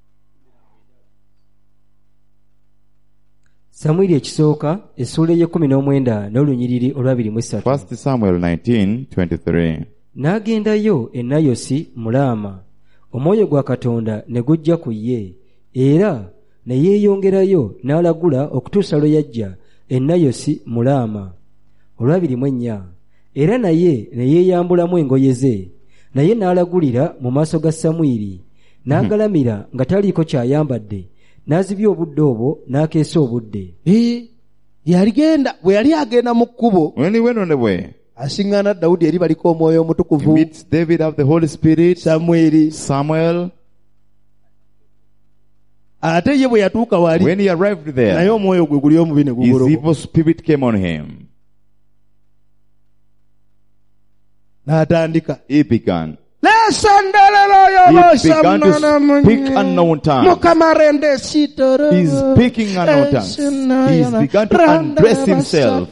Samwiri ekisooka essula y'e19 n'olunyiriri olw'23. 1 Samuel 19:23. N'agendayo e Nayosi mu Laama, omwoyo gwa Katonda ne gujja ku ye, era ne yeeyongerayo n'alagula okutuusa lwe yajja e Nayosi mu Laama. Olw'24. Era naye ne yeeyambulamu engoye ze, naye n'alagulira mu maaso ga Samwiri, n'agalamira nga taliiko kyayambadde, n'azibya obudde obwo n'akeesa obudde. Bwe yali agenda mu kkubo When he went on the way, asiŋŋaana Dawudi eri baliko omwoyo he omutukuvu meets David of the Holy Spirit, Samwiri. Samuel. Ate ye bwe yatuuka wali When he arrived naye there, omwoyo gwe guli omubi ne his gugoloka. evil spirit came on him. N'atandika He began. He began to speak unknown tongues. He's He's speaking unknown tongues. He's begun to undress himself.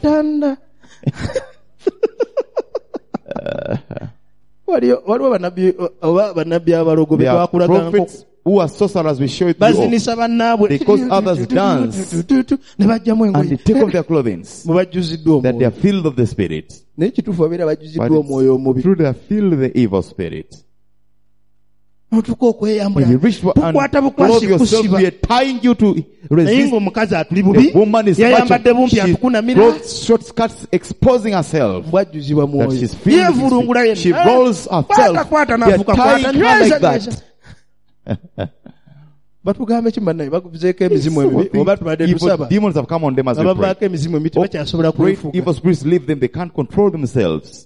waliwo bannabbi abalogo be There are twakulaga prophets who are sorcerers, we show it to you. bazinisa bannaabwe They cause others dance. ne bajjamu And they engoye take off their clothing. mu bajjuziddwa That they are omwoyo filled of the Spirit. naye kituufu babeera But bajjuziddwa omwoyo it's omubi true they are filled with the evil spirit. notuka okweyambula When you reach for and bukwata clothe bukwasi yourself, kusiba we are tying you to naye resist. ng'omukazi atuli bubi The woman is yayambadde bumpi she atukunamira clothes short skirts exposing herself. bwajjuzibwa That mwoyo she's filled with yeevulungula the Spirit. She rolls herself. kwata They are nafuka tying kwata her like nyweza that. batugambe ki bannaye bakuzeeko emizimu emibi oba tubadde Evil tusaba demons have come on them as nga we pray. bavaako emizimu emibi tebakyasobola Great kulifuuka evil spirits leave them. They can't control themselves.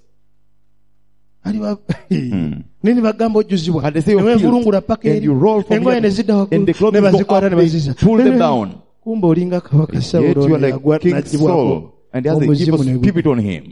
nini bagamba ojjuzibwa And they say you're neweevulungula filled. paka And eri you roll from engoye here. ne zidda And the waggulu clothes ne go bazikwata up. ne They baziza pull them down. kumba olinga kabaka Yet Sawulo you are like King n'aggibwako Saul. And he has a evil omuzimu ne gugwa. spirit on him.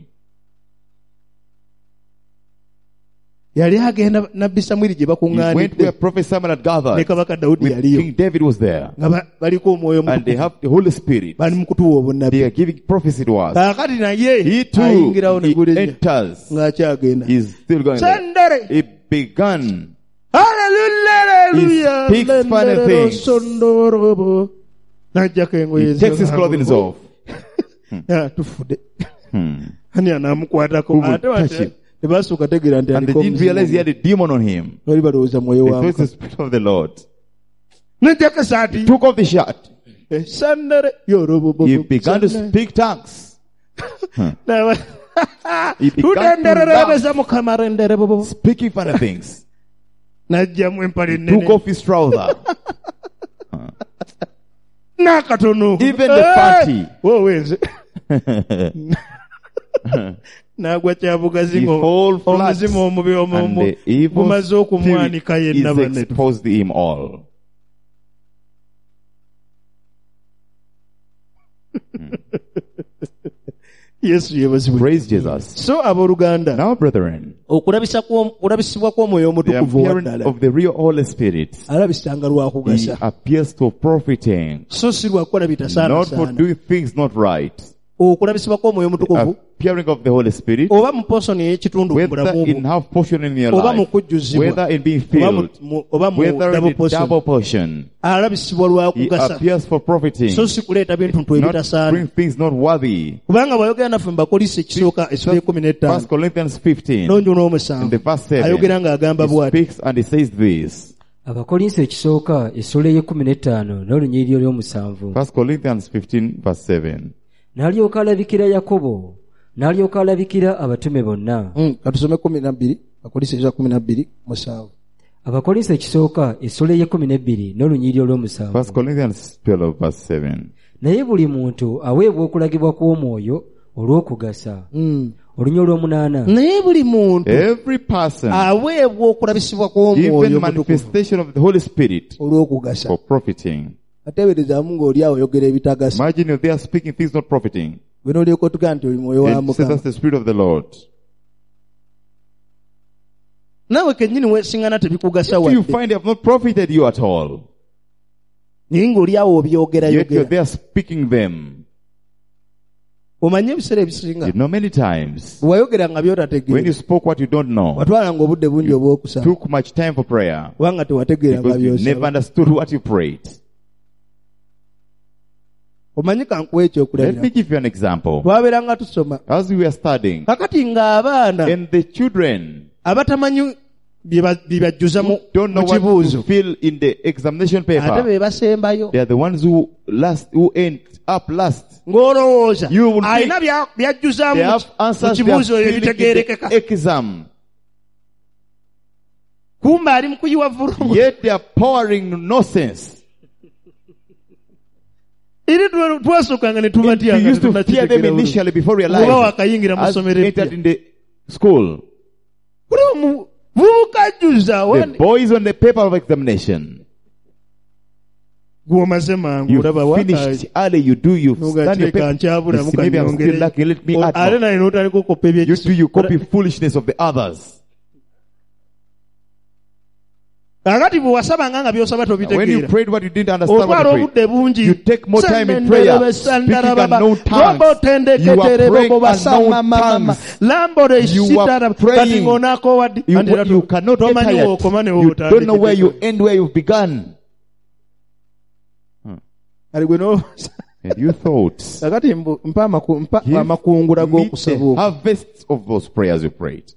yali agenda nabbi Samwiri gye He went where bakuŋŋaanidde Prophet Samuel had ne gathered. kabaka Dawudi With yaliyo King David was there. nga baliko omwoyo And they omutukuvu have the Holy Spirit. bali mu kutuwa They obunnabbi are giving prophecy to us. kaakati naye He too, ayingirawo ne he gulinnya enters. ng'akyagenda He's still going there. sendere He began. haleluya He speaks funny things. sondorobo n'ajjako engoye He takes his clothing off. tufudde Hmm. ani anaamukwatako Who will ate touch wate him? tebasooka tegeera nti And they aliko didn't realize he had a demon on him. bali balowooza mwoyo They wa thought it's the Mukama. Spirit of the Lord. n'ajjako esaati Took off the shirt. esandere yorobobo He began to speak tongues. He began to tutendererebeza mukama rendere bobo speaking funny things. n'ajjamu empale Took ennene off his trouser. n'akatono Even the party. wowe nagwa kyabugazi He fall flat, omuzimu omubi and the evil gumaze okumwanika spirit yenna is banne. exposed him all. Yesu yebazibwe. Praise Jesus. So abooluganda Now, brethren, okulabisibwa kw'omwoyo the omutukuvu appearance waddala of the real Holy Spirit, alabisanga lwa he kugasa appears to profiting, so si lwa kukola not for bitasaanasaana. doing things not right. Okulabisibwa kw'omwoyo The omutukuvu appearing of the Holy Spirit, oba mu posoni ey'ekitundu mu whether bulamu in bwo, half portion in your oba mu life, kujjuzibwa, whether in being oba mu- filled, oba mu whether double in the portion, double portion, alabisibwa lwa he kugasa appears for profiting, so si kuleeta bintu not ebitasaana. bring things not worthy. Kubanga bw'ayogera naffe mu Bakolisi ekisooka essula ekumi 1 n'ettaano Corinthians 15, n'onjo in the n'omusanvu verse 7, ayogera ng'agamba he bw'ati. speaks and he says this. abakolinso ekisooka essula ey'e15 n'olunyiriri olw'omusanvu. 1 Corinthians 15 verse 7. N'alyoka alabikira Yakobo, n'alyoka alabikira abatume bonna. Katusome 12 Bakolisi 12:7. abakolinso ekisooka essula ey'e12 n'olunyiriri 1 olw'omusanvu. Corinthians 12 verse 7. Naye buli muntu aweebwa okulagibwa kw'omwoyo olw'okugasa. Olunyiriri 8. Naye buli muntu Every person aweebwa okulabisibwa kw'omwoyo given omutukuvu manifestation of the Holy Spirit olw'okugasa. for profiting. Ateeberezaamu ng'oli awo oyogera ebitagasa. Imagine you're there speaking things not profiting. Bwe n'olyoka otugaa nti oli mwoyo wa And say Mukama. that's the Spirit of the Lord. Naawe kennyini weesiŋŋana tebikugasa If you wadde. find they have not profited you at all, Naye ng'oli awo yet you're obyogerayogera. there speaking them. Omanye ebiseera ebisinga. You know many times, Bwe wayogeranga when you by'otategeera. spoke what you don't know, Watwalanga obudde bungi obw'okusaba. took much time for prayer, Kubanga tewategeeranga because you never by'osaba. understood what you prayed. Omanyi kankuwa Let ekyokulabira. me give you an example. Twabeeranga tusoma. As we were studying, Kakati ng'abaana and the children abatamanyi bye bajjuza mu don't know mu what to kibuuzo. fill in the examination Ate paper. be basembayo. They are the ones who end up last. Ng'olowooza. You will Alina think byajjuza They mu have answers they kibuuzo have ebyo filled in bitegeerekeka. the exam. Kumba ali mu kuyiwa vulumu. Yet they are pouring nonsense. Eri twasookanga ne We tubatyanga used to fear them initially before Oba realizing wakayingira mu as ssomero entered eppya. in the school. Buli bubukajjuza The boys on the paper of examination. gw'omaze mangu You olaba finished early, you do, you stand your n'ogateeka paper. nkyabulamu You see, maybe I'm still kanyongere. lucky, let me add Ate more. naye n'otandika okoppa You do, you copy ebyekisa. foolishness of the others. Kakati bwe wasabanga nga by'osaba When you tobitegeera. prayed what you didn't understand what Otwala you obudde bungi. You take more time in prayer, speaking unknown tongues. You are praying unknown tongues. You are praying. You cannot get tired. You don't know where you end, where you've begun. And you thought, kakati mpa give amakungula me the g'okusaba. harvest of those prayers you prayed.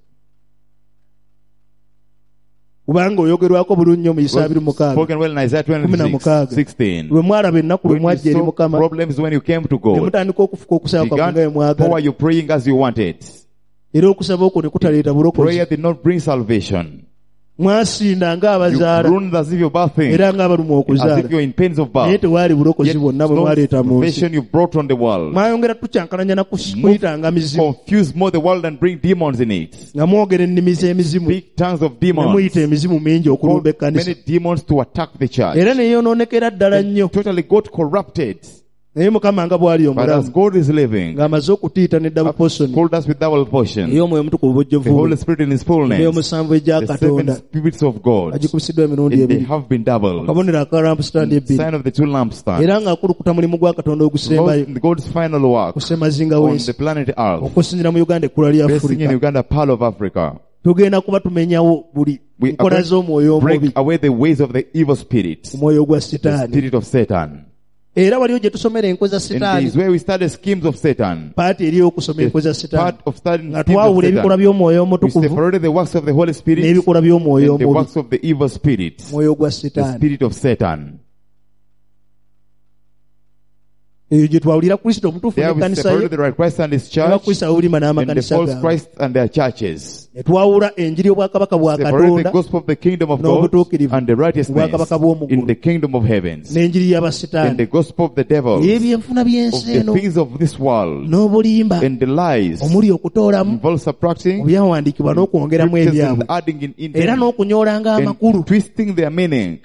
Kubanga oyogerwako bulungi nnyo mu Isaaya Was 26. spoken well in Isaiah 26:16. Lwe mwalaba ennaku lwe When you mwajja eri saw Mukama problems when you came to ne God, mutandika okufuka okusaba kwammwe nga bwe began mwagala. power you praying as you wanted. Era okusaba okwo ne kutaleeta bulokozi. Prayer did not bring salvation. Mwasinda You ng'abazaala groaned as if you're birthing, era ng'abalumwa as okuzaala. if you're in pains of Naye birth. tewaali bulokozi Yet bwonna bwe no mwaleeta mu nsi. salvation you brought on the world. Mwayongera tukyankalanya na kuyitanga mizimu. Confuse more the world and bring demons in it. Nga mwogera ennimi z'emizimu. Speak tongues of Ne demons. muyita emizimu mingi okulumba Called ekkanisa. many demons to attack the church. Era ne yonoonekera ddala nnyo. Totally got corrupted. Naye Mukama nga bw'ali But as omulamu. God is living, Ng'amaze okutiita ne double portion. called us with double portion. Ey'omwoyo omutukuvu The bujjuvu. Holy Spirit in His fullness. N'eyomusanvu egya The seven Katonda. spirits of God. Agikubisidwa emirundi And they ebiri. have been doubled. Akabonero aka lampstand ebbiri. Sign of the two lampstands. Era ng'akulukuta mulimu gwa Katonda ogusembayo. God's final work Ku ssemazinga on w'ensi. the planet Earth. Okusinziira mu Uganda ekkula lya Basing in Afulika. Uganda, Pearl of Africa. Tugenda kuba tumenyawo buli We are nkola going z'omwoyo to break omubi. away the ways of the evil spirit. Omwoyo gwa The Sitaani. spirit of Satan. Era waliwo gye tusomera enkoza And this Sitaani. is where we study schemes of Satan. Paati eri okusoma enkoza Sitaani. Part of studying Nga schemes of twawula ebikola Satan. by'omwoyo We omutukuvu separated the works of the Holy Spirit n'ebikola by'omwoyo and the omubi. works of the evil spirit. Omwoyo gwa The Sitaani. spirit of Satan. eyo gye twawulira Kristo omutuufu There we n'ekkanisa separated ye the right Christ and his church, n'abakristaawo awulima and the n'amakanisa false gaabwe. Christ and their churches. Ne twawula enjiri y'obwakabaka bwa Separated the Katonda gospel of the kingdom of God n'obutuukirivu and the righteousness obwakabaka bw'omu in ggulu the kingdom of heavens. n'enjiri And y'abasitaani the gospel of the devil, of ey'ebyenfuna by'ensi the eno things of this world, n'obulimba and the lies, omuli okutoolamu involve subtracting mu byawandiikibwa n'okwongeramu scriptures ebyabwe and adding in era them, n'okunyoolanga amakulu. and twisting their meaning.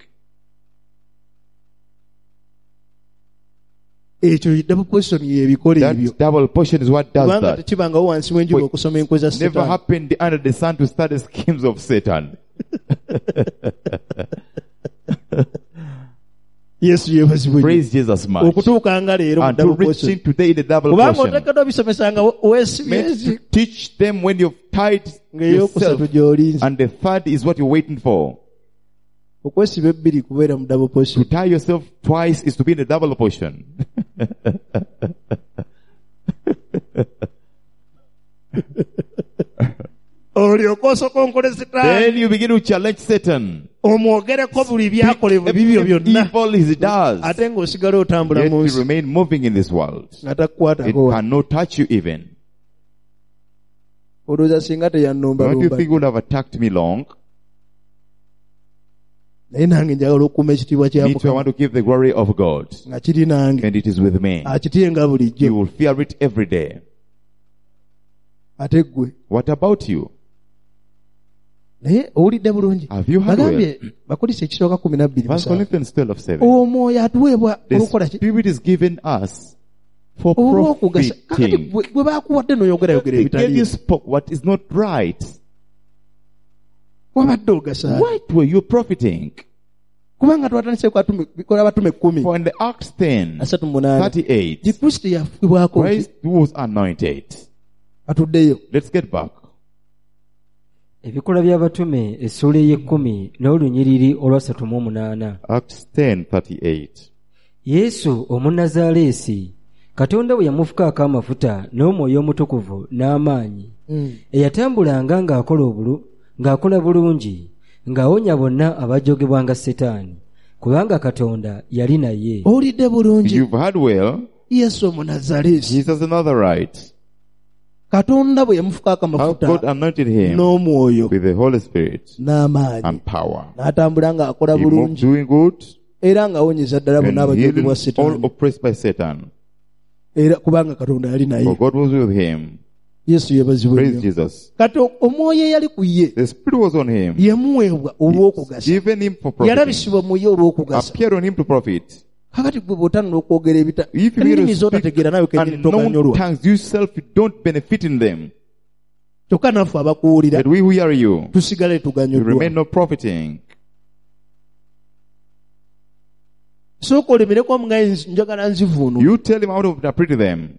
Ekyo double position y'ebikola ebyo. That double portion is what does Kubanga that. tekibangawo wansi w'enjuba okusoma enkwe za Never Setaani. happened under the sun to study the schemes of Satan. Yesu yeebazibwe nnyo. Praise Jesus much. Okutuuka nga leero mu Until double reaching position. today in the double Kubanga portion. oteekeddwa bisomesanga weesibye Meant to teach them when you've tied ng'ey'okusatu yourself. gy'olinze. And the third is what you're waiting for. Okwesiba ebbiri kubeera mu double To position. tie yourself twice is to be in the double portion. Olyoka osooka onkole Setaani Then you begin to challenge Satan. omwogereko buli byakolebwa bibyo Every byonna evil he does. ate ng'osigala otambula Yet mu you nsi remain moving in this world. nga It takukwatako. cannot touch you even. Olowooza singa Don't you teyannumbalumba think it would have attacked me long? naye nange njagala okukuuma ekitiibwa kya Me too, I Mukama want to give the glory of God. nga kiri nange And it is with me. akityenga You bulijjo. will fear it every day. Ate ggwe What about you? naye owulidde bulungi. Have you heard well? Bagambye bakolisa ekisooka 12 1 Corinthians 12:7. omwoyo atuweebwa The olukola ki Spirit is given us for olw'okugasa. Kakati profiting. bwe baakuwadde n'oyogerayogera They gave you ebitali what is not right. wabadde ogasa What were you profiting? kubanga twatandise bikola abatume 10 For in the Acts 10:38, 38 Kristo yafubwako Christ was anointed. atuddeyo. Let's get back. Ebikola by'abatume essula ey'ekkumi n'olunyiriri olwa 38. Acts 10:38. Yesu Omunnazaaleesi Katonda bwe yamufukaako amafuta n'omwoyo omutukuvu n'amaanyi, eyatambulanga ng'akola bulungi, ng'awonya bonna abajoogebwanga Setaani, kubanga Katonda yali naye. Owulidde bulungi. You've heard well. Yesu Omunnazaaleesi Jesus another right. Katonda bwe yamufukaako How amafuta God anointed him n'omwoyo with the Holy Spirit n'amaanyi and power. n'atambula ng'akola He moved bulungi doing good era ng'awonyeza ddala bonna and abajoogebwa healing all Setaani oppressed by Satan. era kubanga Katonda yali naye. For God was with him. Yesu yeebazibwe Praise nnyo. Jesus. Kati omwoyo eyali ku ye The Spirit was on him. yamuweebwa olw'okugasa. Given him for profiting. Yalabisibwa mu ye olw'okugasa. Appeared on him to profit. Kakati gwe bw'otanula okwogera If you begin ennimi to z'otategeera nawe speak kennyini unknown toganyolwa. tongues, you yourself you don't benefit in them. Kyokka naffe abakuwulira That we who hear you, tusigale you tuganyuddwa. remain not profiting. Sooka olemereko omugayi njagala nzivuunu. You tell him how to interpret them.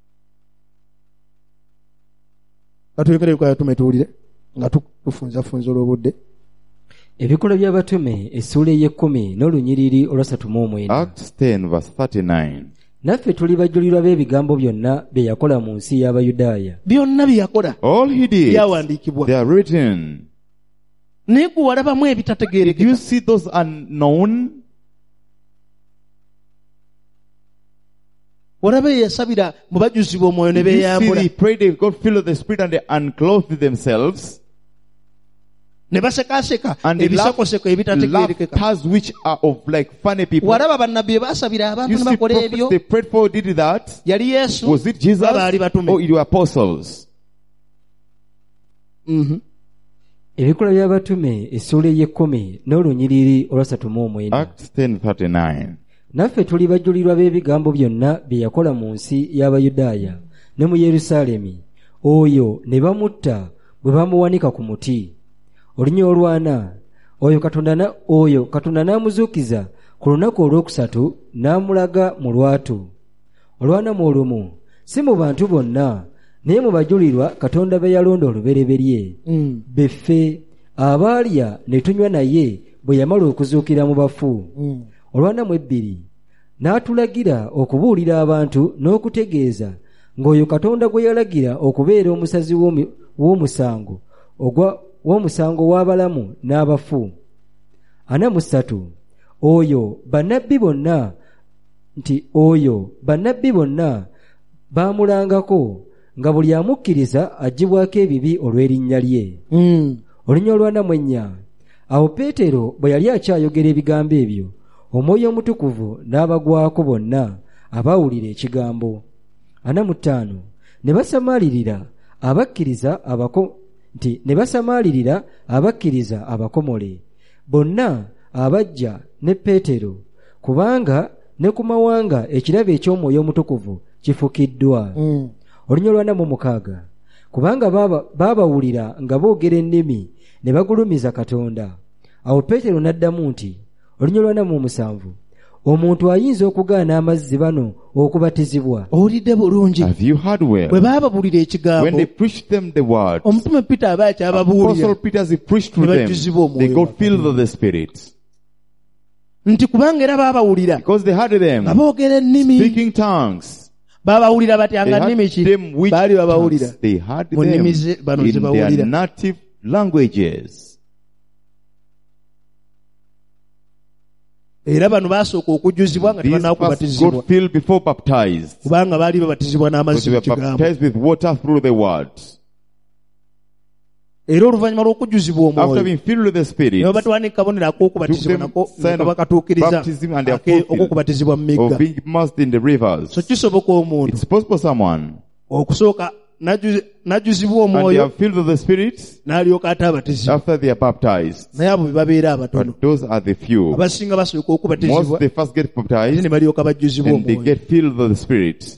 Katulekere bikaya tumetuulire nga tufunzafunza olw'obudde. Ebikola by'abatume essula ey'ekkumi n'olunyiriri olwa 39. Acts 10:39. Naffe tuli bajulirwa b'ebigambo byonna bye yakola mu nsi y'Abayudaaya. Byonna bye yakola All he did, byawandiikibwa. they are written. Naye gwe walabamu Did ebitategeerekeka. you see those unknown? Olaba eyasabira mu bajuzibwa omwoyo ne Did you see beeyambula they prayed, they got filled with the Spirit and they unclothed themselves? ne basekaaseka And they ebisakoseko ebitategeerekeka. laughters which are of like funny people. Walaba bannabbi bye baasabira abantu You ne see bakola prophets ebyo. they prayed for, did that? Yali Yesu Was it Jesus baba ali batume. or it were apostles? Ebikola by'abatume essula ey'ekkumi n'olunyiriri olwa 39. Acts 10:39. Naffe tuli bajulirwa b'ebigambo byonna bye yakola mu nsi y'Abayudaaya ne mu Yerusaalemi, oyo ne bamutta bwe bamuwanika ku muti. Olunya olwana oyo Katonda n'amuzuukiza ku lunaku olwokusatu n'amulaga mu lwatu. Olwanamu olumu si mu bantu bonna naye mu bajulirwa Katonda be yalonda olubereberye, beffe abaalya ne tunywa naye bwe yamala okuzuukira mu bafu. Olwanamu ebbiri n'atulagira okubuulira abantu n'okutegeeza ng'oyo Katonda gwe yalagira okubeera omusazi w'omusango w'abalamu n'abafu. 43 Oyo bannabbi bonna nti oyo bannabbi bonna baamulangako nga buli amukkiriza aggyibwako ebibi olw'erinnya lye. Olunya olw'anamwenya. Awo Peetero bwe yali akyayogera ebigambo ebyo, Omwoyo Omutukuvu n'abagwako bonna abaawulira ekigambo. 45 Ne basamaalirira abakkiriza abakomole bonna abajja ne Peetero, kubanga ne ku mawanga ekirabo eky'Omwoyo Omutukuvu kifukiddwa. Olunya olw'anamukaaga. Kubanga baabawulira nga boogera ennimi ne bagulumiza Katonda. Awo Peetero n'addamu nti, olunya olw'anamusanvu, omuntu ayinza okugaana amazzi bano okubatizibwa. Owulidde bulungi. Have you heard well? Bwe baababuulira ekigambo, when they preached them the word, Omutume Peter aba akyababuulira, Apostle Peter, as he preached to them, they got filled with the Spirit. Nti kubanga era baabawulira, because they heard them nga boogera ennimi, speaking tongues. Baabawulira batyanga nnimi ki? Baali babawulira they heard mu nnimi bano ze them in bawulira. their native languages. Era bano baasooka okujjuzibwa nga These first tebannakubatizibwa, got filled before baptized. kubanga baali babatizibwa Because n'amazzi they mu were kigambo. baptized with water through the word. Era oluvannyuma lw'okujjuzibwa After Omwoyo, being filled with the Spirit, ne batwala akabonero ak'okubatizibwa took them nako sign nga of bakatuukiriza baptism and they are fulfilled ok'okubatizibwa mu migga. of being immersed in the rivers. So kisoboka omuntu It's possible someone, okusooka n'ajjuzibwa and they Omwoyo are filled with the Spirit n'alyoka ate abatizibwa. after they are baptized. Naye abo be babeera abatono. But those are the few. Abasinga basooka Most okubatizibwa they first get ate baptized ne balyoka bajjuzibwa and they Omwoyo. get filled with the Spirit.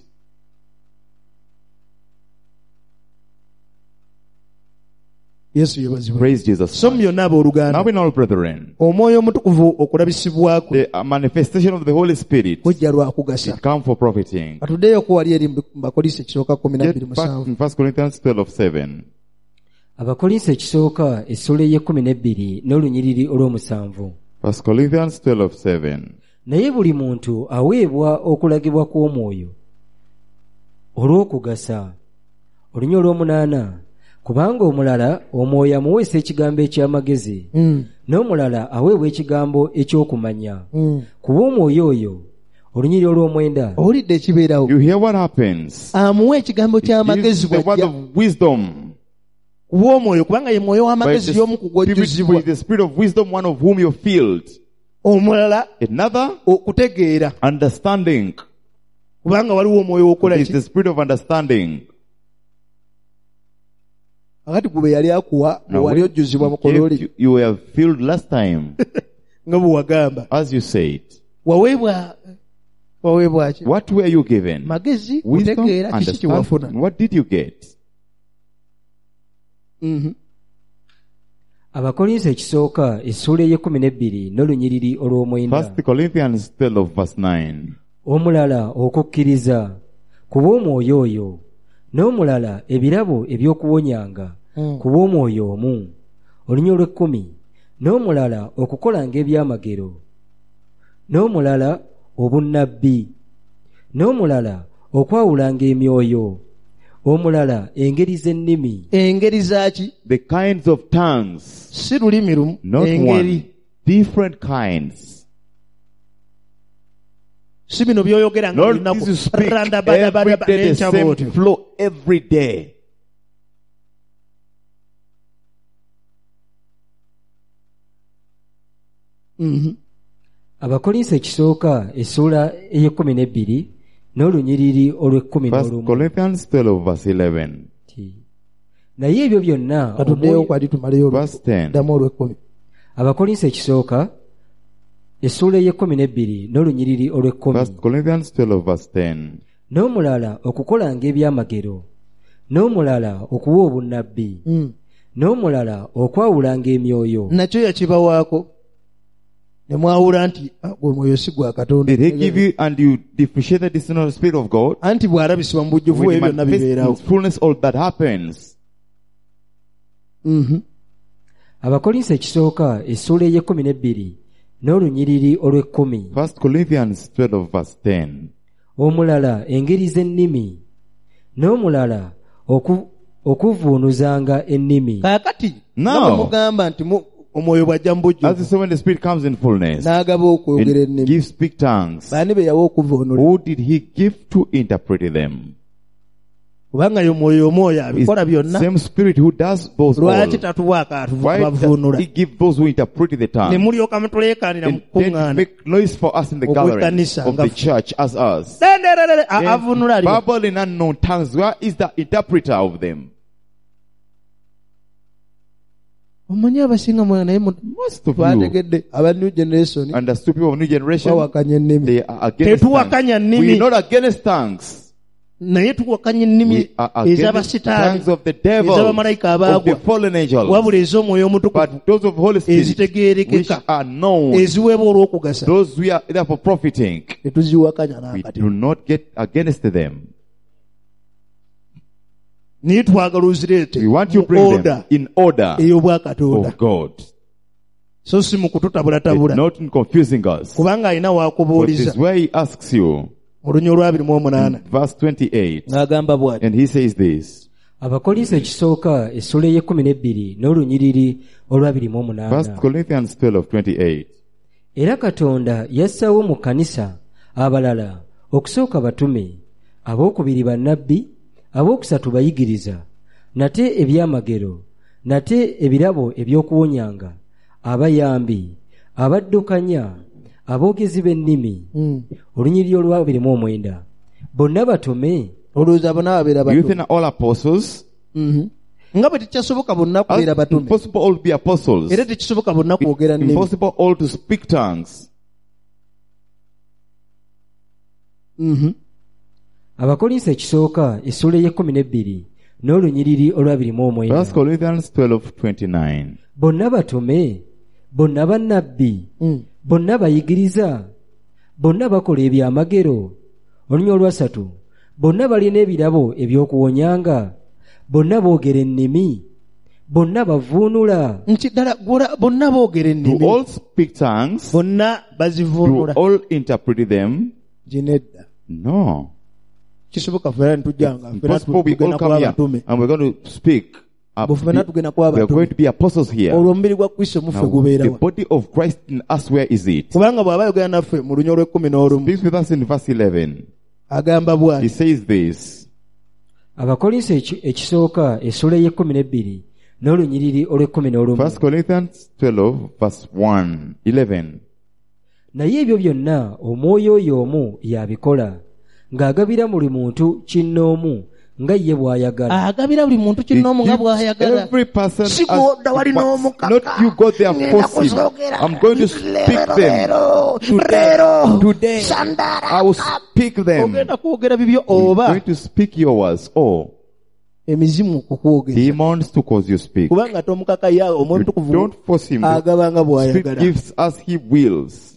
Yesu yebazibwa. Praise Jesus. So byonna abooluganda, Now in all brethren, Omwoyo Omutukuvu okulabisibwako the manifestation of the Holy Spirit, kujja lwa kugasa. it come for profiting. Katuddeyo ko wali eri mu Bakolinso ekisooka Get 12:7. back in 1 Corinthians 12:7. Abakolinso ekisooka essula ey'ekkumi n'olunyiriri olw'omusanvu. 1 Corinthians 12:7. Naye buli muntu aweebwa okulagibwa kw'Omwoyo olw'okugasa. Olunya olw'omunaana. Kubanga omulala Omwoyo amuweesa ekigambo eky'amagezi, n'omulala aweebwa ekigambo eky'okumanya. Kuba Omwoyo oyo, olunyiri olw'omwenda, Owulidde ekibeerawo? You hear what happens? Amuwa ekigambo He ky'amagezi gives the word bw'ajja. of wisdom. Kuba Omwoyo, kubanga ye mwoyo By w'amagezi the y'omu ku gw'ojjuzibwa. Spirit, the Spirit of wisdom, one of whom you're filled. Omulala Another, okutegeera, understanding. kubanga waliwo omwoyo okola It is ki? the Spirit of understanding. Akati gube yali akuwa Now, wali when ojjuzibwa mu he gave kololi you were filled last time, nga bwe wagamba. as you said. Waweebwa ki? What were you given? Magezi, Wisdom, kutegeera, kiki kyewafuna? understanding. What did you get? Abakolinso ekisooka essula ey'ekkumi n'olunyiriri olw'omwenda. 1 Corinthians 12:9. Omulala okukkiriza, kuba Omwoyo oyo, n'omulala ebirabo eby'okuwonyanga, kuba Omwoyo omu. Olunya olw'ekkumi. N'omulala okukolanga ebyamagero, n'omulala obunnabbi, n'omulala okwawulanga emyoyo, omulala engeri z'ennimi. Engeri zaaki? The kinds of tongues. Si lulimi lumu, Not engeri. one. Different kinds. Si bino by'oyogera nga Lord, lunaku. this you speak Randa bada bada every day, the n'enkya same bw'otyo. flow every day. Abakolinso ekisooka essula ey'ekkumi n'olunyiriri olw'ekkumi 1 n'olumu. Corinthians 12:11. Naye ebyo byonna Katuddeyo kwali tumaleyo Verse 10. ddamu olw'ekkumi. Abakolinso ekisooka essula ey'ekkumi n'olunyiriri 1 olw'ekkumi. Corinthians 12:10. N'omulala okukolanga ebyamagero, n'omulala okuwa obunnabbi, n'omulala okwawulanga emyoyo. Nakyo yakibawaako ne mwawula nti gwe mwoyo si gwa Katonda. Did he give you and you differentiated this not the Spirit of God? Anti bw'alabisibwa mu bujjuvu When he ebyo byonna manifests in bibeerawo. his fullness, all that happens. Abakolinso ekisooka essula ey'ekkumi n'olunyiriri olw'ekkumi. 1 Corinthians 12:10. Omulala engeri z'ennimi, n'omulala okuvuunuzanga ennimi. Kaakati Now. nga bwe mugamba nti omwoyo bw'ajja mu As the bujjuvu so when the Spirit comes in fullness, n'agaba okwogera and ennimi, gives speak tongues, baani be yawa okuvuunula? who did he give to interpret them? Kubanga ye omwoyo omwoyo It's abikola byonna. same Spirit who does those all. Lwaki tatuwaako Why atubavuunula? does he give those who interpret the Ne tongue? mulyoka mutuleekaanira mu And then kuŋŋaana. make noise for us in the Okwekanisa gathering of the nga- church as us. Lenderere, Then avuunula ali. babble in unknown tongues. Where is the interpreter of them? Omanyi abasinga mwana naye Most of you twategedde aba new generation understood people of new generation. bawakanya ennimi. They are against Tetuwakanya tongues. nnimi. We are not against tongues. Naye tuwakanya ennimi We are against ez'abasitaani, tongues of the devil, ez'abamalayika of the abaagwa, fallen angels. wabula ez'omwoyo omutukuvu But those of Holy Spirit, which ezitegeerekeka, are known, eziweebwa olw'okugasa, those we are there for profiting, tetuziwakanya we n'akati. do not get against them. Naye twagala ozireete We want you to mu bring order them in order ey'obwakatonda, of God. so si mu It's kututabulatabula, not in confusing us. kubanga alina But waakubuuliza it's where he asks you, mu lunya olw'abiri verse 28, ng'agamba bw'ati. and he says this. Abakolinso ekisooka essula ey'ekumi n'olunyiriri olw'abiri mu First omunaana. Corinthians 12:28. Era Katonda yassaawo mu kkanisa abalala okusooka batume, abookubiri bannabbi, abookusatu bayigiriza, nate ebyamagero, nate ebirabo eby'okuwonyanga, abayambi, abaddukanya, aboogezi b'ennimi. Olunyiriri olw'abiri mu omwenda. Bonna batume. Olowooza bonna babeera Do you batume? think all apostles? Nga bwe tekyasoboka bonna kubeera As batume, impossible all to be apostles. era tekisoboka bonna kwogera nnimi. Impossible all to speak tongues. Abakolinso ekisooka essula ey'ekumi n'olunyiriri olw'abiri mu omwenda. First Corinthians 12:29. Bonna batume, bonna bannabbi, bonna bayigiriza, bonna bakola ebyamagero. Olunya olwasatu, bonna balina ebirabo eby'okuwonyanga, bonna boogera ennimi, bonna bavuunula. Nti ddala bonna boogera Do ennimi, all speak tongues? bonna Do bazivuunula. all interpret them? Ginedda No. kisoboka fera ntujjanga Impossible we all come here batume, and we're going to speak. bufena tugenda kuba We are going batume. to be apostles here. Olwo omubiri gwa Kristo muffe Now, gubeera the wa? body of Christ in us, where is it? Kubanga bw'aba ayogera naffe mu lunya olw'ekumi Speaks with us in verse 11. agamba He bw'ati. says this. Abakolinso ekisooka essula ey'ekumi n'olunyiriri olw'ekumi n'olumu. First Corinthians 12 verse 11. Naye ebyo byonna omwoyo oyo omu y'abikola, ng'agabira buli muntu kinnoomu nga ye bw'ayagala. Agabira buli muntu He kinnoomu nga gives bw'ayagala. every person Si gw'odda wali n'omukaka. not you go there Ngenda force him. kuzoogera. I'm going to speak them. Today I will speak them. Ogenda kwogera bibyo I'm oba going to speak your words. Oh, emizimu kukwogeza. demons to cause you speak. Kubanga tomukaka yawe You omuntu don't force him. agaba nga The Spirit bw'ayagala. gives as he wills.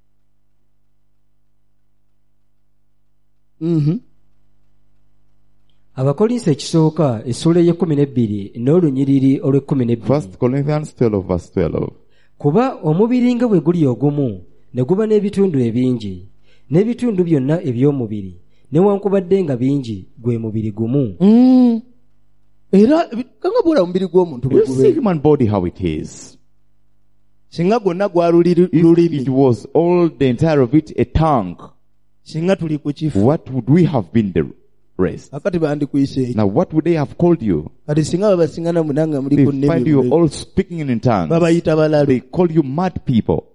Abakolinso ekisooka essula ey'ekumi n'olunyiriri olw'ekumi First Corinthians 12 verse 12. Kuba omubiri nga bwe guli ogumu ne guba n'ebitundu ebingi, n'ebitundu byonna eby'omubiri newankubadde nga bingi gwe mubiri gumu. Era kanga bw'ola omubiri gw'omuntu bwe You see gubeera. human body how it is. Singa gwonna gwaluli If it lulimi, was all the entire of it a tongue, singa tuli ku kifu, what would we have been the rest? akati bandikuyise eki. Now what would they have called you? Kati singa babasingana munanga muli They ku find you nnimi, all speaking in tongues. babayita balalu. They call you mad people.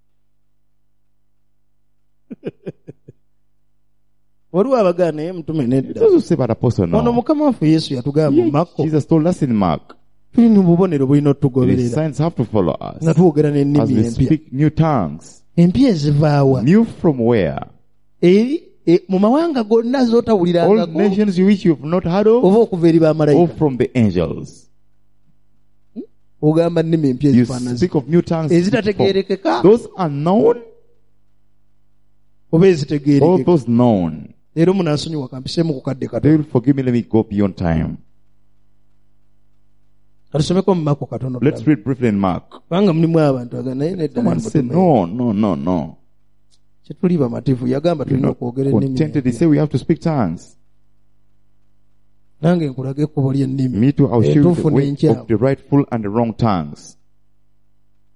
Waliwo abagana naye mutume nedda. Those who say about apostle Ono no. Mukama waffe Yesu yatugamba mu Makko, Jesus told us in Mark, tulina obubonero bulina the otugoberera signs have to follow nga us twogera as n'ennimi we empya. speak new tongues. Empya ezivaawa? New from where? Mu mawanga gonna All z'otawulirangako nations which you have not heard of, oba okuva eri or bamalayika. from the angels. Ogamba nnimi empya You ezifaanazi speak of new tongues. before. ezitategeerekeka Those are known, oba all ezitegeerekeka. those known. Leero munansonyiwa kampiseemu ku kadde They kato. will forgive me, let me go beyond time. Katusomeko mu Makko katono. Let's read briefly in Mark. Kubanga mulimu abantu agamba naye nedda Someone said, no. kyetuli bamativu yagamba You're tulina not okwogera ennimi. contented. They say we have to speak tongues. Nange nkulage ekkubo ly'ennimi. Me too, I'll show you Entuufu the way n'enkyamu. of the rightful and the wrong tongues.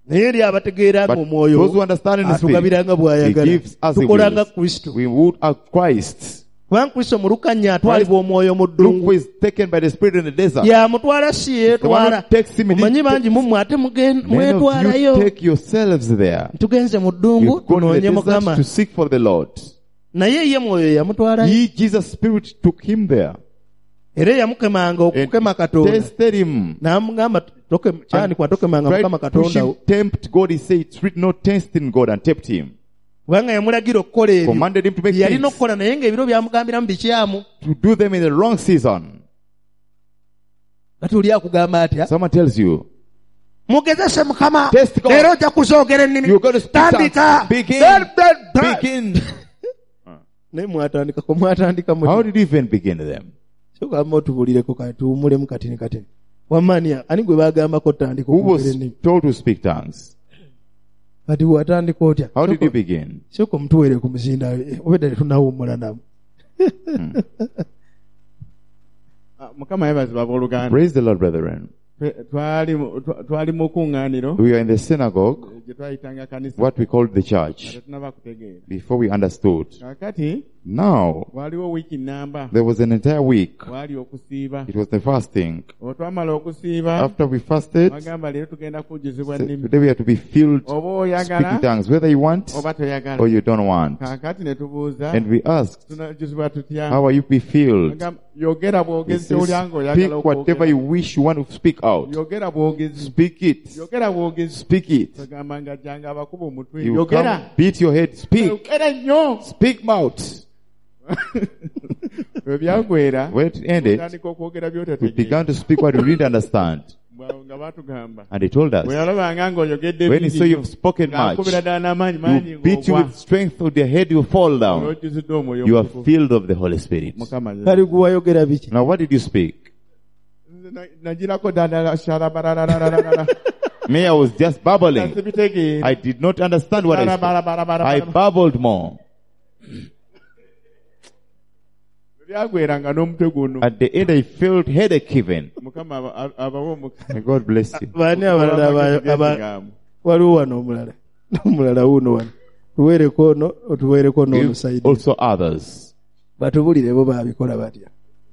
naye eri abategeera But ng'omwoyo those who understand in the Spirit, atugabiranga He bw'ayagala gives as He tukola nga wills. Kristo. We would have Christ. Kubanga Kristo mu Luka 4 atwalibwa omwoyo mu Luke ddungu. was taken by the Spirit in the desert. Yamutwala si The one yeetwala. who takes him, he Omanyi didn't bangi mummwe ate Many of you mwetwalayo. take yourselves there. Tugenze mu ddungu You've gone in tunoonye the Mukama. desert to seek for the Lord. Naye ye mwoyo yamutwalayo. He, Jesus' Spirit, took him there Era yamukemanga okukema and Katonda. tested him. N'amugamba kyandikwa tokemanga Tried Mukama to push Katonda him, wo. tempt God. He said, it's written, not testing God, and tempt him. Kubanga yamulagira okukola ebyo. Commanded him to make Yalina things, okukola naye ng'ebiro byamugambiramu bikyamu. to do them in the wrong season. Kati oli akugamba atya? Someone tells you, Mugezese Mukama. Test God. Leero ojja kuzoogera ennimi. you're going to speak Tandika. tongues. Begin. Begin. Naye mwatandika How muti. did you even begin them? Kyogamba otubulireko kati tuwummulemu katini katini. Wamanya ani gwe baagambako tandika Who okwogera was ennimi. told to speak tongues? Kati watandika otya? How did you begin? Soko mutuwere ku muzinda obedde tunawummula namu. Mukama yebazibwa abooluganda. Praise the Lord, brethren. Twali mu kuŋŋaaniro We are in the synagogue, gye twayitanga kanisa. what we called the church, Tetunaba kutegeera. before we understood. Kaakati Now, waliwo wiiki nnamba. there was an entire week. Wali okusiiba. It was the fasting. Otwamala okusiiba. After we fasted, Bagamba leero tugenda kujjuzibwa so nnimi. today we have to be filled, Oba speaking oyagala tongues, whether you want oba toyagala. or you don't want. Kaakati ne tubuuza. And we asked, Tunajjuzibwa tutya? how are you be filled? Bagamba, yogera He bwogezi says, olya ng'oyagala speak whatever you okwogera. wish you want to speak out. Yogera bwogezi. Speak it. Yogera bwogezi. Speak it. Bagamba ng'ajjanga abakuba omutwe. You Yogera. come, beat your head, speak. Yogera nnyo. Speak mouth. Bwe byagwera. When it ended, Tutandika okwogera we by'otategeera. began to speak what we didn't understand. Nga batugamba. And he told us, Bwe yalabanga ng'oyogedde when he saw bingi, you've spoken much, ng'akubira ddala n'amaanyi mangi you beat you ng'ogwa. with strength with your head, you fall down. Olw'ojjuzidde omwoyo You are omutukuvu. filled of the Holy Spirit. Mukama ye. kale gwe wayogera biki? Now what did you speak? Nagirako ddala shalabararararara. Me, I was just babbling. Sibitegeera. I did not understand what I spoke. I babbled more. Byagweranga n'omutwe guno. At the end, I felt headache even. Mukama abawo omukisa. May God bless you. Baani abalala waliwo wano omulala omulala wuno wano tuweereko ono otuweereko Give n'omusayidi also others. batubulire bo baabikola batya.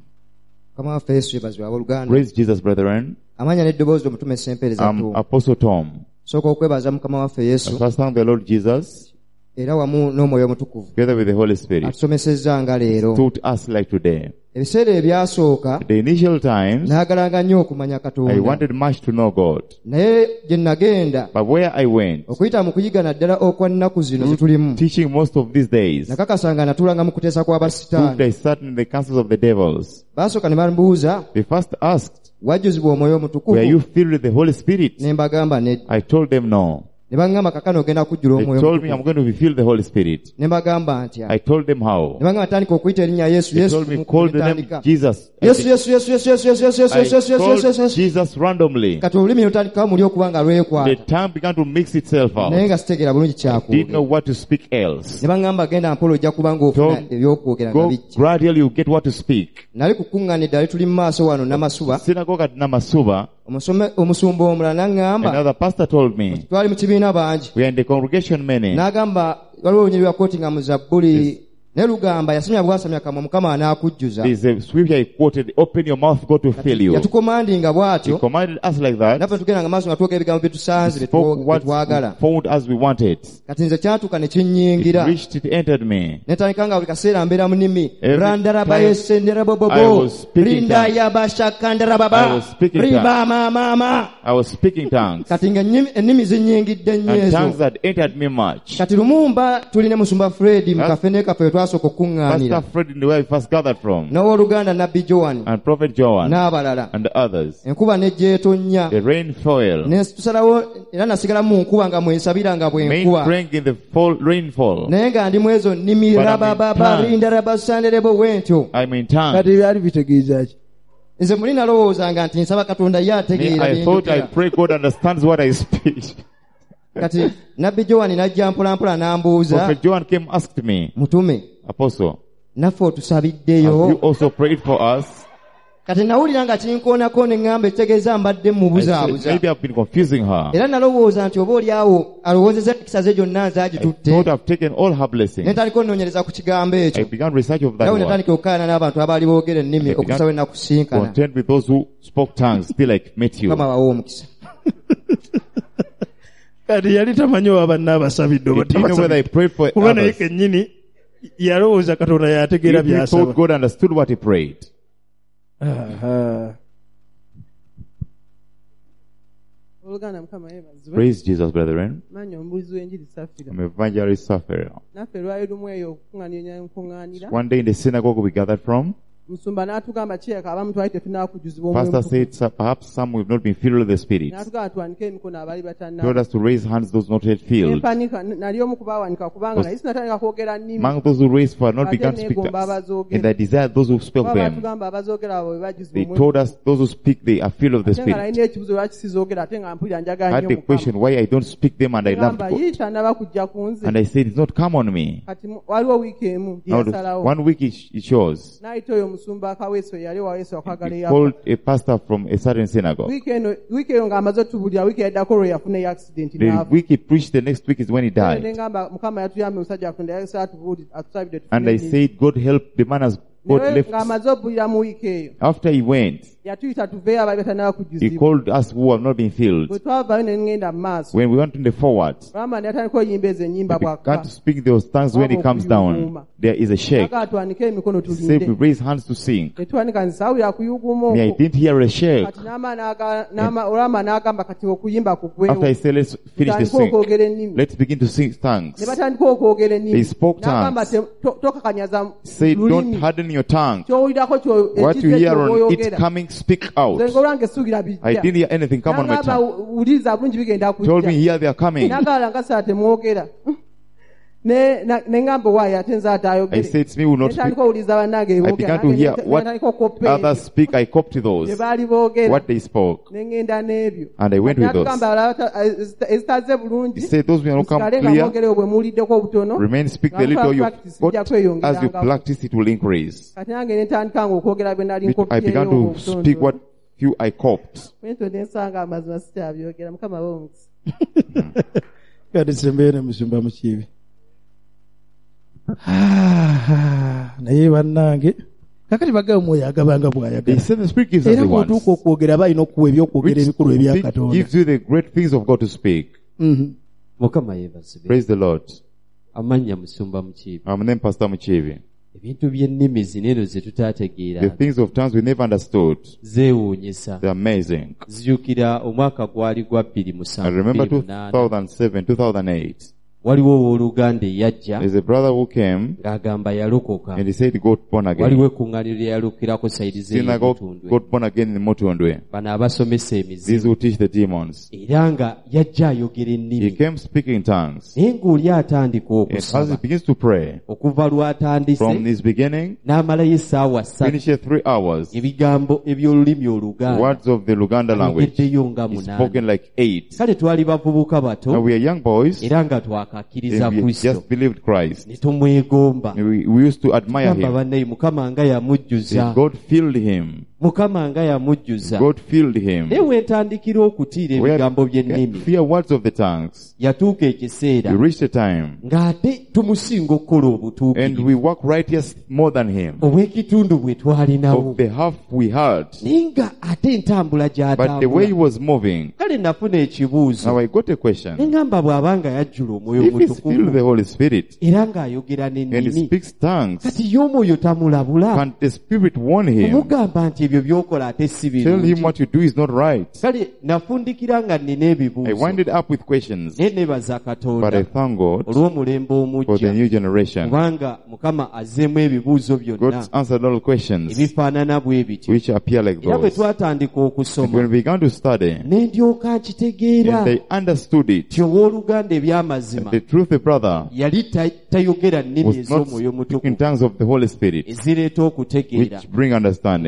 Mukama waffe Yesu yebazibwe abooluganda. Praise Jesus, brethren. Amanya n'eddoboozi omutume Sempereza I'm tu. Apostle Tom. Sooka okwebaza Mukama waffe I Yesu first thank the Lord Jesus, era wamu n'omwoyo omutukuvu together with the Holy Spirit, atusomesezza nga leero. taught us like today. Ebiseera ebyasooka The initial times, naagalanga nnyo okumanya I Katonda. wanted much to know God. Naye gye nagenda But where I went, okuyita mu kuyiga naddala okwa nnaku zino ze tulimu, teaching most of these days, nakakasanga natuulanga mu kuteesa proved kw'abasitaani. I sat in the councils of the devils. Baasooka ne bambuuza, They first asked, wajjuzibwa omwoyo were omutukuvu? you filled with the Holy Spirit? Ne mbagamba nedda. I told them no. Ne baŋŋamba kakano ogenda kujjula They omwoyo told me I'm omutukuvu. going to be filled with the Holy Spirit. Ne mbagamba ntya. I told them how. Ne baŋŋamba tandika okuyita erinnya Yesu. They Yesu told me call the name tandika. Jesus. Yesu Yesu Yesu Yesu Yesu Yesu Yesu Yesu I Yesu Yesu Yesu called Yesu Yesu. Jesus randomly. Kati olulimi lutandikawo muli okuba nga The lwekwata. tongue began to mix itself Naye out. nga sitegeera bulungi Didn't know kyakwogera. what to speak else. Ne baŋŋamba genda mpola ojja kuba ng'ofuna Go- ebyokwogera nga Go bijja. gradually, you get what to speak. Nali kukuŋŋaanidde ali tuli mu maaso wano Namasuba. Synagogue at Namasuba, Omusumba omulala n'aŋŋamba, another pastor told me, twali mu kibiina bangi. we are in the congregation many. N'agamba waliwo olunyiri lwa kooti nga mu Zabbuli ne lugamba yasamya bwasamya kamwa Mukama anaakujjuza. There's a scripture I quoted, open your mouth, God to fill you. Yatukomandinga He bw'atyo. commanded us like that. Naffe tugenda nga maaso nga twogera ebigambo bye tusanze He spoke what bye twagala. we found as we wanted. Kati nze kyatuuka ne It kinnyingira. reached, it entered me. Netandika nga buli kaseera mbeera mu nnimi. Every Randaraba time yesendera I bobobo. was speaking Linda tongues. yabashakandarababa. I was speaking Riba mama. I was speaking tongues. Kati nga ennimi zinnyingidde nnyo And tongues ezo. had entered me much. Kati Lumumba tuli ne musumba Fred mu That's- kafene kaffe we twasooka okuŋŋaanira. Pastor Fred in the way we first gathered from, N'owooluganda Nabbi Joan and Prophet Joan, n'abalala. and others. Enkuba n'egy'etonnya. The rain fell. Ne tusalawo era nasigala mu nkuba nga mwensabira nga Main bwenkuba. praying in the rainfall. Naye nga ndi mu ezo nnimi But I'm in rabababa tongues. rindarabasandere bwentyo. I'm in tongues. kati byali bitegeeza ki? Nze muli nalowoozanga nti nsaba Katonda ye Me, ategeera I thought I byenjogera. pray God understands what I speak. Kati Nabbi Joan n'ajja mpolampola n'ambuuza, Prophet Joan came asked me, mutume Apostle, naffe have you otusabiddeyo. also prayed for us? kati nawulira nga kinkoonako ne ŋŋamba ekitegeeza mbadde mubuzaabuza. Maybe I've been confusing her. Era nalowooza nti oba oli awo alowoozezza empisa ze gyonna nzaagitutte. I thought I've taken all her blessings. Ne ntandika onnoonyereza ku kigambo ekyo. I began research of that nawe word. natandika okukaayana n'abantu abaali boogera ennimi okusawo ennakusinkana. Content with those who spoke tongues till I met you. Kama bawo omukisa. Kati yali tamanyi oba banne abasabidde oba tabasabidde. Kuba naye kennyini yalowooza Katonda yategeera by'asaba. He thought God understood what he prayed. Praise Jesus, brethren. I'm Evangelist Safari. One day in the synagogue we gathered from, Pastor said perhaps some have not been filled with the Spirit. Told us to raise hands those not yet filled. Among those who raised for not begun to speak and they desire those who spoke them. They told us those who speak they are filled of the Spirit. I had the question why I don't speak them and I love God. And I said it's not come on me. Now 1 week it shows. He called a pastor from a certain synagogue. The week he preached, the next week is when he died. And I said, God help the man as God left. After he went, he called us who have not been filled. When we went in the forward, we began to speak those tongues. When he comes down, there is a shake. Say we raise hands to sing. Me, I didn't hear a shake. After I said, let's finish the sing. Let's begin to sing tongues. They spoke tongues. Say, don't harden your tongue. What you hear on it coming, speak out. I didn't hear anything come on my tongue. Told me here they are coming. I said, it's me who will not speak. I began to hear what others speak. I copied those, what they spoke. And I went with those. He said, those will not come clear. Remain, speak the little you got. As you practice, it will increase. I began to speak what few I copied. naye bannange kakati bagaba mwoyo agabanga bw'ayagala era bw'otuuka okwogera aba alina okuwa ebyokwogera ebikulu ebya Katonda. Gives you the great things of God to speak. Praise the Lord. Amanya Musumba Mukiibi. I'm named Pastor Mukiibi. Ebintu by'ennimi zino ze tutaategeera. The things of tongues we never understood. Zeewuunyisa. They're amazing. Zijjukira omwaka gwali gwa 2007. I remember 2007, 2008. Waliwo owooluganda eyajja. There's a brother who came ng'agamba yalokoka. and he said he got born again. Waliwo ekkuŋŋaaniro lyeyalukirako sayidi Synagogue got born again in Mutundwe. Bano abasomesa emizimu. These who teach the demons. Era nga yajja ayogera ennimi. He came speaking tongues. Naye ng'oli atandika And as he okusaba. begins to pray, Okuva lw'atandise. from his beginning, n'amalayo essaawa 3. finish at 3 hours. Ebigambo eby'olulimi Oluganda. Words of the Luganda language ayogeddeyo nga is 8. spoken like 8. Kale twali bavubuka bato. Now we are young boys. Era nga twakakkiriza And we Kristo. just believed Christ. Ne tumwegomba. We used to admire Gamba him. bannaye Mukama nga yamujjuza. God filled him. Mukama nga yamujjuza. God filled him. Naye wentandikira okutiira ebigambo by'ennimi. Fear words of the tongues. Yatuuka ekiseera. We reached a time. Ng'ate tumusinga okukola And obutuukirivu. we work righteous more than him. Obw'ekitundu bwe twalinawo. Of the half we had. Naye nga ate entambula But the way he gy'atambula. was moving. Kale nafuna ekibuuzo. Now I got a question. Ne ngamba bw'abanga yajjula omwoyo If he's filled with the omutukuvu. Holy Spirit Era ng'ayogera and he n'ennimi. speaks tongues, Kati y'omwoyo tamulabula. can't the Spirit warn him? Omugamba nti ebyo by'okola ate si Tell him birungi. what you do is not right. Kale nafundikira nga nnina I ebibuuzo. winded up with questions. Naye nebaza But I Katonda thank God olw'omulembe for the omujja. new generation. Kubanga Mukama azzeemu ebibuuzo byonna God answered all questions ebifaanana bwe bityo. which appear like Era bwe those. twatandika And okusoma when we began to study, ne ndyoka nkitegeera and they understood it, nti owooluganda eby'amazima the truth, the brother yali tayogera nnimi was not ez'omwoyo speaking omutukuvu tongues of the Holy Spirit, ezireeta okutegeera which bring nga understanding. bwe tusoma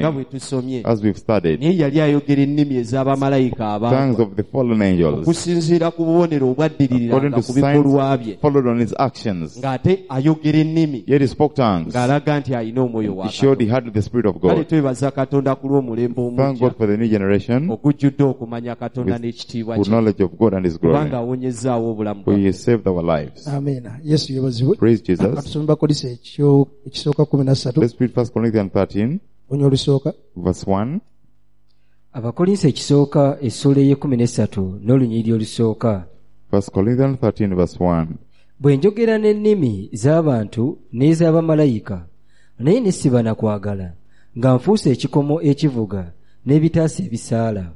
tusomye as we've studied, naye yali ayogera ennimi ez'abamalayika tongues of the fallen angels, okusinziira ku bubonero obwaddiriranga ku bikolwa bye, followed on his actions. ng'ate ayogera ennimi Yet he spoke tongues. ng'alaga nti alina omwoyo wa He showed he Katonda. had the Spirit of Kale God. twebaza Katonda ku lw'omulembe Thank omujja God for the new generation, ogujjudde okumanya Katonda with n'ekitiibwa good kye, knowledge of God and His kubanga glory. awonyezzaawo obulamu For He bwaffe. has saved our lives. Amen. Yesu yebazibwe. Praise Jesus. Katusome Bakolisi ekisooka 13 Let's read 1 Corinthians 13, onyo olusooka. verse 1. Abakolinsi ekisooka essula ey'ekumi n'olunyiriri olusooka. 1 Corinthians 13, verse 1. Bwe njogera n'ennimi z'abantu n'ez'abamalayika, naye ne siba na kwagala, nga nfuuse ekikomo ekivuga n'ebitaasa ebisaala.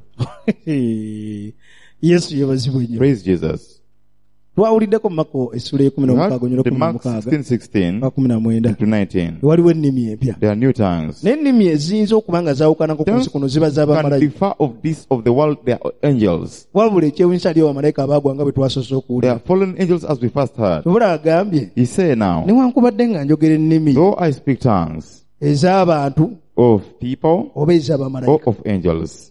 Yesu yebazibwe nnyo. Praise Jesus. Twawuliddeko mu Mako essula We y'e16 had the Mark 16:16 16 to 19. waliwo ennimi empya. There are new tongues. N'ennimi eziyinza okuba nga zaawukanako ku nsi kuno ziba Can z'abamalayika. differ of the world, they are angels. Wabula ekyewunyisa ali abamalayika abaagwa nga bwe twasoose They okuwulira. are fallen angels as we first heard. Tubula agambye He said now, newankubadde nga njogera ennimi though I speak tongues ez'abantu of people oba or ez'abamalayika of angels,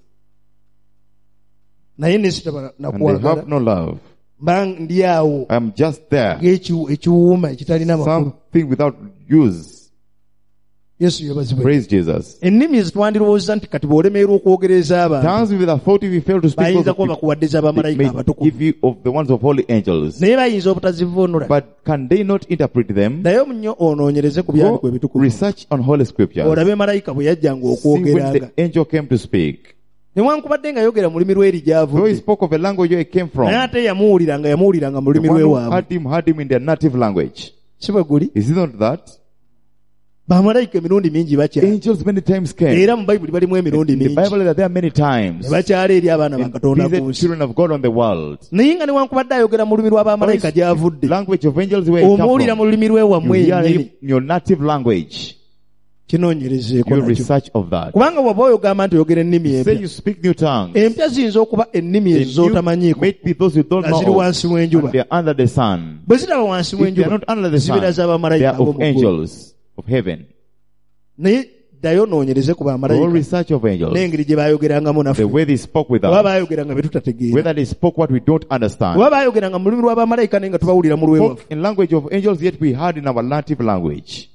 naye ne sitaba na and they kwagala have no love, mba ndi awo I am just there, ng'ekiwuuma ekitalina makulu. something without use. Yesu yebazibwe. Praise Jesus. Ennimi ezitwandirowooza nti kati bw'olemererwa okwogera ez'abantu Tongues with a thought, if you fail to speak those bayinza of kuba people, bakuwadde they ez'abamalayika may abatukuvu give you of the ones of holy angels. naye bayinza obutazivvuunula. But can they not interpret them? naye munnyo onoonyereze ku byandiko Go ebitukuvu research on holy scriptures. olabe malayika bwe yajjanga See when okwogeranga the angel came to speak. newankubadde nga yogera mu lulimi lw'eri Though he gy'avudde spoke of a language where he came from, naye ate yamuwuliranga mu the lulimi one who lw'ewaabwe. heard him in their native language. si bwe guli Is it not that? bamalayika emirundi mingi bakyali Angels many times came. era mu bayibuli balimu emirundi In the mingi Bible that there are many times. ne bakyala eri abaana ba And katonda these ku are nsi children of God on the world. naye nga newankubadde ayogera mu lulimi lw'abamalayika gy'avudde Language of angels where he come omuwulira mu from. lulimi You lw'ewammwe hear him yennyini in your native language. kinoonyerezeeko You nakyo research of that. kubanga bw'oba oyogamba nti oyogera ennimi Say empya you speak new tongues. empya ziyinza okuba ennimi The ezo new otamanyiiko may be those you don't nga ziri know of, wansi w'enjuba and they are under the sun. bwe ziraba wansi If they are w'enjuba not under the sun, zibeera they z'abamalayika are of ab'omu ggulu. angels of heaven. naye ddayo noonyereze ku All bamalayika research of angels. n'engeri gye baayogerangamu The naffe way they spoke with oba us. baayogeranga bye tutategeera Whether they spoke what we don't understand. oba baayogeranga mu lulimi lw'abamalayika naye nga tubawulira mu lwewaffe Spoke in language of angels, yet we heard in our native language.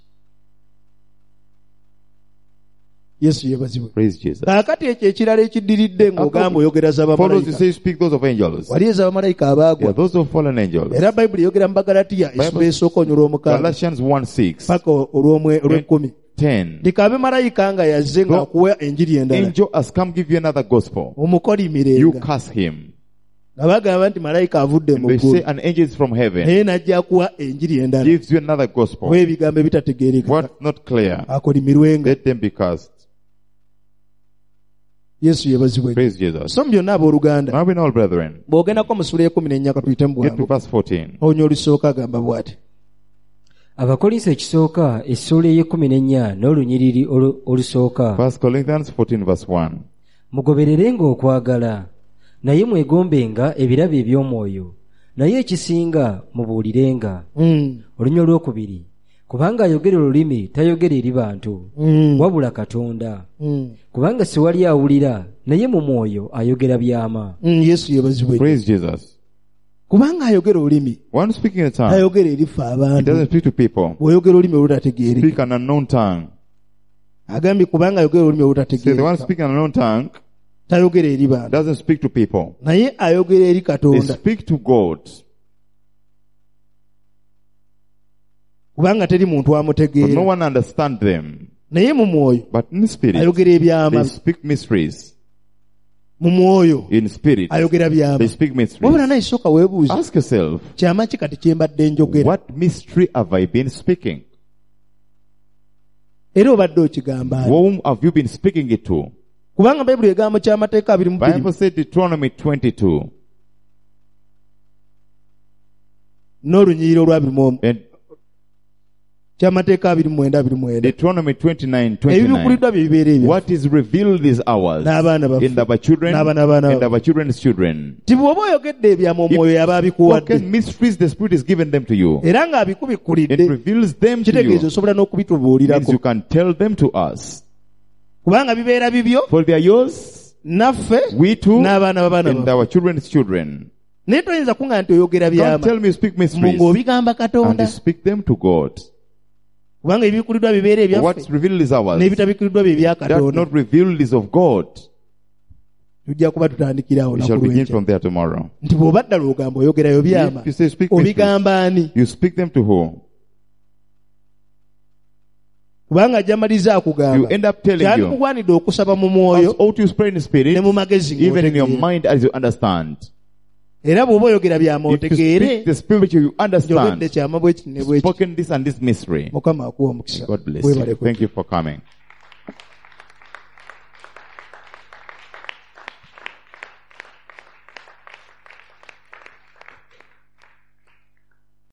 yesu yeebazibwe Praise Jesus. kaakati ekyo ekirala ekiddiridde ng'ogamba oyogera Follows, you z'abamalayika say, speak those of angels. wali ez'abamalayika Yeah, abaagwa those of fallen angels. era bayibuli eyogera mu bagalatiya essula esooka onyo olw'omukaaga Galatians 1:6. paka olw'ekkumi 10. ndika abe malayika nga yazze ng'akuwa enjiri endala Angel has come give you another gospel. You omukolimiranga curse him. nga bagamba nti malayika avudde mu They say ggulu an angel is from heaven. naye najja akuwa enjiri endala Gives you another gospel. oba ebigambo ebitategeereka What's not clear? akolimirwenga Let them be cursed. yesu yeebazibwe Praise Jesus. so mu byonna abooluganda Now we know, brethren. bw'ogendako mu ssula y'ekumi ka tuyite mu Get to bwangu verse 14. onyo olusooka agamba bw'ati Abakolinsi ekisooka essula ey'ekumi n'olunyiriri olusooka. 1 Corinthians 14 verse 1. Mugobererenga okwagala, naye mwegombenga ebirabo eby'omwoyo, naye ekisinga mubuulirenga. Olunya olwokubiri, kubanga ayogera olulimi tayogera eri bantu, wabula Katonda. Kubanga siwali awulira, naye mu mwoyo ayogera byama. yesu yeebazibwe Praise Jesus. kubanga ayogera olulimi One speaking in a tongue, tayogera eri ffe he abantu doesn't speak to people. bw'oyogera olulimi olutategeereka Speak an unknown tongue. agambye kubanga ayogera olulimi Say the one olutategeereka speaking an unknown tongue tayogera eri bantu doesn't speak to people. naye ayogera eri They katonda speak to God. kubanga teri muntu But no amutegeera one understands them. naye mu mwoyo But in spirit, ayogera ebyama they speak mysteries. mu mwoyo In spirit, ayogera byama they speak wabula mysteries. naye sooka weebuuza Ask yourself, kyama ki kati kye mbadde njogera what mystery have I been speaking? era obadde okigamba ani? Whom have you been speaking it to? kubanga bayibuli egambo ky'amateeka 22 Bible said Deuteronomy 22 n'olunyiriri olwa 21 and ky'amateeka 29 Deuteronomy 29:29. ebibikuliddwa bye bibeera ebyo What is revealed these hours n'abaana baffe in our children n'abaana baana and our children's children. ti bw'oba oyogedde ebyama omwoyo yaba abikuwadde Spoken mysteries, the Spirit is given them to you. era It ng'abikubikkulidde reveals them to kitegeeza you. osobola Means n'okubitubuulirako you can tell them to us. kubanga bibeera bibyo, for they are yours, naffe we too, n'abaana b'abaana and our children's children. naye toyinza kuŋŋaana nti oyogera Don't byama tell me you speak mysteries ng'obigamba and Katonda, you speak them to God. kubanga ebibikuliddwa bibeera ebyaffe What's revealed is ours. n'ebitabikuliddwa bye ebya That's Katonda. not revealed is of God. Tujja kuba tutandikira awo We shall lunaku begin lw'enkya. from there tomorrow. Nti bw'oba ddala ogamba oyogerayo byama If you say speak mysteries, obigamba ani? you speak them to who? Kubanga ajja maliza You akugamba end up telling you, kyandikugwanidde okusaba mu as mwoyo ought you pray in the spirit, ne mu magezi even in your ng'otegeera. mind as you understand. Era bw'oba oyogera byama If you otegeere speak the spirit, you njogedde understand. kyama bwe kiti ne bwe kiti. Spoken this and this mystery. Mukama akuwa omukisa. God bless Weebale you. ku Thank you for coming.